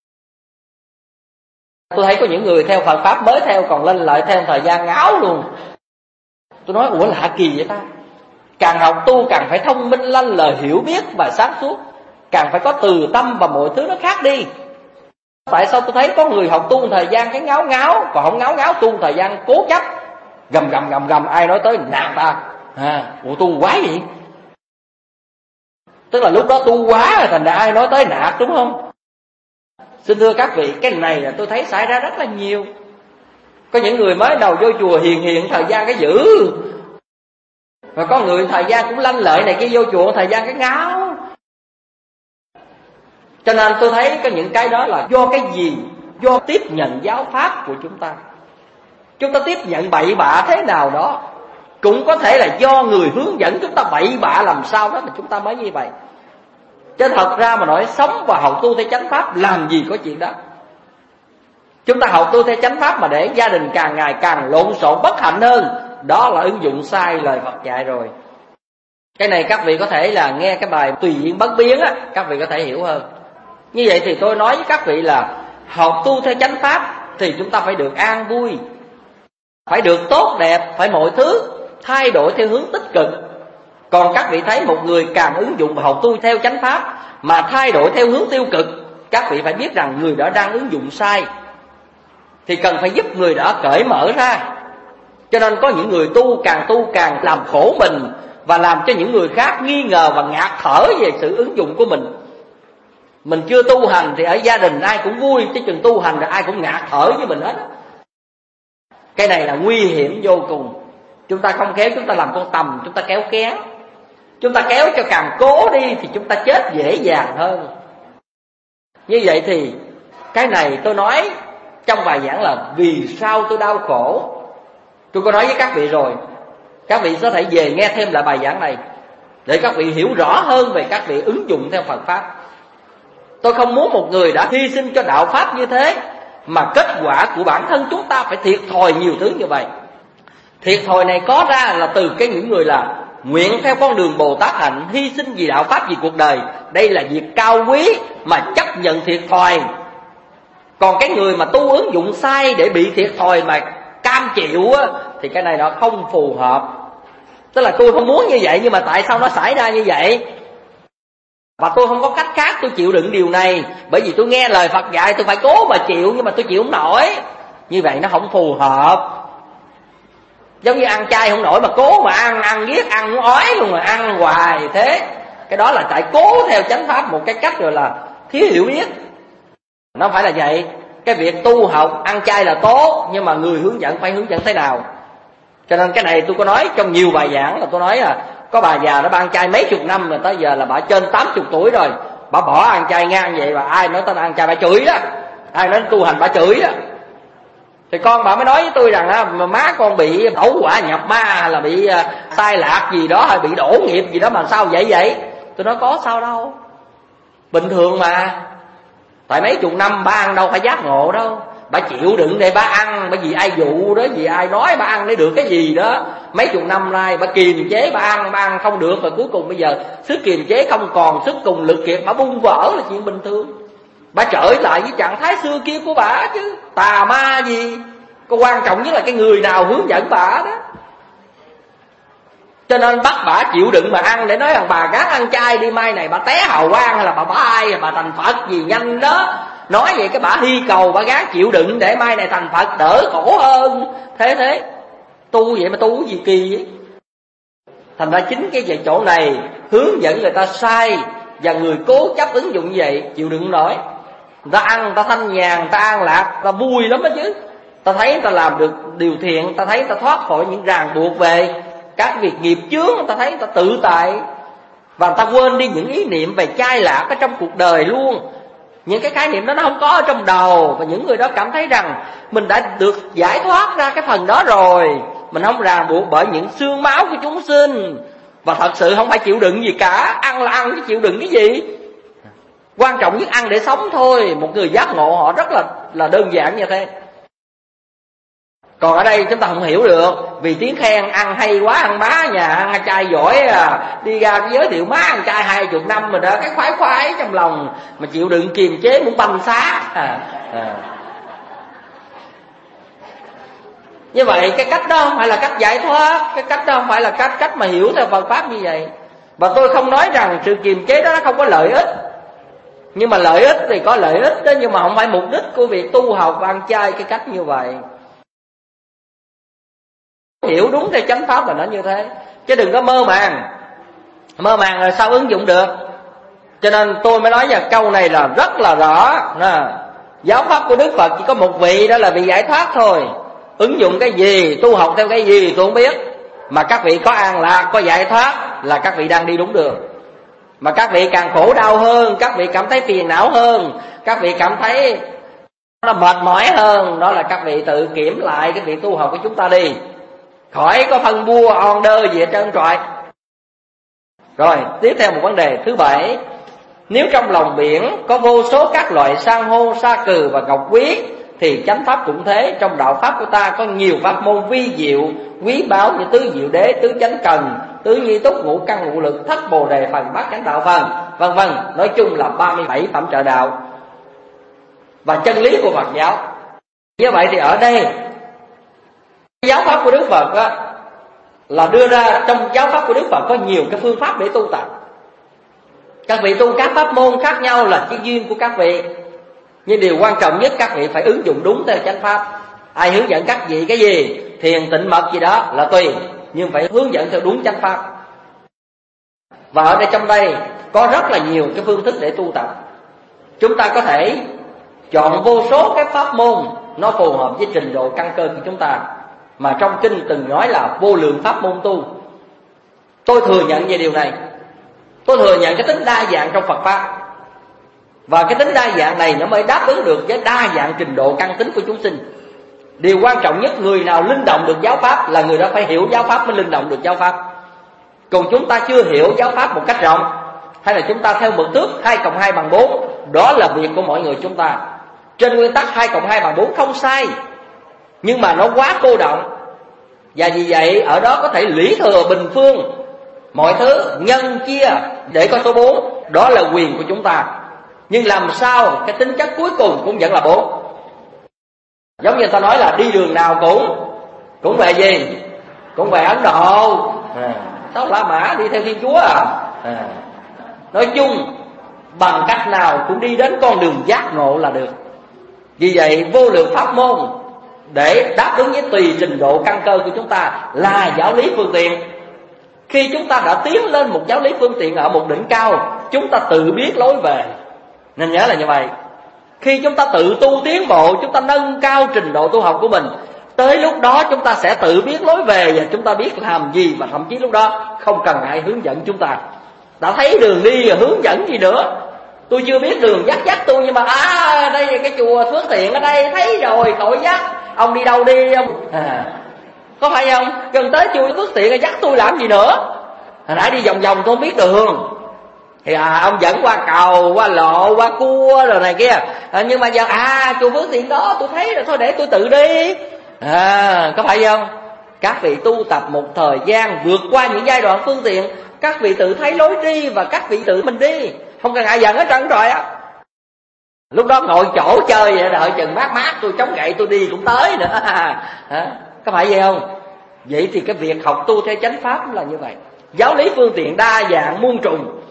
Tôi thấy có những người theo Phật Pháp mới theo còn lên lại theo thời gian ngáo luôn. Tôi nói ủa lạ kỳ vậy ta. Càng học tu càng phải thông minh lanh lợi, hiểu biết và sáng suốt, càng phải có từ tâm và mọi thứ nó khác đi. Tại sao tôi thấy có người học tu một thời gian cái ngáo, còn không ngáo tu một thời gian cố chấp, gầm, ai nói tới nạt ta. Ủa tu quá vậy? Tức là lúc đó tu quá rồi thành ra ai nói tới nạt, đúng không? Xin thưa các vị, cái này là tôi thấy xảy ra rất là nhiều. Có những người mới đầu vô chùa hiền thời gian cái dữ, và có người thời gian cũng lanh lợi này kia vô chùa thời gian cái ngáo. Cho nên tôi thấy có những cái đó là do cái gì? Do tiếp nhận giáo pháp của chúng ta. Chúng ta tiếp nhận bậy bạ thế nào đó. Cũng có thể là do người hướng dẫn chúng ta bậy bạ làm sao đó mà chúng ta mới như vậy. Chứ thật ra mà nói sống và học tu theo chánh pháp làm gì có chuyện đó. Chúng ta học tu theo chánh pháp mà để gia đình càng ngày càng lộn xộn bất hạnh hơn, đó là ứng dụng sai lời Phật dạy rồi. Cái này các vị có thể là nghe cái bài Tùy Duyên Bất Biến á, các vị có thể hiểu hơn. Như vậy thì tôi nói với các vị là học tu theo chánh pháp thì chúng ta phải được an vui, phải được tốt đẹp, phải mọi thứ thay đổi theo hướng tích cực. Còn các vị thấy một người càng ứng dụng và học tu theo chánh pháp mà thay đổi theo hướng tiêu cực, các vị phải biết rằng người đó đang ứng dụng sai, thì cần phải giúp người đó cởi mở ra. Cho nên có những người tu càng làm khổ mình, và làm cho những người khác nghi ngờ và ngạt thở về sự ứng dụng của mình. Mình chưa tu hành thì ở gia đình ai cũng vui, chứ chừng tu hành thì ai cũng ngạt thở với mình hết. Cái này là nguy hiểm vô cùng. Chúng ta không khéo chúng ta làm con tầm, chúng ta kéo. Chúng ta kéo cho càng cố đi thì chúng ta chết dễ dàng hơn. Như vậy thì cái này tôi nói trong bài giảng là vì sao tôi đau khổ. Tôi có nói với các vị rồi. Các vị có thể về nghe thêm lại bài giảng này để các vị hiểu rõ hơn về các vị ứng dụng theo Phật Pháp. Tôi không muốn một người đã hy sinh cho đạo Pháp như thế mà kết quả của bản thân chúng ta phải thiệt thòi nhiều thứ như vậy. Thiệt thòi này có ra là từ cái những người là nguyện theo con đường Bồ Tát hạnh, hy sinh vì đạo Pháp, vì cuộc đời. Đây là việc cao quý mà chấp nhận thiệt thòi. Còn cái người mà tu ứng dụng sai để bị thiệt thòi mà cam chịu á, thì cái này nó không phù hợp. Tức là tôi không muốn như vậy, nhưng mà tại sao nó xảy ra như vậy? Và tôi không có cách khác, tôi chịu đựng điều này. Bởi vì tôi nghe lời Phật dạy, tôi phải cố mà chịu, nhưng mà tôi chịu không nổi. Như vậy nó không phù hợp. Giống như ăn chay không nổi mà cố mà ăn ghét, ăn ói luôn mà ăn hoài thế. Cái đó là tại cố theo chánh pháp một cái cách rồi là thiếu hiểu biết. Nó phải là vậy. Cái việc tu học ăn chay là tốt, nhưng mà người hướng dẫn phải hướng dẫn thế nào. Cho nên cái này tôi có nói trong nhiều bài giảng, là tôi nói là có bà già nó ăn chay mấy chục năm rồi, tới giờ là bà trên 80 tuổi rồi, bà bỏ ăn chay ngang vậy, và ai nói tới ăn chay bà chửi đó, ai nói tu hành bà chửi đó. Thì con bà mới nói với tôi rằng mà má con bị tẩu hỏa nhập ma, hay là bị sai lạc gì đó, hay bị đổ nghiệp gì đó mà sao vậy? Tôi nói có sao đâu, bình thường mà. Tại mấy chục năm bà ăn đâu phải giác ngộ đâu, bà chịu đựng để bà ăn, bởi vì ai dụ đó, vì ai nói bà ăn để được cái gì đó. Mấy chục năm nay bà kiềm chế bà ăn không được, và cuối cùng bây giờ sức kiềm chế không còn, sức cùng lực kiệt bà bung vỡ là chuyện bình thường. Bà trở lại với trạng thái xưa kia của bà chứ tà ma gì. Có quan trọng nhất là cái người nào hướng dẫn bà đó. Cho nên bắt bà chịu đựng mà ăn, để nói rằng bà gắng ăn chay đi, mai này bà té hào quang, hay là bà ai, bà thành Phật gì nhanh đó. Nói vậy cái bà hy cầu, bà gắng chịu đựng để mai này thành Phật đỡ khổ hơn. Thế tu vậy mà tu cái gì kỳ vậy? Thành ra chính cái chỗ này hướng dẫn người ta sai, và người cố chấp ứng dụng vậy chịu đựng nổi. Người ta ăn, người ta thanh nhàn, người ta an lạc, người ta vui lắm đó chứ. Ta thấy người ta làm được điều thiện, ta thấy người ta thoát khỏi những ràng buộc về các việc nghiệp chướng, ta thấy người ta tự tại. Và người ta quên đi những ý niệm về chai lạc ở trong cuộc đời luôn. Những cái khái niệm đó nó không có ở trong đầu. Và những người đó cảm thấy rằng mình đã được giải thoát ra cái phần đó rồi, mình không ràng buộc bởi những xương máu của chúng sinh. Và thật sự không phải chịu đựng gì cả. Ăn là ăn chứ chịu đựng cái gì. Quan trọng nhất ăn để sống thôi. Một người giác ngộ họ rất là đơn giản như thế. Còn ở đây chúng ta không hiểu được, vì tiếng khen ăn hay quá, ăn má nhà ăn trai giỏi đi ra giới thiệu má ăn trai 20 năm rồi đó, cái khoái trong lòng mà chịu đựng kiềm chế muốn banh xác. Như vậy cái cách đó không phải là cách giải thoát, cái cách đó không phải là cách mà hiểu theo Phật pháp như vậy. Và tôi không nói rằng sự kiềm chế đó nó không có lợi ích, nhưng mà lợi ích thì có lợi ích đó, nhưng mà không phải mục đích của việc tu học và ăn chay cái cách như vậy. Hiểu đúng theo chánh pháp là nó như thế, chứ đừng có mơ màng là sao ứng dụng được. Cho nên tôi mới nói là câu này là rất là rõ. Giáo pháp của Đức Phật chỉ có một vị, đó là vị giải thoát thôi. Ứng dụng cái gì, tu học theo cái gì tôi không biết, mà các vị có an lạc, có giải thoát là các vị đang đi đúng đường. Mà các vị càng khổ đau hơn, các vị cảm thấy phiền não hơn, các vị cảm thấy nó mệt mỏi hơn, đó là các vị tự kiểm lại cái việc tu học của chúng ta đi, khỏi có phân bua order gì hết trơn trọi. Rồi tiếp theo một vấn đề thứ 7. Nếu trong lòng biển có vô số các loại san hô, sa cừ và ngọc quý, thì chánh pháp cũng thế. Trong đạo pháp của ta có nhiều pháp môn vi diệu quý báu như tứ diệu đế, tứ chánh cần, tứ nhi túc, ngũ căn ngũ lực, thất bồ đề phần, bát chánh đạo phần, vân vân. Nói chung là 37 phẩm trợ đạo và chân lý của Phật giáo. Như vậy thì ở đây giáo pháp của Đức Phật á, là đưa ra trong giáo pháp của Đức Phật có nhiều cái phương pháp để tu tập. Các vị tu các pháp môn khác nhau là cái duyên của các vị, nhưng điều quan trọng nhất các vị phải ứng dụng đúng theo chánh pháp. Ai hướng dẫn các vị cái gì, thiền tịnh mật gì đó là tùy, nhưng phải hướng dẫn theo đúng chánh pháp. Và ở đây trong đây có rất là nhiều cái phương thức để tu tập. Chúng ta có thể chọn vô số cái pháp môn nó phù hợp với trình độ căn cơ của chúng ta, mà trong kinh từng nói là vô lượng pháp môn tu. Tôi thừa nhận về điều này. Tôi thừa nhận cái tính đa dạng trong Phật pháp, và cái tính đa dạng này nó mới đáp ứng được với đa dạng trình độ căn tính của chúng sinh. Điều quan trọng nhất, người nào linh động được giáo pháp là người đó phải hiểu giáo pháp mới linh động được giáo pháp. Còn chúng ta chưa hiểu giáo pháp một cách rộng, hay là chúng ta theo mực thước 2 + 2 = 4, đó là việc của mọi người chúng ta. Trên nguyên tắc 2 + 2 = 4 không sai, nhưng mà nó quá cô động. Và vì vậy ở đó có thể lũy thừa bình phương mọi thứ, nhân chia để có số 4, đó là quyền của chúng ta. Nhưng làm sao cái tính chất cuối cùng cũng vẫn là 4. Giống như ta nói là đi đường nào cũng về gì? Cũng về Ấn Độ. Đó La Mã đi theo Thiên Chúa Nói chung bằng cách nào cũng đi đến con đường giác ngộ là được. Vì vậy vô lượng pháp môn để đáp ứng với tùy trình độ căn cơ của chúng ta là giáo lý phương tiện. Khi chúng ta đã tiến lên một giáo lý phương tiện ở một đỉnh cao, chúng ta tự biết lối về. Nên nhớ là như vậy. Khi chúng ta tự tu tiến bộ, chúng ta nâng cao trình độ tu học của mình, tới lúc đó chúng ta sẽ tự biết lối về và chúng ta biết làm gì, và thậm chí lúc đó không cần ai hướng dẫn chúng ta. Đã thấy đường đi rồi hướng dẫn gì nữa. Tôi chưa biết đường dắt tôi, nhưng mà đây là cái chùa Phước Thiện ở đây, thấy rồi khỏi dắt. Ông đi đâu đi ông? Có phải không? Gần tới chùa Phước Thiện rồi dắt tôi làm gì nữa? Hồi nãy đi vòng vòng tôi không biết đường, thì ông dẫn qua cầu, qua lộ, qua cua rồi này kia. Nhưng mà giờ chùa Phước Thiện đó tôi thấy rồi, thôi để tôi tự đi. Có phải không? Các vị tu tập một thời gian, vượt qua những giai đoạn phương tiện, các vị tự thấy lối đi và các vị tự mình đi, không cần ai dẫn hết trơn rồi á. Lúc đó ngồi chỗ chơi vậy, đợi chừng mát tôi chống gậy tôi đi cũng tới nữa. Có phải vậy không? Vậy thì cái việc học tu theo chánh pháp là như vậy. Giáo lý phương tiện đa dạng muôn trùng.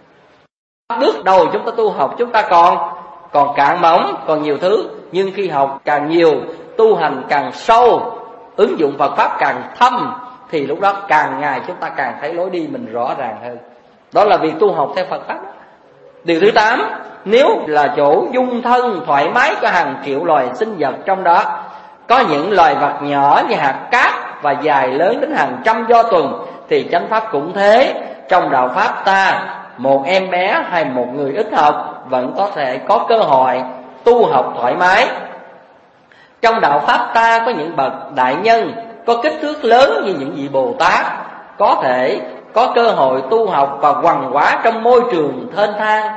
Bước đầu chúng ta tu học chúng ta còn cạn mỏng, còn nhiều thứ. Nhưng khi học càng nhiều, tu hành càng sâu, ứng dụng Phật pháp càng thâm, thì lúc đó càng ngày chúng ta càng thấy lối đi mình rõ ràng hơn. Đó là việc tu học theo Phật pháp. Điều thứ 8, nếu là chỗ dung thân thoải mái cho hàng triệu loài sinh vật, trong đó có những loài vật nhỏ như hạt cát và dài lớn đến hàng trăm do tuần, thì chánh pháp cũng thế. Trong đạo pháp ta, một em bé hay một người ít học vẫn có thể có cơ hội tu học thoải mái. Trong đạo pháp ta có những bậc đại nhân có kích thước lớn như những vị Bồ Tát, có thể có cơ hội tu học và hoằng hóa trong môi trường thênh thang,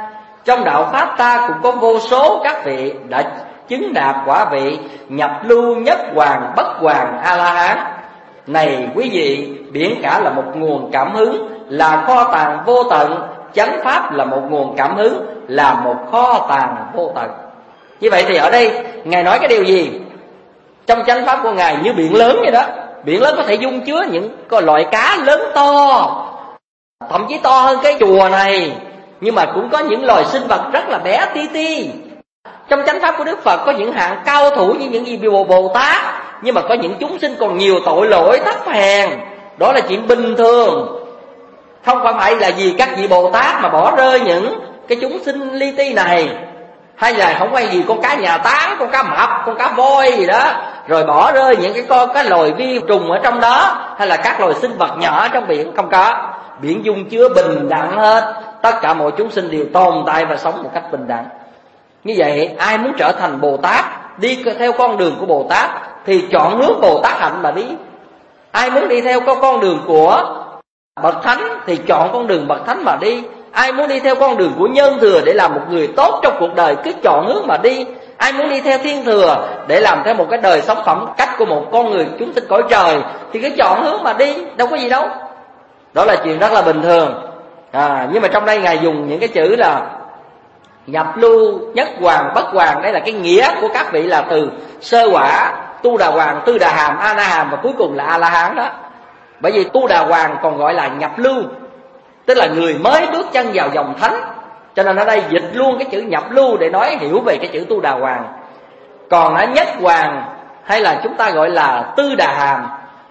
Trong đạo Pháp ta cũng có vô số các vị đã chứng đạt quả vị nhập lưu nhất hoàng bất hoàng A-la-hán. Này quý vị, biển cả là một nguồn cảm hứng, là kho tàng vô tận. Chánh Pháp là một nguồn cảm hứng, là một kho tàng vô tận. Như vậy thì ở đây Ngài nói cái điều gì? Trong chánh Pháp của Ngài như biển lớn vậy đó. Biển lớn có thể dung chứa những loại cá lớn to, thậm chí to hơn cái chùa này. Nhưng mà cũng có những loài sinh vật rất là bé tí ti. Trong chánh Pháp của Đức Phật có những hạng cao thủ như những vị Bồ Tát. Nhưng mà có những chúng sinh còn nhiều tội lỗi thấp hèn. Đó là chuyện bình thường. Không phải là vì các vị Bồ Tát mà bỏ rơi những cái chúng sinh li ti này, hay là không phải vì con cá nhà táng, con cá mập, con cá voi gì đó, rồi bỏ rơi những cái loài vi trùng ở trong đó, hay là các loài sinh vật nhỏ trong biển. Không có. Biển dung chứa bình đẳng hết. Tất cả mọi chúng sinh đều tồn tại và sống một cách bình đẳng. Như vậy ai muốn trở thành Bồ Tát, đi theo con đường của Bồ Tát, thì chọn hướng Bồ Tát hạnh mà đi. Ai muốn đi theo con đường của Bậc Thánh thì chọn con đường Bậc Thánh mà đi. Ai muốn đi theo con đường của nhân thừa để làm một người tốt trong cuộc đời, cứ chọn hướng mà đi. Ai muốn đi theo thiên thừa để làm theo một cái đời sống phẩm cách của một con người chúng sinh cõi trời, thì cứ chọn hướng mà đi, đâu có gì đâu. Đó là chuyện rất là bình thường. Nhưng mà trong đây Ngài dùng những cái chữ là nhập lưu, nhất hoàng, bất hoàng. Đây là cái nghĩa của các vị là từ sơ quả, tu đà hoàng, tư đà hàm, a na hàm và cuối cùng là a la hán đó. Bởi vì tu đà hoàng còn gọi là nhập lưu, tức là người mới bước chân vào dòng thánh. Cho nên ở đây dịch luôn cái chữ nhập lưu để nói hiểu về cái chữ tu đà hoàng. Còn ở nhất hoàng hay là chúng ta gọi là tư đà hàm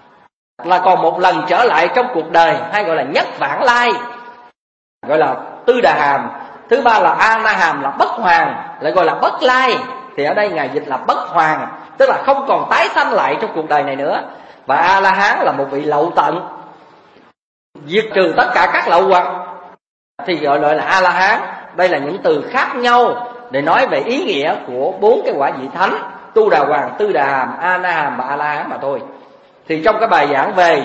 là còn một lần trở lại trong cuộc đời, hay gọi là nhất vãng lai, gọi là tư đà hàm. Thứ ba là a na hàm là bất hoàng, lại gọi là bất lai. Thì ở đây Ngài dịch là bất hoàng, tức là không còn tái sanh lại trong cuộc đời này nữa. Và a la hán là một vị lậu tận, diệt trừ tất cả các lậu hoặc, thì gọi là a la hán. Đây là những từ khác nhau để nói về ý nghĩa của 4 cái quả vị thánh: tu đà hoàng, tư đà hàm, a na hàm và a la hán mà thôi. Thì trong cái bài giảng về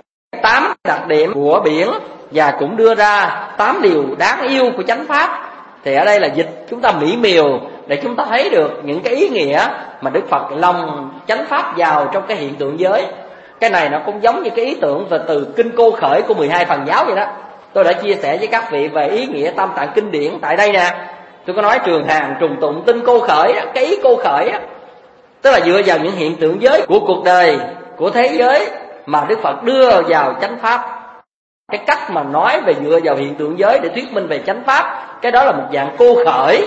8 đặc điểm của biển và cũng đưa ra 8 điều đáng yêu của chánh Pháp, thì ở đây là dịch chúng ta mỹ miều để chúng ta thấy được những cái ý nghĩa mà Đức Phật lồng chánh Pháp vào trong cái hiện tượng giới. Cái này nó cũng giống như cái ý tưởng về từ kinh Cô Khởi của 12 phần giáo vậy đó. Tôi đã chia sẻ với các vị về ý nghĩa tam tạng kinh điển tại đây nè. Tôi có nói trường hàng trùng tụng tinh Cô Khởi đó, cái ý Cô Khởi đó, tức là dựa vào những hiện tượng giới của cuộc đời, của thế giới mà Đức Phật đưa vào chánh Pháp. Cái cách mà nói về dựa vào hiện tượng giới để thuyết minh về chánh Pháp, cái đó là một dạng cô khởi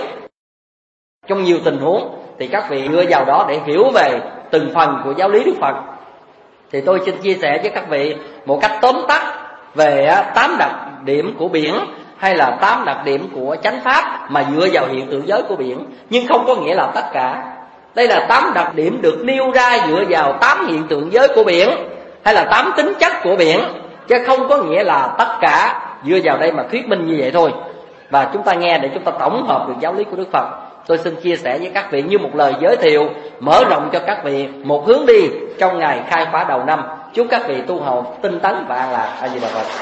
trong nhiều tình huống. Thì các vị dựa vào đó để hiểu về từng phần của giáo lý Đức Phật. Thì tôi xin chia sẻ với các vị một cách tóm tắt về 8 đặc điểm của biển, hay là 8 đặc điểm của chánh Pháp mà dựa vào hiện tượng giới của biển. Nhưng không có nghĩa là tất cả. Đây là 8 đặc điểm được nêu ra dựa vào 8 hiện tượng giới của biển, hay là 8 tính chất của biển, chứ không có nghĩa là tất cả dựa vào đây mà thuyết minh như vậy thôi. Và chúng ta nghe để chúng ta tổng hợp được giáo lý của Đức Phật. Tôi xin chia sẻ với các vị như một lời giới thiệu, mở rộng cho các vị một hướng đi trong ngày khai khóa đầu năm. Chúc các vị tu hầu tinh tấn và an lạc. A Di Đà Phật.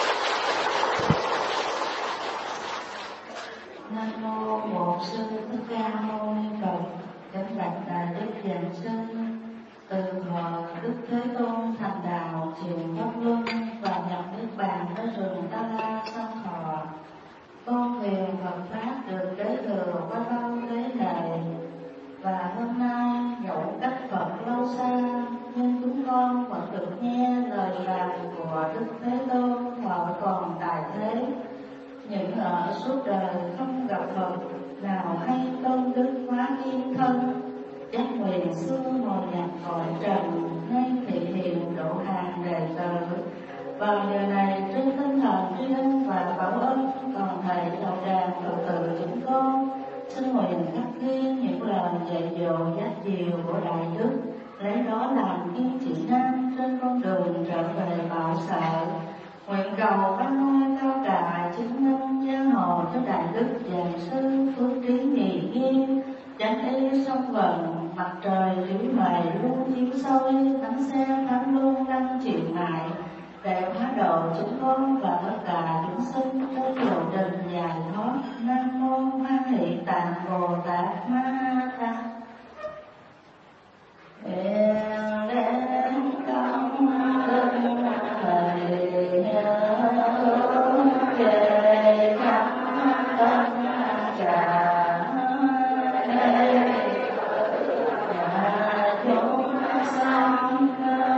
Nam mô Bổn Sư Thích Ca Mâu Ni Phật. Kính bạch Đại Đức Giảng Sinh. Từ thuở Đức Thế Tôn thành đạo truyền pháp luân và nhập niết bàn ở rừng Ta La Sông Thọ, con thuyền Phật pháp được kế thừa qua bao thế hệ. Và hôm nay dẫu cách Phật lâu xa, nhưng chúng con vẫn được nghe lời đàn của Đức Thế Tôn thọ còn tại thế. Những ở suốt đời không gặp Phật nào hay tôn đức hóa thiên thân, chắc nguyện xưa ngồi nhặt cõi trần, nay thị hiện độ hàng đệ tử. Vào giờ này trên tinh thần tri ân và bảo ơn toàn thể đạo tràng Phật tử chúng con, xin nguyện khắc ghi những lời dạy dỗ giác diệu của Đại Đức, lấy đó làm kim chỉ nam trên con đường trở về bảo sở. Nguyện cầu ban ngôi cao cả chứng minh giang hồ cho Đại Đức Giảng Sư phước trí nghị nghiêm, chánh y song vận, mặt trời rưỡi mày luôn chiếu soi, thánh xe thánh luôn đăng chịu ngại. để hóa độ chúng con và tất cả chúng sinh trên lộ trình giải thoát. Nam mô A Di Đà Bồ Tát Ma Tát. Đến công linh thầy hướng về khắp tất cả chúng sanh